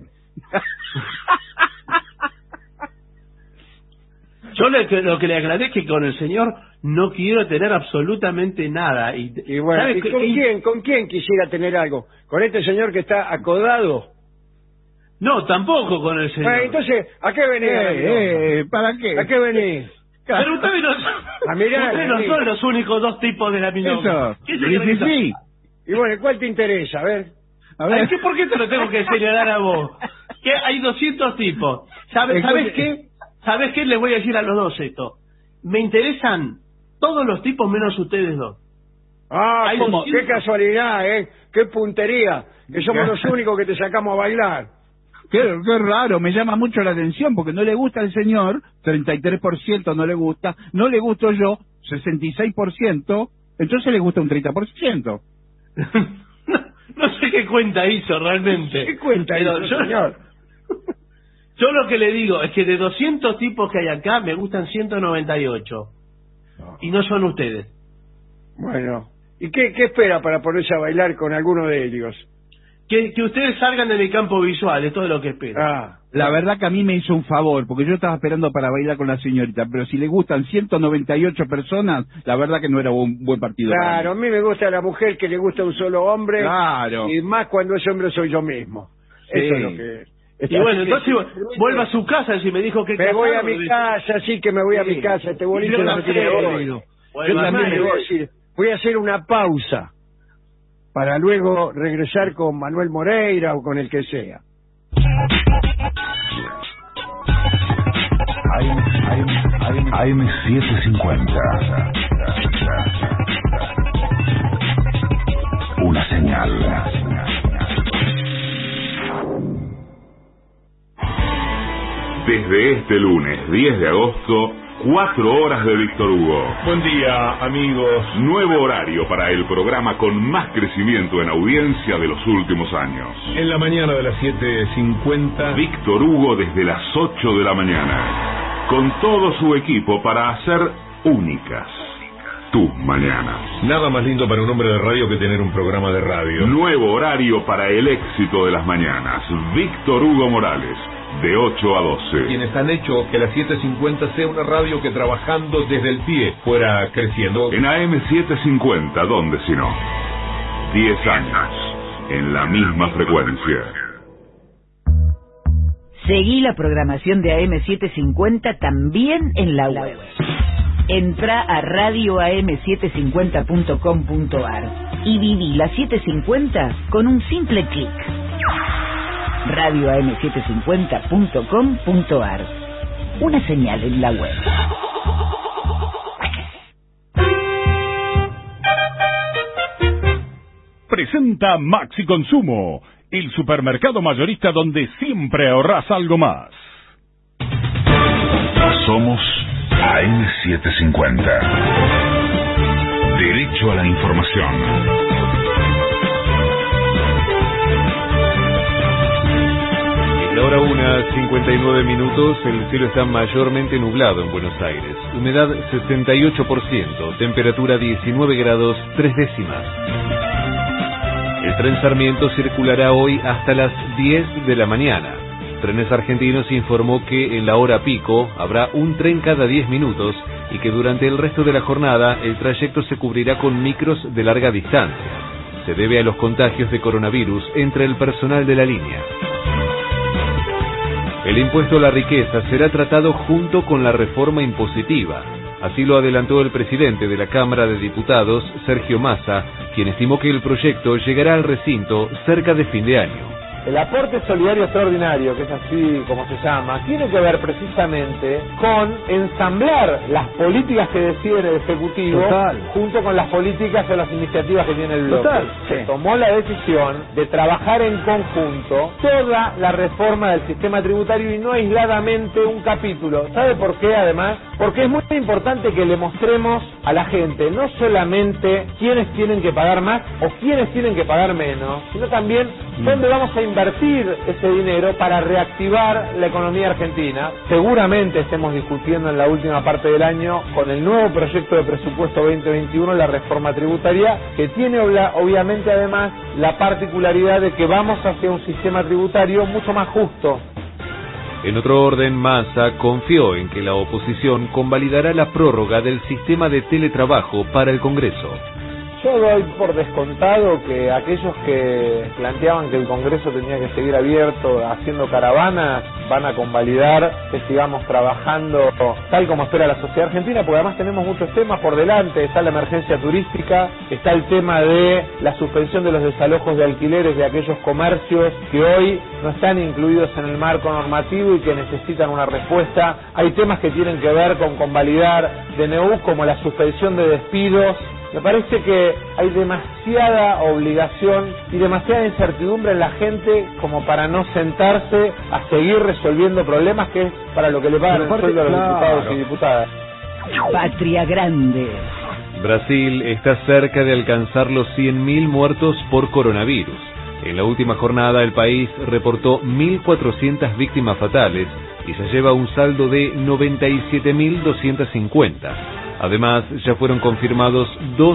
Yo lo que le aclaré es que con el señor no quiero tener absolutamente nada. Y bueno, ¿y con quién quisiera tener algo? ¿Con este señor que está acodado? No, tampoco con el señor. Bueno, entonces, ¿a qué venís? ¿Para qué? ¿A qué venís? Pero ustedes no son los únicos dos tipos de la milonga. Y bueno, ¿cuál te interesa? A ver. ¿Por qué te lo tengo que señalar a vos? Que hay 200 tipos. ¿Sabes qué? ¿Sabes qué? Les voy a decir a los dos esto. me interesan todos los tipos menos ustedes dos. Ah, qué casualidad, qué puntería, que somos los únicos que te sacamos a bailar. Qué raro, me llama mucho la atención, porque no le gusta al señor, 33% no le gusto yo, 66%, entonces le gusta un 30%. No sé qué cuenta hizo realmente. ¿Qué cuenta hizo, señor? Yo lo que le digo es que de 200 tipos que hay acá, me gustan 198. No. Y no son ustedes. Bueno, ¿y qué espera para ponerse a bailar con alguno de ellos? Que ustedes salgan de mi campo visual, es todo lo que espero. La verdad que a mí me hizo un favor, porque yo estaba esperando para bailar con la señorita, pero si le gustan 198 personas, la verdad que no era un buen partido. Claro, a mí me gusta la mujer que le gusta un solo hombre, claro. Y más cuando ese hombre soy yo mismo. Sí. Eso es lo que... Y bueno, entonces vuelva a su casa, si me dijo que... Me voy a mi casa, sí que me voy a mi casa, este boliche no me tiene oído. Yo también le voy a decir, voy a hacer una pausa para luego regresar con Manuel Moreira o con el que sea. AM750. Una señal. Desde este lunes 10 de agosto, 4 horas de Víctor Hugo. Buen día, amigos. Nuevo horario para el programa con más crecimiento en audiencia de los últimos años. En la mañana de las 7:50. Víctor Hugo desde las 8 de la mañana. Con todo su equipo para hacer únicas tus mañanas. Nada más lindo para un hombre de radio que tener un programa de radio. Nuevo horario para el éxito de las mañanas. Víctor Hugo Morales. De 8 a 12. Quienes han hecho que la 750 sea una radio que trabajando desde el pie fuera creciendo. En AM750, ¿dónde si no? 10 años en la misma frecuencia. Seguí la programación de AM750 también en la web. Entra a radioam750.com.ar y viví la 750 con un simple clic. radioam750.com.ar. Una señal en la web. Presenta Maxi Consumo, el supermercado mayorista donde siempre ahorras algo más. Somos AM750. Derecho a la información. Ahora 1:59, el cielo está mayormente nublado en Buenos Aires. Humedad 68%, temperatura 19 grados 3 décimas. El tren Sarmiento circulará hoy hasta las 10 de la mañana. Trenes Argentinos informó que en la hora pico habrá un tren cada 10 minutos y que durante el resto de la jornada el trayecto se cubrirá con micros de larga distancia. Se debe a los contagios de coronavirus entre el personal de la línea. El impuesto a la riqueza será tratado junto con la reforma impositiva. Así lo adelantó el presidente de la Cámara de Diputados, Sergio Massa, quien estimó que el proyecto llegará al recinto cerca de fin de año. El aporte solidario extraordinario, que es así como se llama, tiene que ver precisamente con ensamblar las políticas que decide el Ejecutivo junto con las políticas o las iniciativas que tiene el bloque. Se tomó la decisión de trabajar en conjunto toda la reforma del sistema tributario y no aisladamente un capítulo. ¿Sabe por qué además? Porque es muy importante que le mostremos a la gente no solamente quiénes tienen que pagar más o quiénes tienen que pagar menos, sino también dónde vamos a invertir ese dinero para reactivar la economía argentina. Seguramente estemos discutiendo en la última parte del año con el nuevo proyecto de presupuesto 2021 la reforma tributaria, que tiene obviamente además la particularidad de que vamos hacia un sistema tributario mucho más justo. En otro orden, Massa confió en que la oposición convalidará la prórroga del sistema de teletrabajo para el Congreso. Yo doy por descontado que aquellos que planteaban que el Congreso tenía que seguir abierto haciendo caravanas van a convalidar que sigamos trabajando tal como espera la sociedad argentina, porque además tenemos muchos temas por delante. Está la emergencia turística, está el tema de la suspensión de los desalojos de alquileres de aquellos comercios que hoy no están incluidos en el marco normativo y que necesitan una respuesta. Hay temas que tienen que ver con convalidar DNU, como la suspensión de despidos. Me parece que hay demasiada obligación y demasiada incertidumbre en la gente como para no sentarse a seguir resolviendo problemas, que es para lo que le pagan el sueldo a los diputados y diputadas. Patria Grande. Brasil está cerca de alcanzar los 100.000 muertos por coronavirus. En la última jornada el país reportó 1.400 víctimas fatales y se lleva un saldo de 97.250. Además, ya fueron confirmados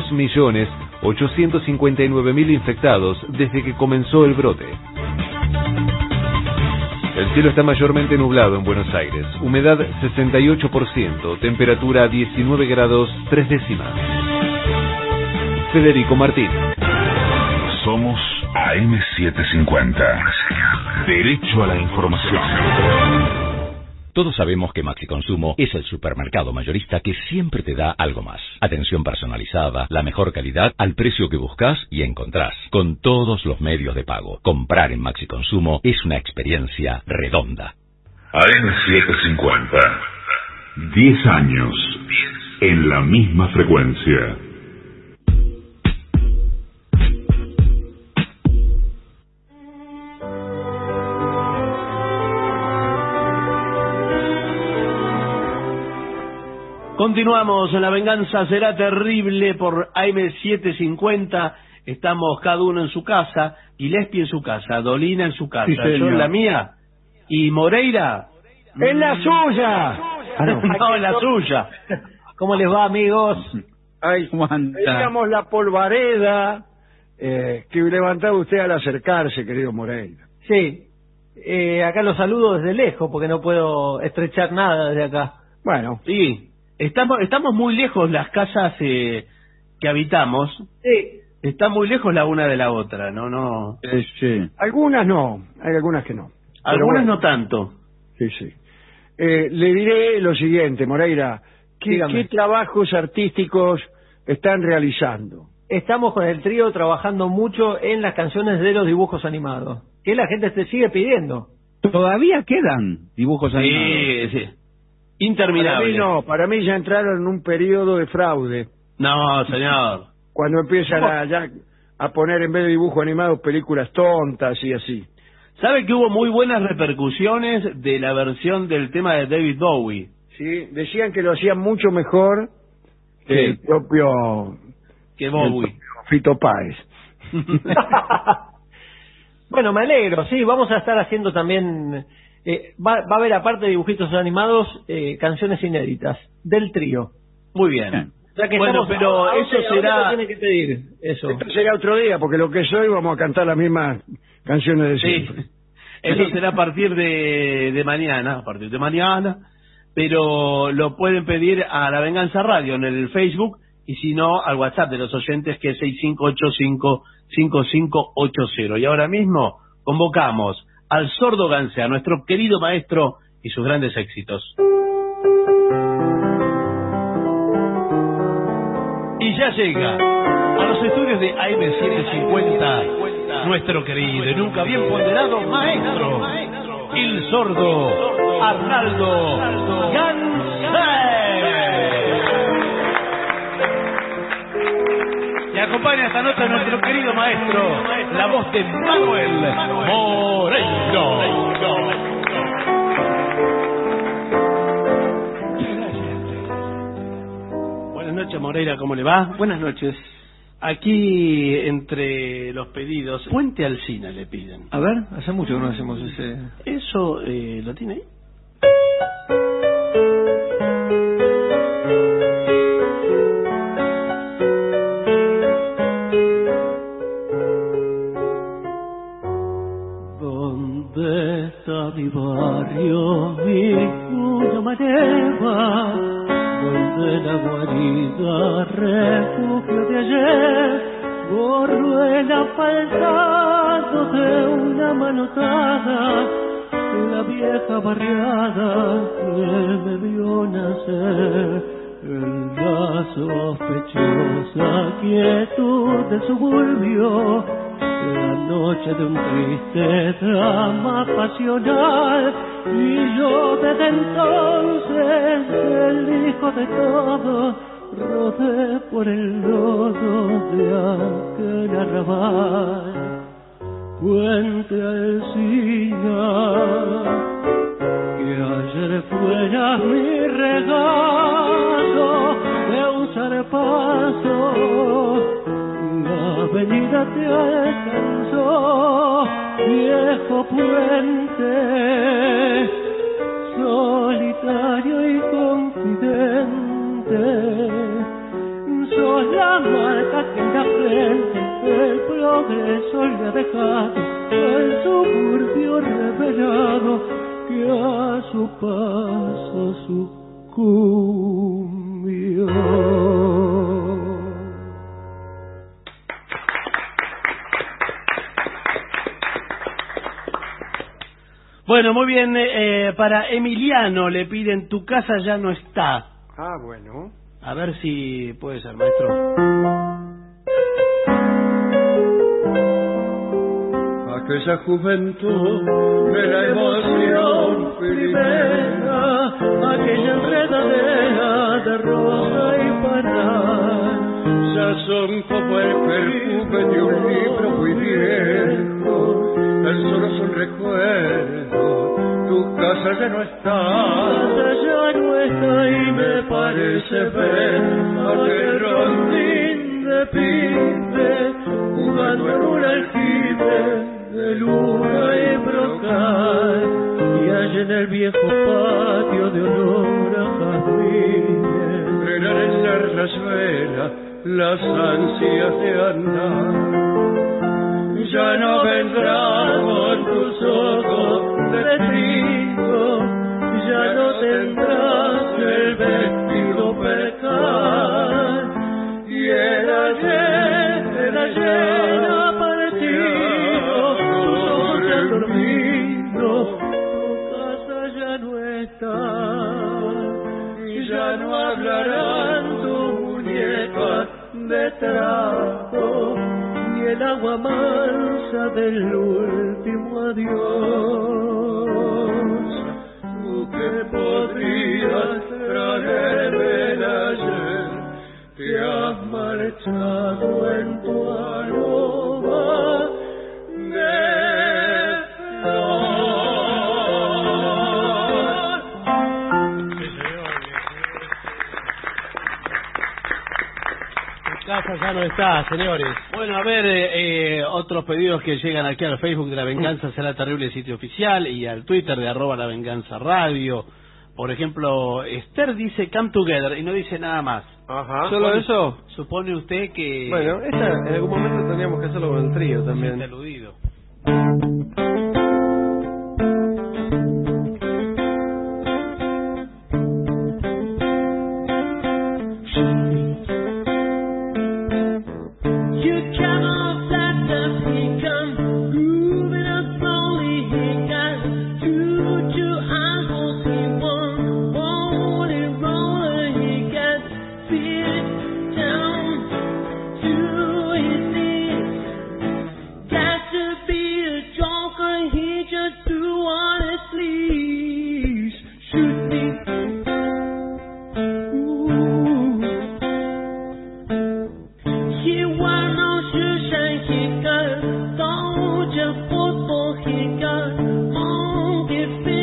2.859.000 infectados desde que comenzó el brote. El cielo está mayormente nublado en Buenos Aires. Humedad 68%, temperatura 19 grados 3 décimas. Federico Martín. Somos AM750. Derecho a la información. Todos sabemos que Maxi Consumo es el supermercado mayorista que siempre te da algo más. Atención personalizada, la mejor calidad, al precio que buscas y encontrás, con todos los medios de pago. Comprar en Maxi Consumo es una experiencia redonda. AM750. 10 años en la misma frecuencia. Continuamos, La Venganza Será Terrible por AM750. Estamos cada uno en su casa, Gillespie en su casa, Dolina en su casa, Sí, yo en la mía, y Moreira ¡en la suya! No, en la suya. ¿Cómo les va, amigos? Ay, veíamos la polvareda que levantaba usted al acercarse, querido Moreira. Sí, acá los saludo desde lejos porque no puedo estrechar nada desde acá. Bueno, sí. Estamos muy lejos las casas que habitamos. Sí. Está muy lejos la una de la otra, ¿no? Sí. Algunas no, hay algunas que no. Algunas no tanto. Sí. Le diré lo siguiente, Moreira. ¿Qué trabajos artísticos están realizando? Estamos con el trío trabajando mucho en las canciones de los dibujos animados, que la gente se sigue pidiendo. ¿Todavía quedan dibujos animados? Sí. Interminable. Para mí ya entraron en un periodo de fraude. No, señor. Cuando empiezan a poner en vez de dibujo animado películas tontas y así. ¿Sabe que hubo muy buenas repercusiones de la versión del tema de David Bowie? Sí, decían que lo hacían mucho mejor que el propio... Que Bowie. Fito Páez. Bueno, me alegro, sí, vamos a estar haciendo también... va a haber, aparte de dibujitos animados, canciones inéditas del trío. Muy bien. O sea que bueno, pero eso será... tiene que pedir eso. Esto será otro día, porque lo que soy vamos a cantar las mismas canciones de siempre. Eso será a partir de mañana, pero lo pueden pedir a La Venganza Radio en el Facebook, y si no, al WhatsApp de los oyentes, que es 6585-5580. Y ahora mismo convocamos al Sordo Gansé, a nuestro querido maestro y sus grandes éxitos. Y ya llega a los estudios de AM750 nuestro querido y nunca bien ponderado maestro, el Sordo Arnaldo Gansé. Y acompaña esta noche a nuestro querido maestro, la voz de Manuel Moreira. Buenas noches, Moreira, ¿cómo le va? Buenas noches. Aquí, entre los pedidos, Puente Alsina le piden. A ver, hace mucho que no hacemos ese... ¿Eso lo tiene ahí? ¿Dónde está mi barrio, mi cuya maneva, donde el agua guarida, refugio de ayer, borro el asfaltado de una manotada, la vieja barriada que me vio nacer. En la sospechosa quietud del suburbio, la noche de un triste drama pasional, y yo desde entonces, el hijo de todo, rodé por el lodo de aquel arrabal. Puente Alsina, que ayer fuera mi regalo de un zarpazo, la avenida te alcanzó, viejo puente, solitario y confidente, sos la marca que en la frente el progreso le ha dejado al suburbio revelado, que a su paso sucumbió. Bueno, muy bien, para Emiliano le piden Tu casa ya no está. Ah, bueno. A ver si puede ser, maestro. Aquella juventud de la emoción primera, aquella enredadera de rosa y panal, ya son como el perfume de un libro muy viejo, el solo es un recuerdo, tu casa ya no está y me parece ver aquel rondín de pibe jugando en un aljibe de luna y brocal, y allá en el viejo patio de olor a jazmines eran echar la suela las ansias de andar. Ya no vendrán con tus ojos de trigo, ya no tendrás el vestido percal, y el ayer ha partido, tus ojos se han dormido, tu casa ya no está, y ya no hablarán tus muñecas de trapo, ni el agua mansa del último adiós. Tú que podrías traerme el ayer, te has marchado en tu aroma de flor. Casa ya no está, señores. Bueno, a ver, otros pedidos que llegan aquí al Facebook de La Venganza Será Terrible, sitio oficial, y al Twitter de @LaVenganzaRadio. Por ejemplo, Esther dice Come Together y no dice nada más. Ajá. ¿Solo eso? Supone usted que... Bueno, en algún momento tendríamos que hacerlo con el trío también. Se aludido.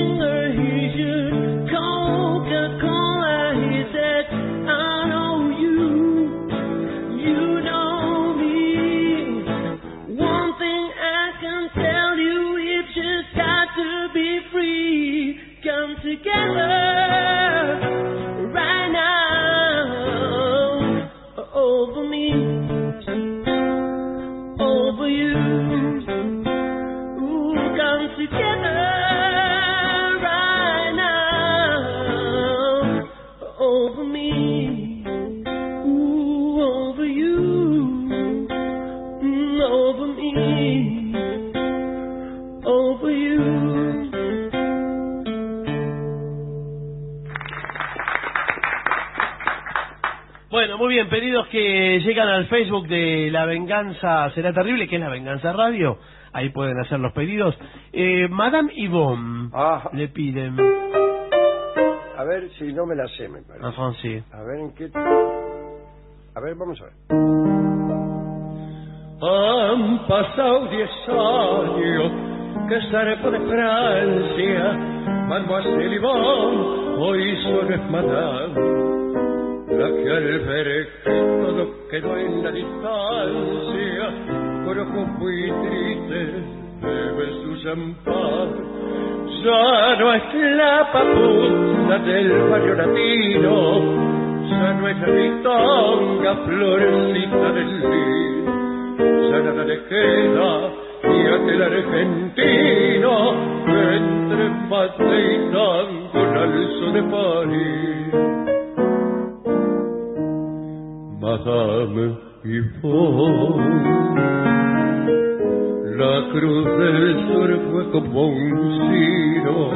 I know you Bueno, muy bien, pedidos que llegan al Facebook de La Venganza Será Terrible, que es La Venganza Radio. Ahí pueden hacer los pedidos. Madame Yvonne le piden. A ver si no me la sé, me parece. Ajá, sí. A ver en qué... A ver, vamos a ver. Han pasado 10 años que zarpo de Francia, Mademoiselle Yvonne, hoy solo es Madame, la que al ver que todo quedó en la distancia, con ojos muy tristes bebe su champán. Ya no es la papusa del barrio latino, ya no es la ritonga florecita del Lid, ya nada le queda ni aquel argentino que entre mate y tango alzo de París. Madame Yvonne, la cruz del sur fue como un ciro.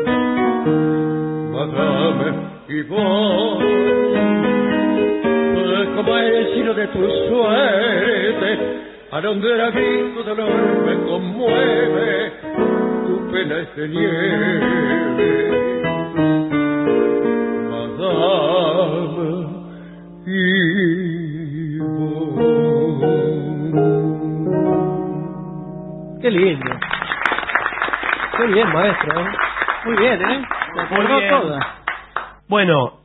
Madame Yvonne, fue como el ciro de tu suerte, a donde la vida tu dolor me conmueve, tu pena es de nieve. Madame Qué lindo. Qué bien, maestro. Muy bien, ¿eh? Me acordó toda. Bueno,